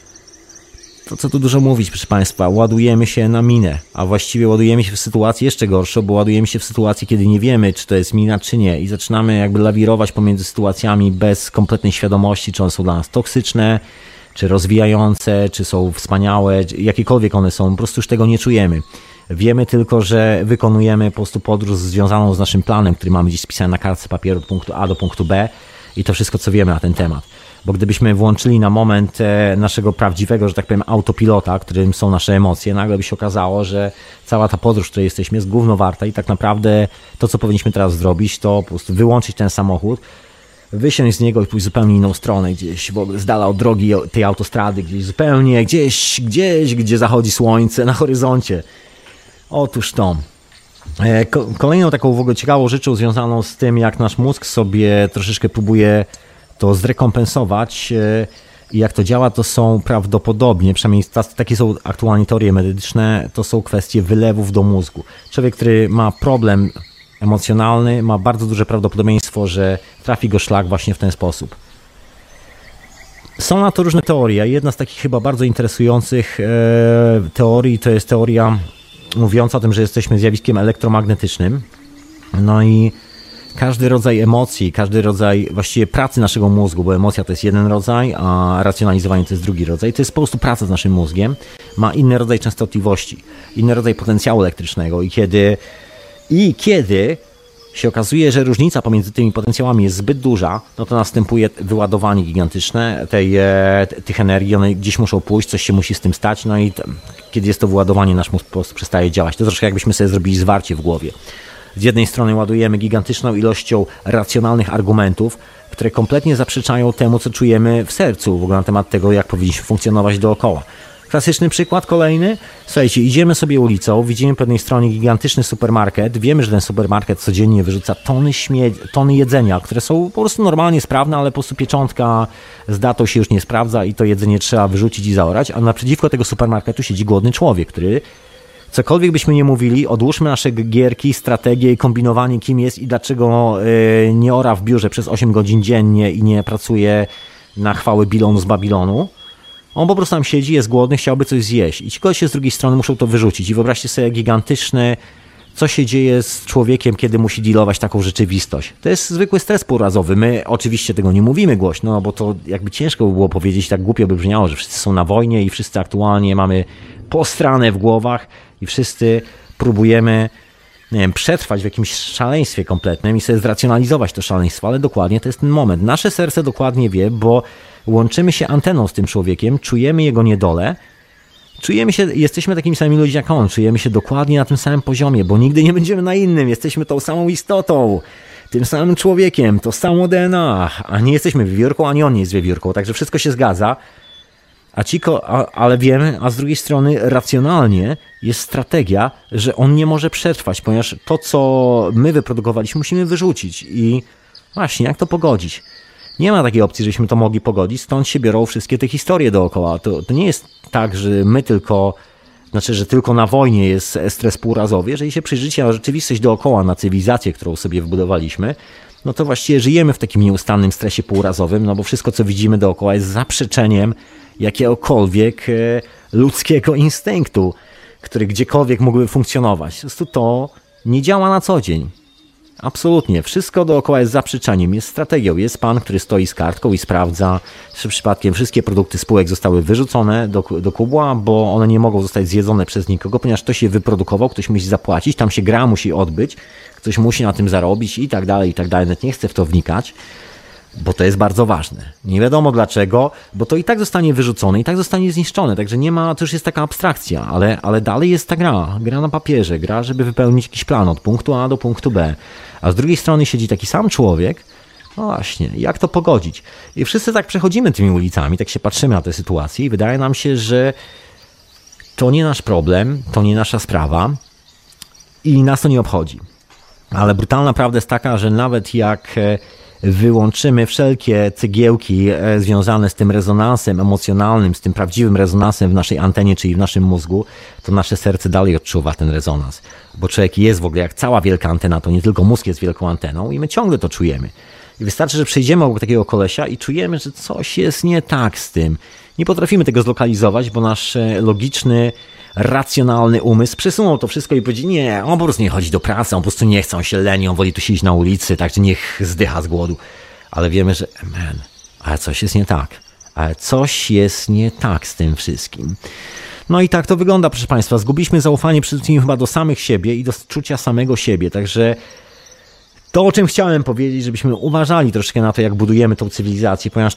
to co tu dużo mówić, proszę Państwa, ładujemy się na minę, a właściwie ładujemy się w sytuacji jeszcze gorszą, bo ładujemy się w sytuacji, kiedy nie wiemy, czy to jest mina, czy nie i zaczynamy jakby lawirować pomiędzy sytuacjami bez kompletnej świadomości, czy one są dla nas toksyczne, czy rozwijające, czy są wspaniałe, jakiekolwiek one są, po prostu już tego nie czujemy. Wiemy tylko, że wykonujemy po prostu podróż związaną z naszym planem, który mamy gdzieś spisany na kartce papieru od punktu A do punktu B i to wszystko, co wiemy na ten temat. Bo gdybyśmy włączyli na moment naszego prawdziwego, że tak powiem, autopilota, którym są nasze emocje, nagle by się okazało, że cała ta podróż, w której jesteśmy, jest gówno warta i tak naprawdę to, co powinniśmy teraz zrobić, to po prostu wyłączyć ten samochód, wysiąść z niego i pójść zupełnie inną stronę, gdzieś w ogóle z dala od drogi tej autostrady, gdzieś zupełnie, gdzieś, gdzieś, gdzie zachodzi słońce, na horyzoncie. Otóż to. Kolejną taką w ogóle ciekawą rzeczą związaną z tym, jak nasz mózg sobie troszeczkę próbuje to zrekompensować, I jak to działa, to są prawdopodobnie, przynajmniej takie są aktualnie teorie medyczne, to są kwestie wylewów do mózgu. Człowiek, który ma problem emocjonalny, ma bardzo duże prawdopodobieństwo, że trafi go szlak właśnie w ten sposób. Są na to różne teorie. Jedna z takich chyba bardzo interesujących e, teorii to jest teoria mówiąca o tym, że jesteśmy zjawiskiem elektromagnetycznym. No i każdy rodzaj emocji, każdy rodzaj właściwie pracy naszego mózgu, bo emocja to jest jeden rodzaj, a racjonalizowanie to jest drugi rodzaj, to jest po prostu praca z naszym mózgiem, ma inny rodzaj częstotliwości, inny rodzaj potencjału elektrycznego i kiedy, i kiedy się okazuje, że różnica pomiędzy tymi potencjałami jest zbyt duża, no to następuje wyładowanie gigantyczne tej, tych energii, one gdzieś muszą pójść, coś się musi z tym stać, no i tam, kiedy jest to wyładowanie, nasz mózg po prostu przestaje działać. To troszkę jakbyśmy sobie zrobili zwarcie w głowie. Z jednej strony ładujemy gigantyczną ilością racjonalnych argumentów, które kompletnie zaprzeczają temu, co czujemy w sercu w ogóle na temat tego, jak powinniśmy funkcjonować dookoła. Klasyczny przykład kolejny. Słuchajcie, idziemy sobie ulicą, widzimy po jednej stronie gigantyczny supermarket, wiemy, że ten supermarket codziennie wyrzuca tony, śmie- tony jedzenia, które są po prostu normalnie sprawne, ale po prostu pieczątka z datą się już nie sprawdza i to jedzenie trzeba wyrzucić i zaorać, a naprzeciwko tego supermarketu siedzi głodny człowiek, który cokolwiek byśmy nie mówili, odłóżmy nasze gierki, strategie i kombinowanie, kim jest i dlaczego yy, nie ora w biurze przez osiem godzin dziennie i nie pracuje na chwałę Bilonu z Babilonu. On po prostu tam siedzi, jest głodny, chciałby coś zjeść. I ci goście z drugiej strony muszą to wyrzucić. I wyobraźcie sobie gigantyczne, co się dzieje z człowiekiem, kiedy musi dealować taką rzeczywistość. To jest zwykły stres półrazowy. My oczywiście tego nie mówimy głośno, bo to jakby ciężko by było powiedzieć, tak głupio by brzmiało, że wszyscy są na wojnie i wszyscy aktualnie mamy postrane w głowach i wszyscy próbujemy, nie wiem, przetrwać w jakimś szaleństwie kompletnym i sobie zracjonalizować to szaleństwo, ale dokładnie to jest ten moment. Nasze serce dokładnie wie, bo łączymy się anteną z tym człowiekiem, czujemy jego niedolę, czujemy się, jesteśmy takimi samymi ludźmi jak on, czujemy się dokładnie na tym samym poziomie, bo nigdy nie będziemy na innym, jesteśmy tą samą istotą, tym samym człowiekiem, to samo D N A, a nie jesteśmy wiewiórką, ani on nie jest wiewiórką, także wszystko się zgadza. A ci, a, ale wiemy, a z drugiej strony racjonalnie jest strategia, że on nie może przetrwać, ponieważ to, co my wyprodukowaliśmy, musimy wyrzucić. I właśnie, jak to pogodzić? Nie ma takiej opcji, żebyśmy to mogli pogodzić, stąd się biorą wszystkie te historie dookoła. To, to nie jest tak, że my tylko, znaczy, że tylko na wojnie jest stres półrazowy. Jeżeli się przyjrzycie na rzeczywistość dookoła, na cywilizację, którą sobie wybudowaliśmy, no to właściwie żyjemy w takim nieustannym stresie półrazowym, no bo wszystko, co widzimy dookoła, jest zaprzeczeniem jakiegokolwiek ludzkiego instynktu, który gdziekolwiek mógłby funkcjonować. Po prostu to nie działa na co dzień. Absolutnie. Wszystko dookoła jest zaprzeczeniem, jest strategią. Jest pan, który stoi z kartką i sprawdza, czy przypadkiem wszystkie produkty spółek zostały wyrzucone do, do kubła, bo one nie mogą zostać zjedzone przez nikogo, ponieważ ktoś je wyprodukował, ktoś musi zapłacić, tam się gra musi odbyć, ktoś musi na tym zarobić i tak dalej, i tak dalej. Nawet nie chcę w to wnikać, bo to jest bardzo ważne. Nie wiadomo dlaczego, bo to i tak zostanie wyrzucone, i tak zostanie zniszczone, także nie ma, to już jest taka abstrakcja, ale, ale dalej jest ta gra, gra na papierze, gra, żeby wypełnić jakiś plan od punktu A do punktu B, a z drugiej strony siedzi taki sam człowiek, no właśnie, jak to pogodzić? I wszyscy tak przechodzimy tymi ulicami, tak się patrzymy na tę sytuację i wydaje nam się, że to nie nasz problem, to nie nasza sprawa i nas to nie obchodzi. Ale brutalna prawda jest taka, że nawet jak wyłączymy wszelkie cegiełki związane z tym rezonansem emocjonalnym, z tym prawdziwym rezonansem w naszej antenie, czyli w naszym mózgu, to nasze serce dalej odczuwa ten rezonans. Bo człowiek jest w ogóle jak cała wielka antena, to nie tylko mózg jest wielką anteną i my ciągle to czujemy. I wystarczy, że przejdziemy obok takiego kolesia i czujemy, że coś jest nie tak z tym. Nie potrafimy tego zlokalizować, bo nasz logiczny, racjonalny umysł przesunął to wszystko i powiedział, nie, on po prostu nie chodzi do pracy, on po prostu nie chce, on się leni, on woli tu siedzieć na ulicy, także niech zdycha z głodu. Ale wiemy, że man, ale coś jest nie tak. Ale coś jest nie tak z tym wszystkim. No i tak to wygląda, proszę Państwa. Zgubiliśmy zaufanie przede wszystkim chyba do samych siebie i do czucia samego siebie, także to, o czym chciałem powiedzieć, żebyśmy uważali troszkę na to, jak budujemy tą cywilizację, ponieważ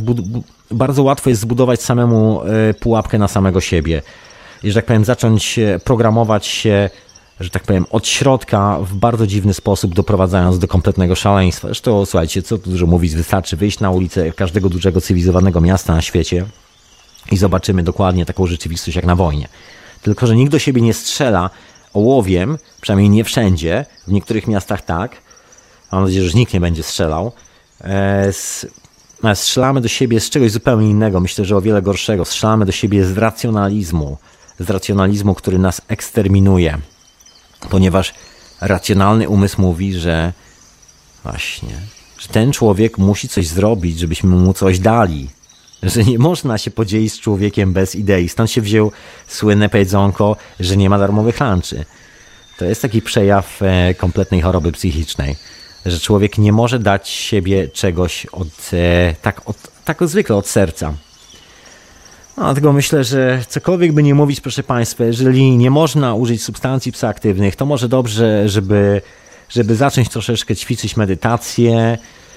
bardzo łatwo jest zbudować samemu pułapkę na samego siebie. I, że tak powiem, zacząć programować się, że tak powiem, od środka w bardzo dziwny sposób, doprowadzając do kompletnego szaleństwa. Zresztą, słuchajcie, co tu dużo mówić, wystarczy wyjść na ulicę każdego dużego cywilizowanego miasta na świecie i zobaczymy dokładnie taką rzeczywistość jak na wojnie. Tylko że nikt do siebie nie strzela ołowiem, przynajmniej nie wszędzie, w niektórych miastach tak, mam nadzieję, że nikt nie będzie strzelał, z strzelamy do siebie z czegoś zupełnie innego, myślę, że o wiele gorszego. Strzelamy do siebie z racjonalizmu, z racjonalizmu, który nas eksterminuje, ponieważ racjonalny umysł mówi, że właśnie, że ten człowiek musi coś zrobić, żebyśmy mu coś dali, że nie można się podzielić z człowiekiem bez idei. Stąd się wziął słynne powiedzonko, że nie ma darmowych lunchy. To jest taki przejaw kompletnej choroby psychicznej, że człowiek nie może dać siebie czegoś od, tak, od, tak zwykle od serca. No, dlatego myślę, że cokolwiek by nie mówić, proszę Państwa, jeżeli nie można użyć substancji psychoaktywnych, to może dobrze, żeby, żeby zacząć troszeczkę ćwiczyć medytację,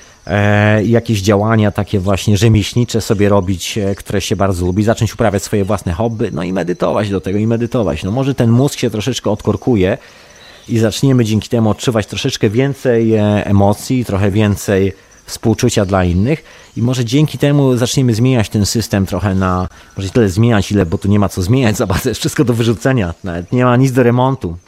e, jakieś działania takie właśnie rzemieślnicze sobie robić, e, które się bardzo lubi, zacząć uprawiać swoje własne hobby, no i medytować do tego i medytować. No może ten mózg się troszeczkę odkorkuje i zaczniemy dzięki temu odczuwać troszeczkę więcej emocji, trochę więcej współczucia dla innych i może dzięki temu zaczniemy zmieniać ten system trochę na, może nie tyle zmieniać, ile, bo tu nie ma co zmieniać, zobacz, jest wszystko do wyrzucenia, nawet nie ma nic do remontu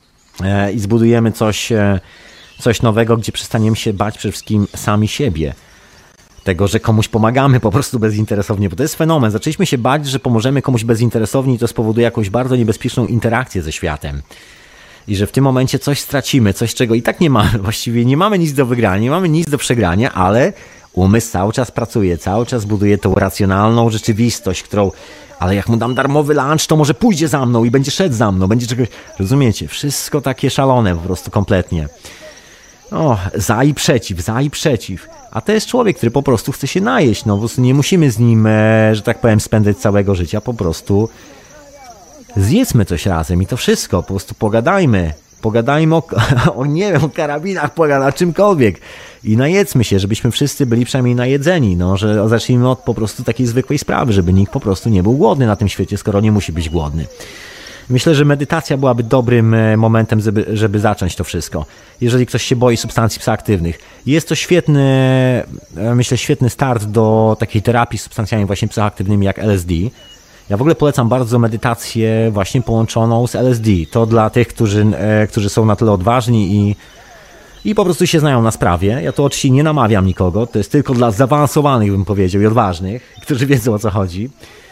i zbudujemy coś, coś nowego, gdzie przestaniemy się bać przede wszystkim sami siebie. Tego, że komuś pomagamy po prostu bezinteresownie, bo to jest fenomen. Zaczęliśmy się bać, że pomożemy komuś bezinteresownie i to spowoduje jakąś bardzo niebezpieczną interakcję ze światem. I że w tym momencie coś stracimy, coś czego i tak nie mamy, właściwie nie mamy nic do wygrania, nie mamy nic do przegrania, ale umysł cały czas pracuje, cały czas buduje tą racjonalną rzeczywistość, którą, ale jak mu dam darmowy lunch, to może pójdzie za mną i będzie szedł za mną, będzie czegoś, rozumiecie, wszystko takie szalone po prostu kompletnie. O, za i przeciw, za i przeciw. A to jest człowiek, który po prostu chce się najeść, no po prostu nie musimy z nim, że tak powiem, spędzać całego życia, po prostu zjedzmy coś razem i to wszystko, po prostu pogadajmy, pogadajmy o, o nie wiem, o karabinach, pogadajmy o czymkolwiek i najedzmy się, żebyśmy wszyscy byli przynajmniej najedzeni, no, że zacznijmy od po prostu takiej zwykłej sprawy, żeby nikt po prostu nie był głodny na tym świecie, skoro nie musi być głodny. Myślę, że medytacja byłaby dobrym momentem, żeby, żeby zacząć to wszystko. Jeżeli ktoś się boi substancji psychoaktywnych. Jest to świetny, myślę, świetny start do takiej terapii z substancjami właśnie psychoaktywnymi jak L S D. Ja w ogóle polecam bardzo medytację właśnie połączoną z L S D. To dla tych, którzy, którzy są na tyle odważni i, i po prostu się znają na sprawie. Ja tu oczywiście nie namawiam nikogo, to jest tylko dla zaawansowanych, bym powiedział, i odważnych, którzy wiedzą, o co chodzi.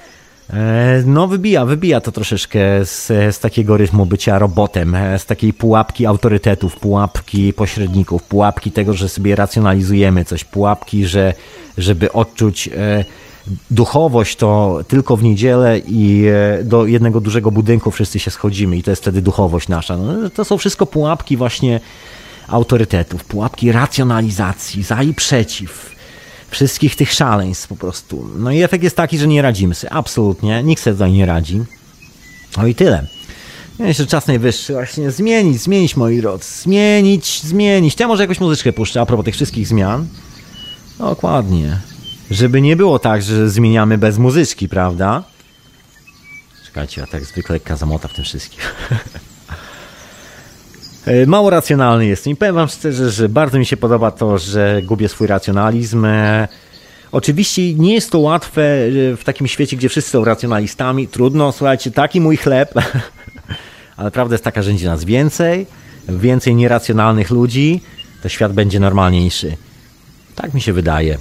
No wybija, wybija to troszeczkę z, z takiego rytmu bycia robotem, z takiej pułapki autorytetów, pułapki pośredników, pułapki tego, że sobie racjonalizujemy coś, pułapki, że żeby odczuć e, duchowość, to tylko w niedzielę i e, do jednego dużego budynku wszyscy się schodzimy i to jest wtedy duchowość nasza. No, to są wszystko pułapki właśnie autorytetów, pułapki racjonalizacji, za i przeciw. Wszystkich tych szaleństw po prostu. No i efekt jest taki, że nie radzimy sobie. Absolutnie. Nikt sobie tutaj nie radzi. No i tyle. Myślę, że czas najwyższy właśnie zmienić, zmienić moi drodzy. Zmienić, zmienić. Ja może jakąś muzyczkę puszczę a propos tych wszystkich zmian. Dokładnie. Żeby nie było tak, że zmieniamy bez muzyczki, prawda? Czekajcie, ja tak zwykle lekka zamota w tym wszystkim. Mało racjonalny jestem i powiem wam szczerze, że bardzo mi się podoba to, że gubię swój racjonalizm. Oczywiście nie jest to łatwe w takim świecie, gdzie wszyscy są racjonalistami. Trudno, słuchajcie, taki mój chleb. Ale prawda jest taka, że będzie nas więcej, więcej nieracjonalnych ludzi, to świat będzie normalniejszy. Tak mi się wydaje.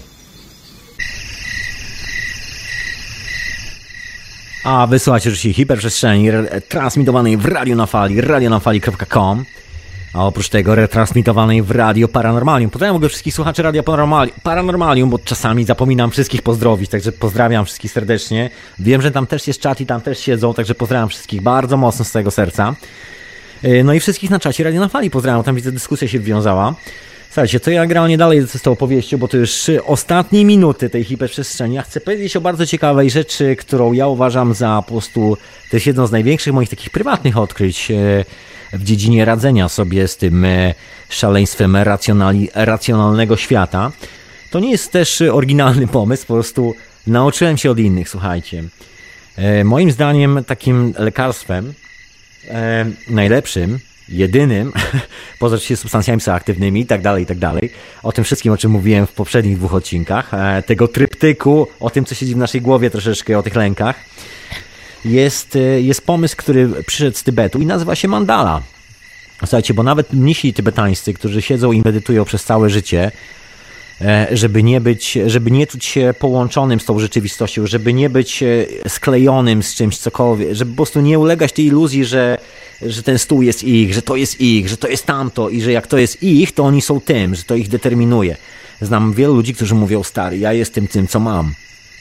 A wysłuchacie oczywiście hiperprzestrzeni transmitowanej w Radio na Fali, radio na fali kropka com. A oprócz tego retransmitowanej w Radio Paranormalium. Pozdrawiam w ogóle wszystkich słuchaczy Radio Paranormalium, bo czasami zapominam wszystkich pozdrowić, także pozdrawiam wszystkich serdecznie. Wiem, że tam też jest czat i tam też siedzą, także pozdrawiam wszystkich bardzo mocno z całego serca. No i wszystkich na czacie Radio na Fali pozdrawiam, tam widzę, dyskusja się wwiązała. Słuchajcie, to ja generalnie dalej z tą opowieścią, bo to już ostatnie minuty tej hiperprzestrzeni. Ja chcę powiedzieć o bardzo ciekawej rzeczy, którą ja uważam za po prostu, to jest jedno z największych moich takich prywatnych odkryć w dziedzinie radzenia sobie z tym szaleństwem racjonali, racjonalnego świata. To nie jest też oryginalny pomysł, po prostu nauczyłem się od innych, słuchajcie. Moim zdaniem takim lekarstwem najlepszym, jedynym, poza oczywiście substancjami psychoaktywnymi i tak dalej, i tak dalej, o tym wszystkim, o czym mówiłem w poprzednich dwóch odcinkach, tego tryptyku, o tym, co siedzi w naszej głowie troszeczkę, o tych lękach, jest, jest pomysł, który przyszedł z Tybetu i nazywa się mandala. Słuchajcie, bo nawet mnisi tybetańscy, którzy siedzą i medytują przez całe życie, żeby nie być, żeby nie czuć się połączonym z tą rzeczywistością, żeby nie być sklejonym z czymś cokolwiek, żeby po prostu nie ulegać tej iluzji, że, że ten stół jest ich, że to jest ich, że to jest tamto i że jak to jest ich, to oni są tym, że to ich determinuje. Znam wielu ludzi, którzy mówią, stary, ja jestem tym, co mam.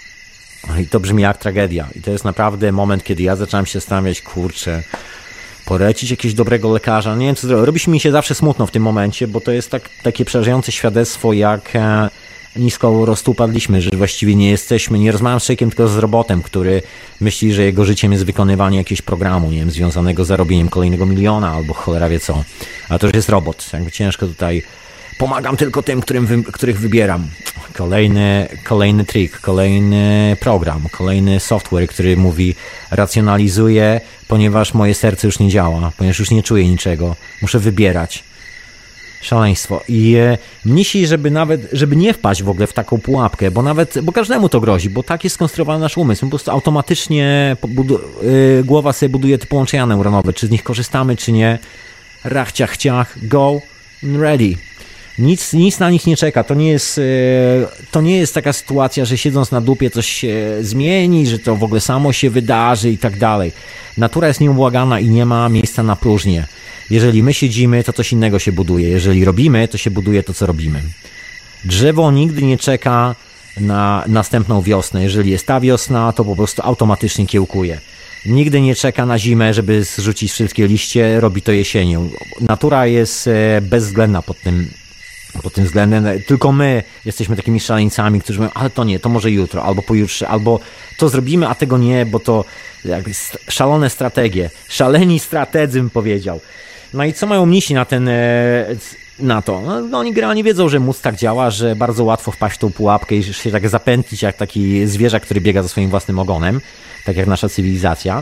I to brzmi jak tragedia. I to jest naprawdę moment, kiedy ja zacząłem się zastanawiać, kurczę, polecić jakiegoś dobrego lekarza. Nie wiem, co zrobić. Robi mi się zawsze smutno w tym momencie, bo to jest tak, takie przerażające świadectwo, jak e, nisko po prostu upadliśmy, że właściwie nie jesteśmy, nie rozmawiam z człowiekiem, tylko z robotem, który myśli, że jego życiem jest wykonywanie jakiegoś programu, nie wiem, związanego z zarobieniem kolejnego miliona albo cholera wie co. A to już jest robot. Jakby ciężko tutaj. Pomagam tylko tym, którym wy, których wybieram. Kolejny, kolejny trik, kolejny program, kolejny software, który mówi racjonalizuje, ponieważ moje serce już nie działa, ponieważ już nie czuję niczego. Muszę wybierać. Szaleństwo. I e, mnisi, żeby nawet, żeby nie wpaść w ogóle w taką pułapkę, bo nawet, bo każdemu to grozi, bo tak jest skonstruowany nasz umysł. Po prostu automatycznie budu, y, głowa sobie buduje te połączenia neuronowe. Czy z nich korzystamy, czy nie. Rach, ciach, ciach, go, ready. Nic, nic na nich nie czeka. To nie jest, to nie jest taka sytuacja, że siedząc na dupie coś się zmieni, że to w ogóle samo się wydarzy i tak dalej. Natura jest nieubłagana i nie ma miejsca na próżnię. Jeżeli my siedzimy, to coś innego się buduje. Jeżeli robimy, to się buduje to, co robimy. Drzewo nigdy nie czeka na następną wiosnę. Jeżeli jest ta wiosna, to po prostu automatycznie kiełkuje. Nigdy nie czeka na zimę, żeby zrzucić wszystkie liście, robi to jesienią. Natura jest bezwzględna pod tym pod tym względem. Tylko my jesteśmy takimi szaleńcami, którzy mówią, ale to nie, to może jutro, albo pojutrze, albo to zrobimy, a tego nie, bo to jakby szalone strategie. Szaleni strategzy bym powiedział. No i co mają mnisi na ten, na to? No, oni generalnie wiedzą, że mózg tak działa, że bardzo łatwo wpaść w tą pułapkę i się tak zapętlić jak taki zwierzak, który biega za swoim własnym ogonem, tak jak nasza cywilizacja.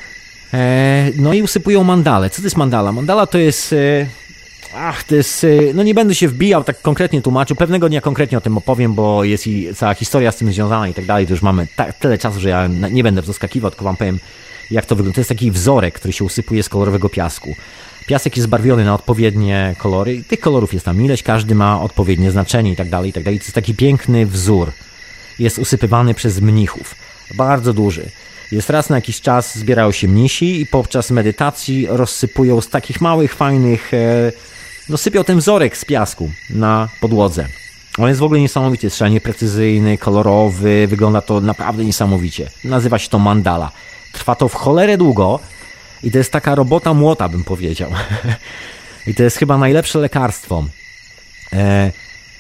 No i usypują mandale. Co to jest mandala? Mandala to jest... Ach, to jest, no nie będę się wbijał, tak konkretnie tłumaczył, pewnego dnia konkretnie o tym opowiem, bo jest i cała historia z tym związana i tak dalej, to już mamy ta, tyle czasu, że ja nie będę zaskakiwał, tylko wam powiem, jak to wygląda. To jest taki wzorek, który się usypuje z kolorowego piasku. Piasek jest zbarwiony na odpowiednie kolory i tych kolorów jest tam ileś, każdy ma odpowiednie znaczenie i tak dalej, i tak dalej. To jest taki piękny wzór. Jest usypywany przez mnichów. Bardzo duży. Jest raz na jakiś czas zbierają się mnisi i podczas medytacji rozsypują z takich małych, fajnych... E, no sypią ten wzorek z piasku na podłodze. On jest w ogóle niesamowity, jest szalenie precyzyjny, kolorowy, wygląda to naprawdę niesamowicie. Nazywa się to mandala. Trwa to w cholerę długo i to jest taka robota młota, bym powiedział. I to jest chyba najlepsze lekarstwo. E,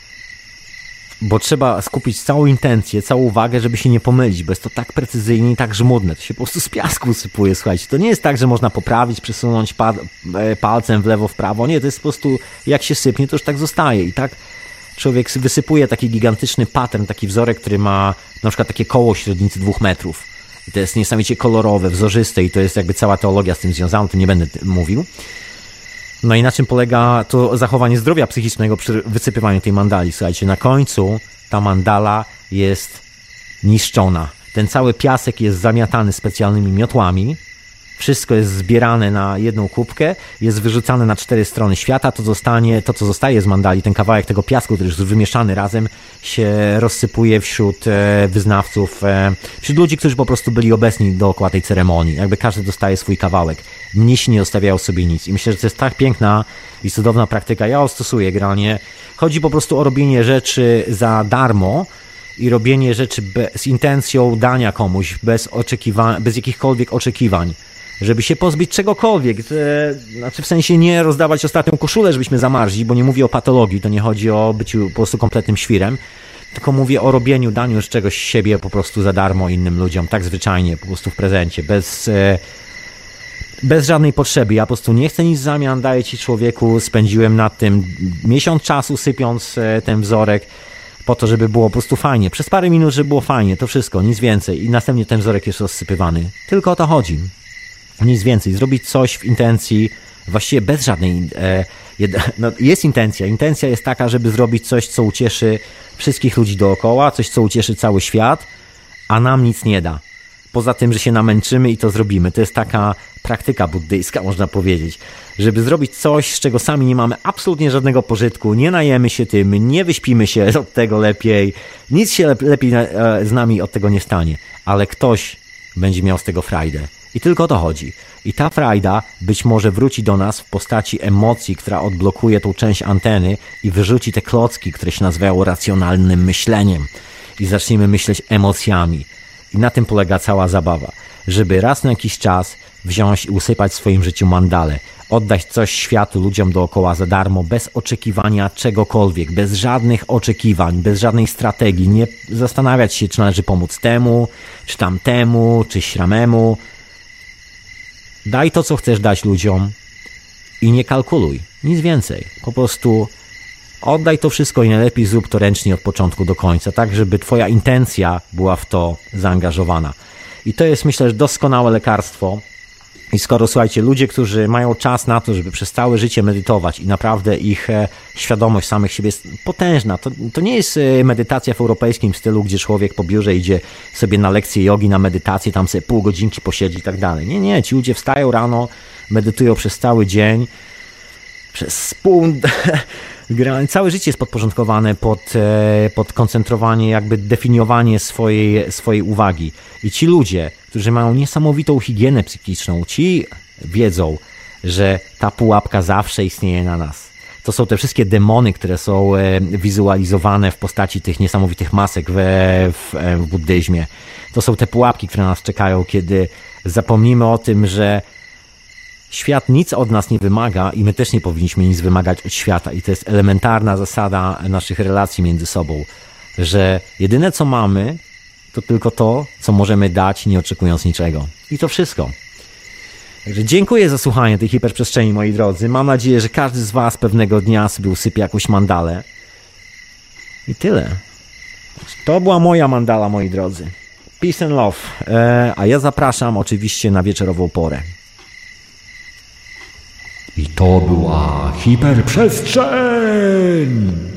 bo trzeba skupić całą intencję, całą uwagę, żeby się nie pomylić, bo jest to tak precyzyjnie i tak żmudne. To się po prostu z piasku sypuje, słuchajcie. To nie jest tak, że można poprawić, przesunąć pa- palcem w lewo, w prawo. Nie, to jest po prostu, jak się sypnie, to już tak zostaje. I tak człowiek wysypuje taki gigantyczny pattern, taki wzorek, który ma na przykład takie koło średnicy dwóch metrów. I to jest niesamowicie kolorowe, wzorzyste i to jest jakby cała teologia z tym związana, to nie będę mówił. No i na czym polega to zachowanie zdrowia psychicznego przy wysypywaniu tej mandali? Słuchajcie, na końcu ta mandala jest niszczona. Ten cały piasek jest zamiatany specjalnymi miotłami. Wszystko jest zbierane na jedną kubkę, jest wyrzucane na cztery strony świata. To, zostanie, to co zostaje z mandali, ten kawałek tego piasku, który jest wymieszany razem, się rozsypuje wśród wyznawców, wśród ludzi, którzy po prostu byli obecni dookoła tej ceremonii. Jakby każdy dostaje swój kawałek. Mnisi nie zostawiają sobie nic. I myślę, że to jest tak piękna i cudowna praktyka. Ja ją stosuję generalnie. Chodzi po prostu o robienie rzeczy za darmo i robienie rzeczy be, z intencją dania komuś, bez oczekiwań, bez jakichkolwiek oczekiwań. Żeby się pozbyć czegokolwiek, to, znaczy w sensie nie rozdawać ostatnią koszulę, żebyśmy zamarzli, bo nie mówię o patologii, to nie chodzi o byciu po prostu kompletnym świrem, tylko mówię o robieniu, daniu z czegoś siebie po prostu za darmo innym ludziom, tak zwyczajnie, po prostu w prezencie, bez, bez żadnej potrzeby. Ja po prostu nie chcę nic w zamian, daję ci człowieku, spędziłem nad tym miesiąc czasu sypiąc ten wzorek, po to, żeby było po prostu fajnie. Przez parę minut, żeby było fajnie, to wszystko, nic więcej. I następnie ten wzorek jest rozsypywany. Tylko o to chodzi. Nic więcej. Zrobić coś w intencji, właściwie bez żadnej... E, jed, no jest intencja. Intencja jest taka, żeby zrobić coś, co ucieszy wszystkich ludzi dookoła, coś, co ucieszy cały świat, a nam nic nie da. poza tym, że się namęczymy i to zrobimy. To jest taka praktyka buddyjska, można powiedzieć, żeby zrobić coś, z czego sami nie mamy absolutnie żadnego pożytku, nie najemy się tym, nie wyśpimy się od tego lepiej, nic się lepiej z nami od tego nie stanie, ale ktoś będzie miał z tego frajdę. I tylko o to chodzi. I ta frajda być może wróci do nas w postaci emocji, która odblokuje tą część anteny i wyrzuci te klocki, które się nazywają racjonalnym myśleniem. I zaczniemy myśleć emocjami. I na tym polega cała zabawa. Żeby raz na jakiś czas wziąć i usypać w swoim życiu mandale. Oddać coś światu, ludziom dookoła za darmo, bez oczekiwania czegokolwiek, bez żadnych oczekiwań, bez żadnej strategii. Nie zastanawiać się, czy należy pomóc temu, czy tamtemu, czy śramemu. Daj to, co chcesz dać ludziom i nie kalkuluj. Nic więcej. Po prostu oddaj to wszystko i najlepiej zrób to ręcznie od początku do końca, tak żeby twoja intencja była w to zaangażowana. I to jest, myślę, że doskonałe lekarstwo. I skoro, słuchajcie, ludzie, którzy mają czas na to, żeby przez całe życie medytować i naprawdę ich świadomość samych siebie jest potężna, to, to nie jest medytacja w europejskim stylu, gdzie człowiek po biurze idzie sobie na lekcję jogi, na medytację, tam sobie pół godzinki posiedzi i tak dalej. Nie, nie, ci ludzie wstają rano, medytują przez cały dzień, przez pół... Całe życie jest podporządkowane pod, pod koncentrowanie, jakby definiowanie swojej, swojej uwagi. I ci ludzie, którzy mają niesamowitą higienę psychiczną, ci wiedzą, że ta pułapka zawsze istnieje na nas. To są te wszystkie demony, które są wizualizowane w postaci tych niesamowitych masek w, w, w buddyzmie. To są te pułapki, które nas czekają, kiedy zapomnimy o tym, że świat nic od nas nie wymaga i my też nie powinniśmy nic wymagać od świata. I to jest elementarna zasada naszych relacji między sobą, że jedyne co mamy, to tylko to, co możemy dać, nie oczekując niczego. I to wszystko. Także dziękuję za słuchanie tej hiperprzestrzeni, moi drodzy. Mam nadzieję, że każdy z was pewnego dnia sobie usypie jakąś mandalę. I tyle. To była moja mandala, moi drodzy. Peace and love. A ja zapraszam oczywiście na wieczorową porę.
I to była hiperprzestrzeń!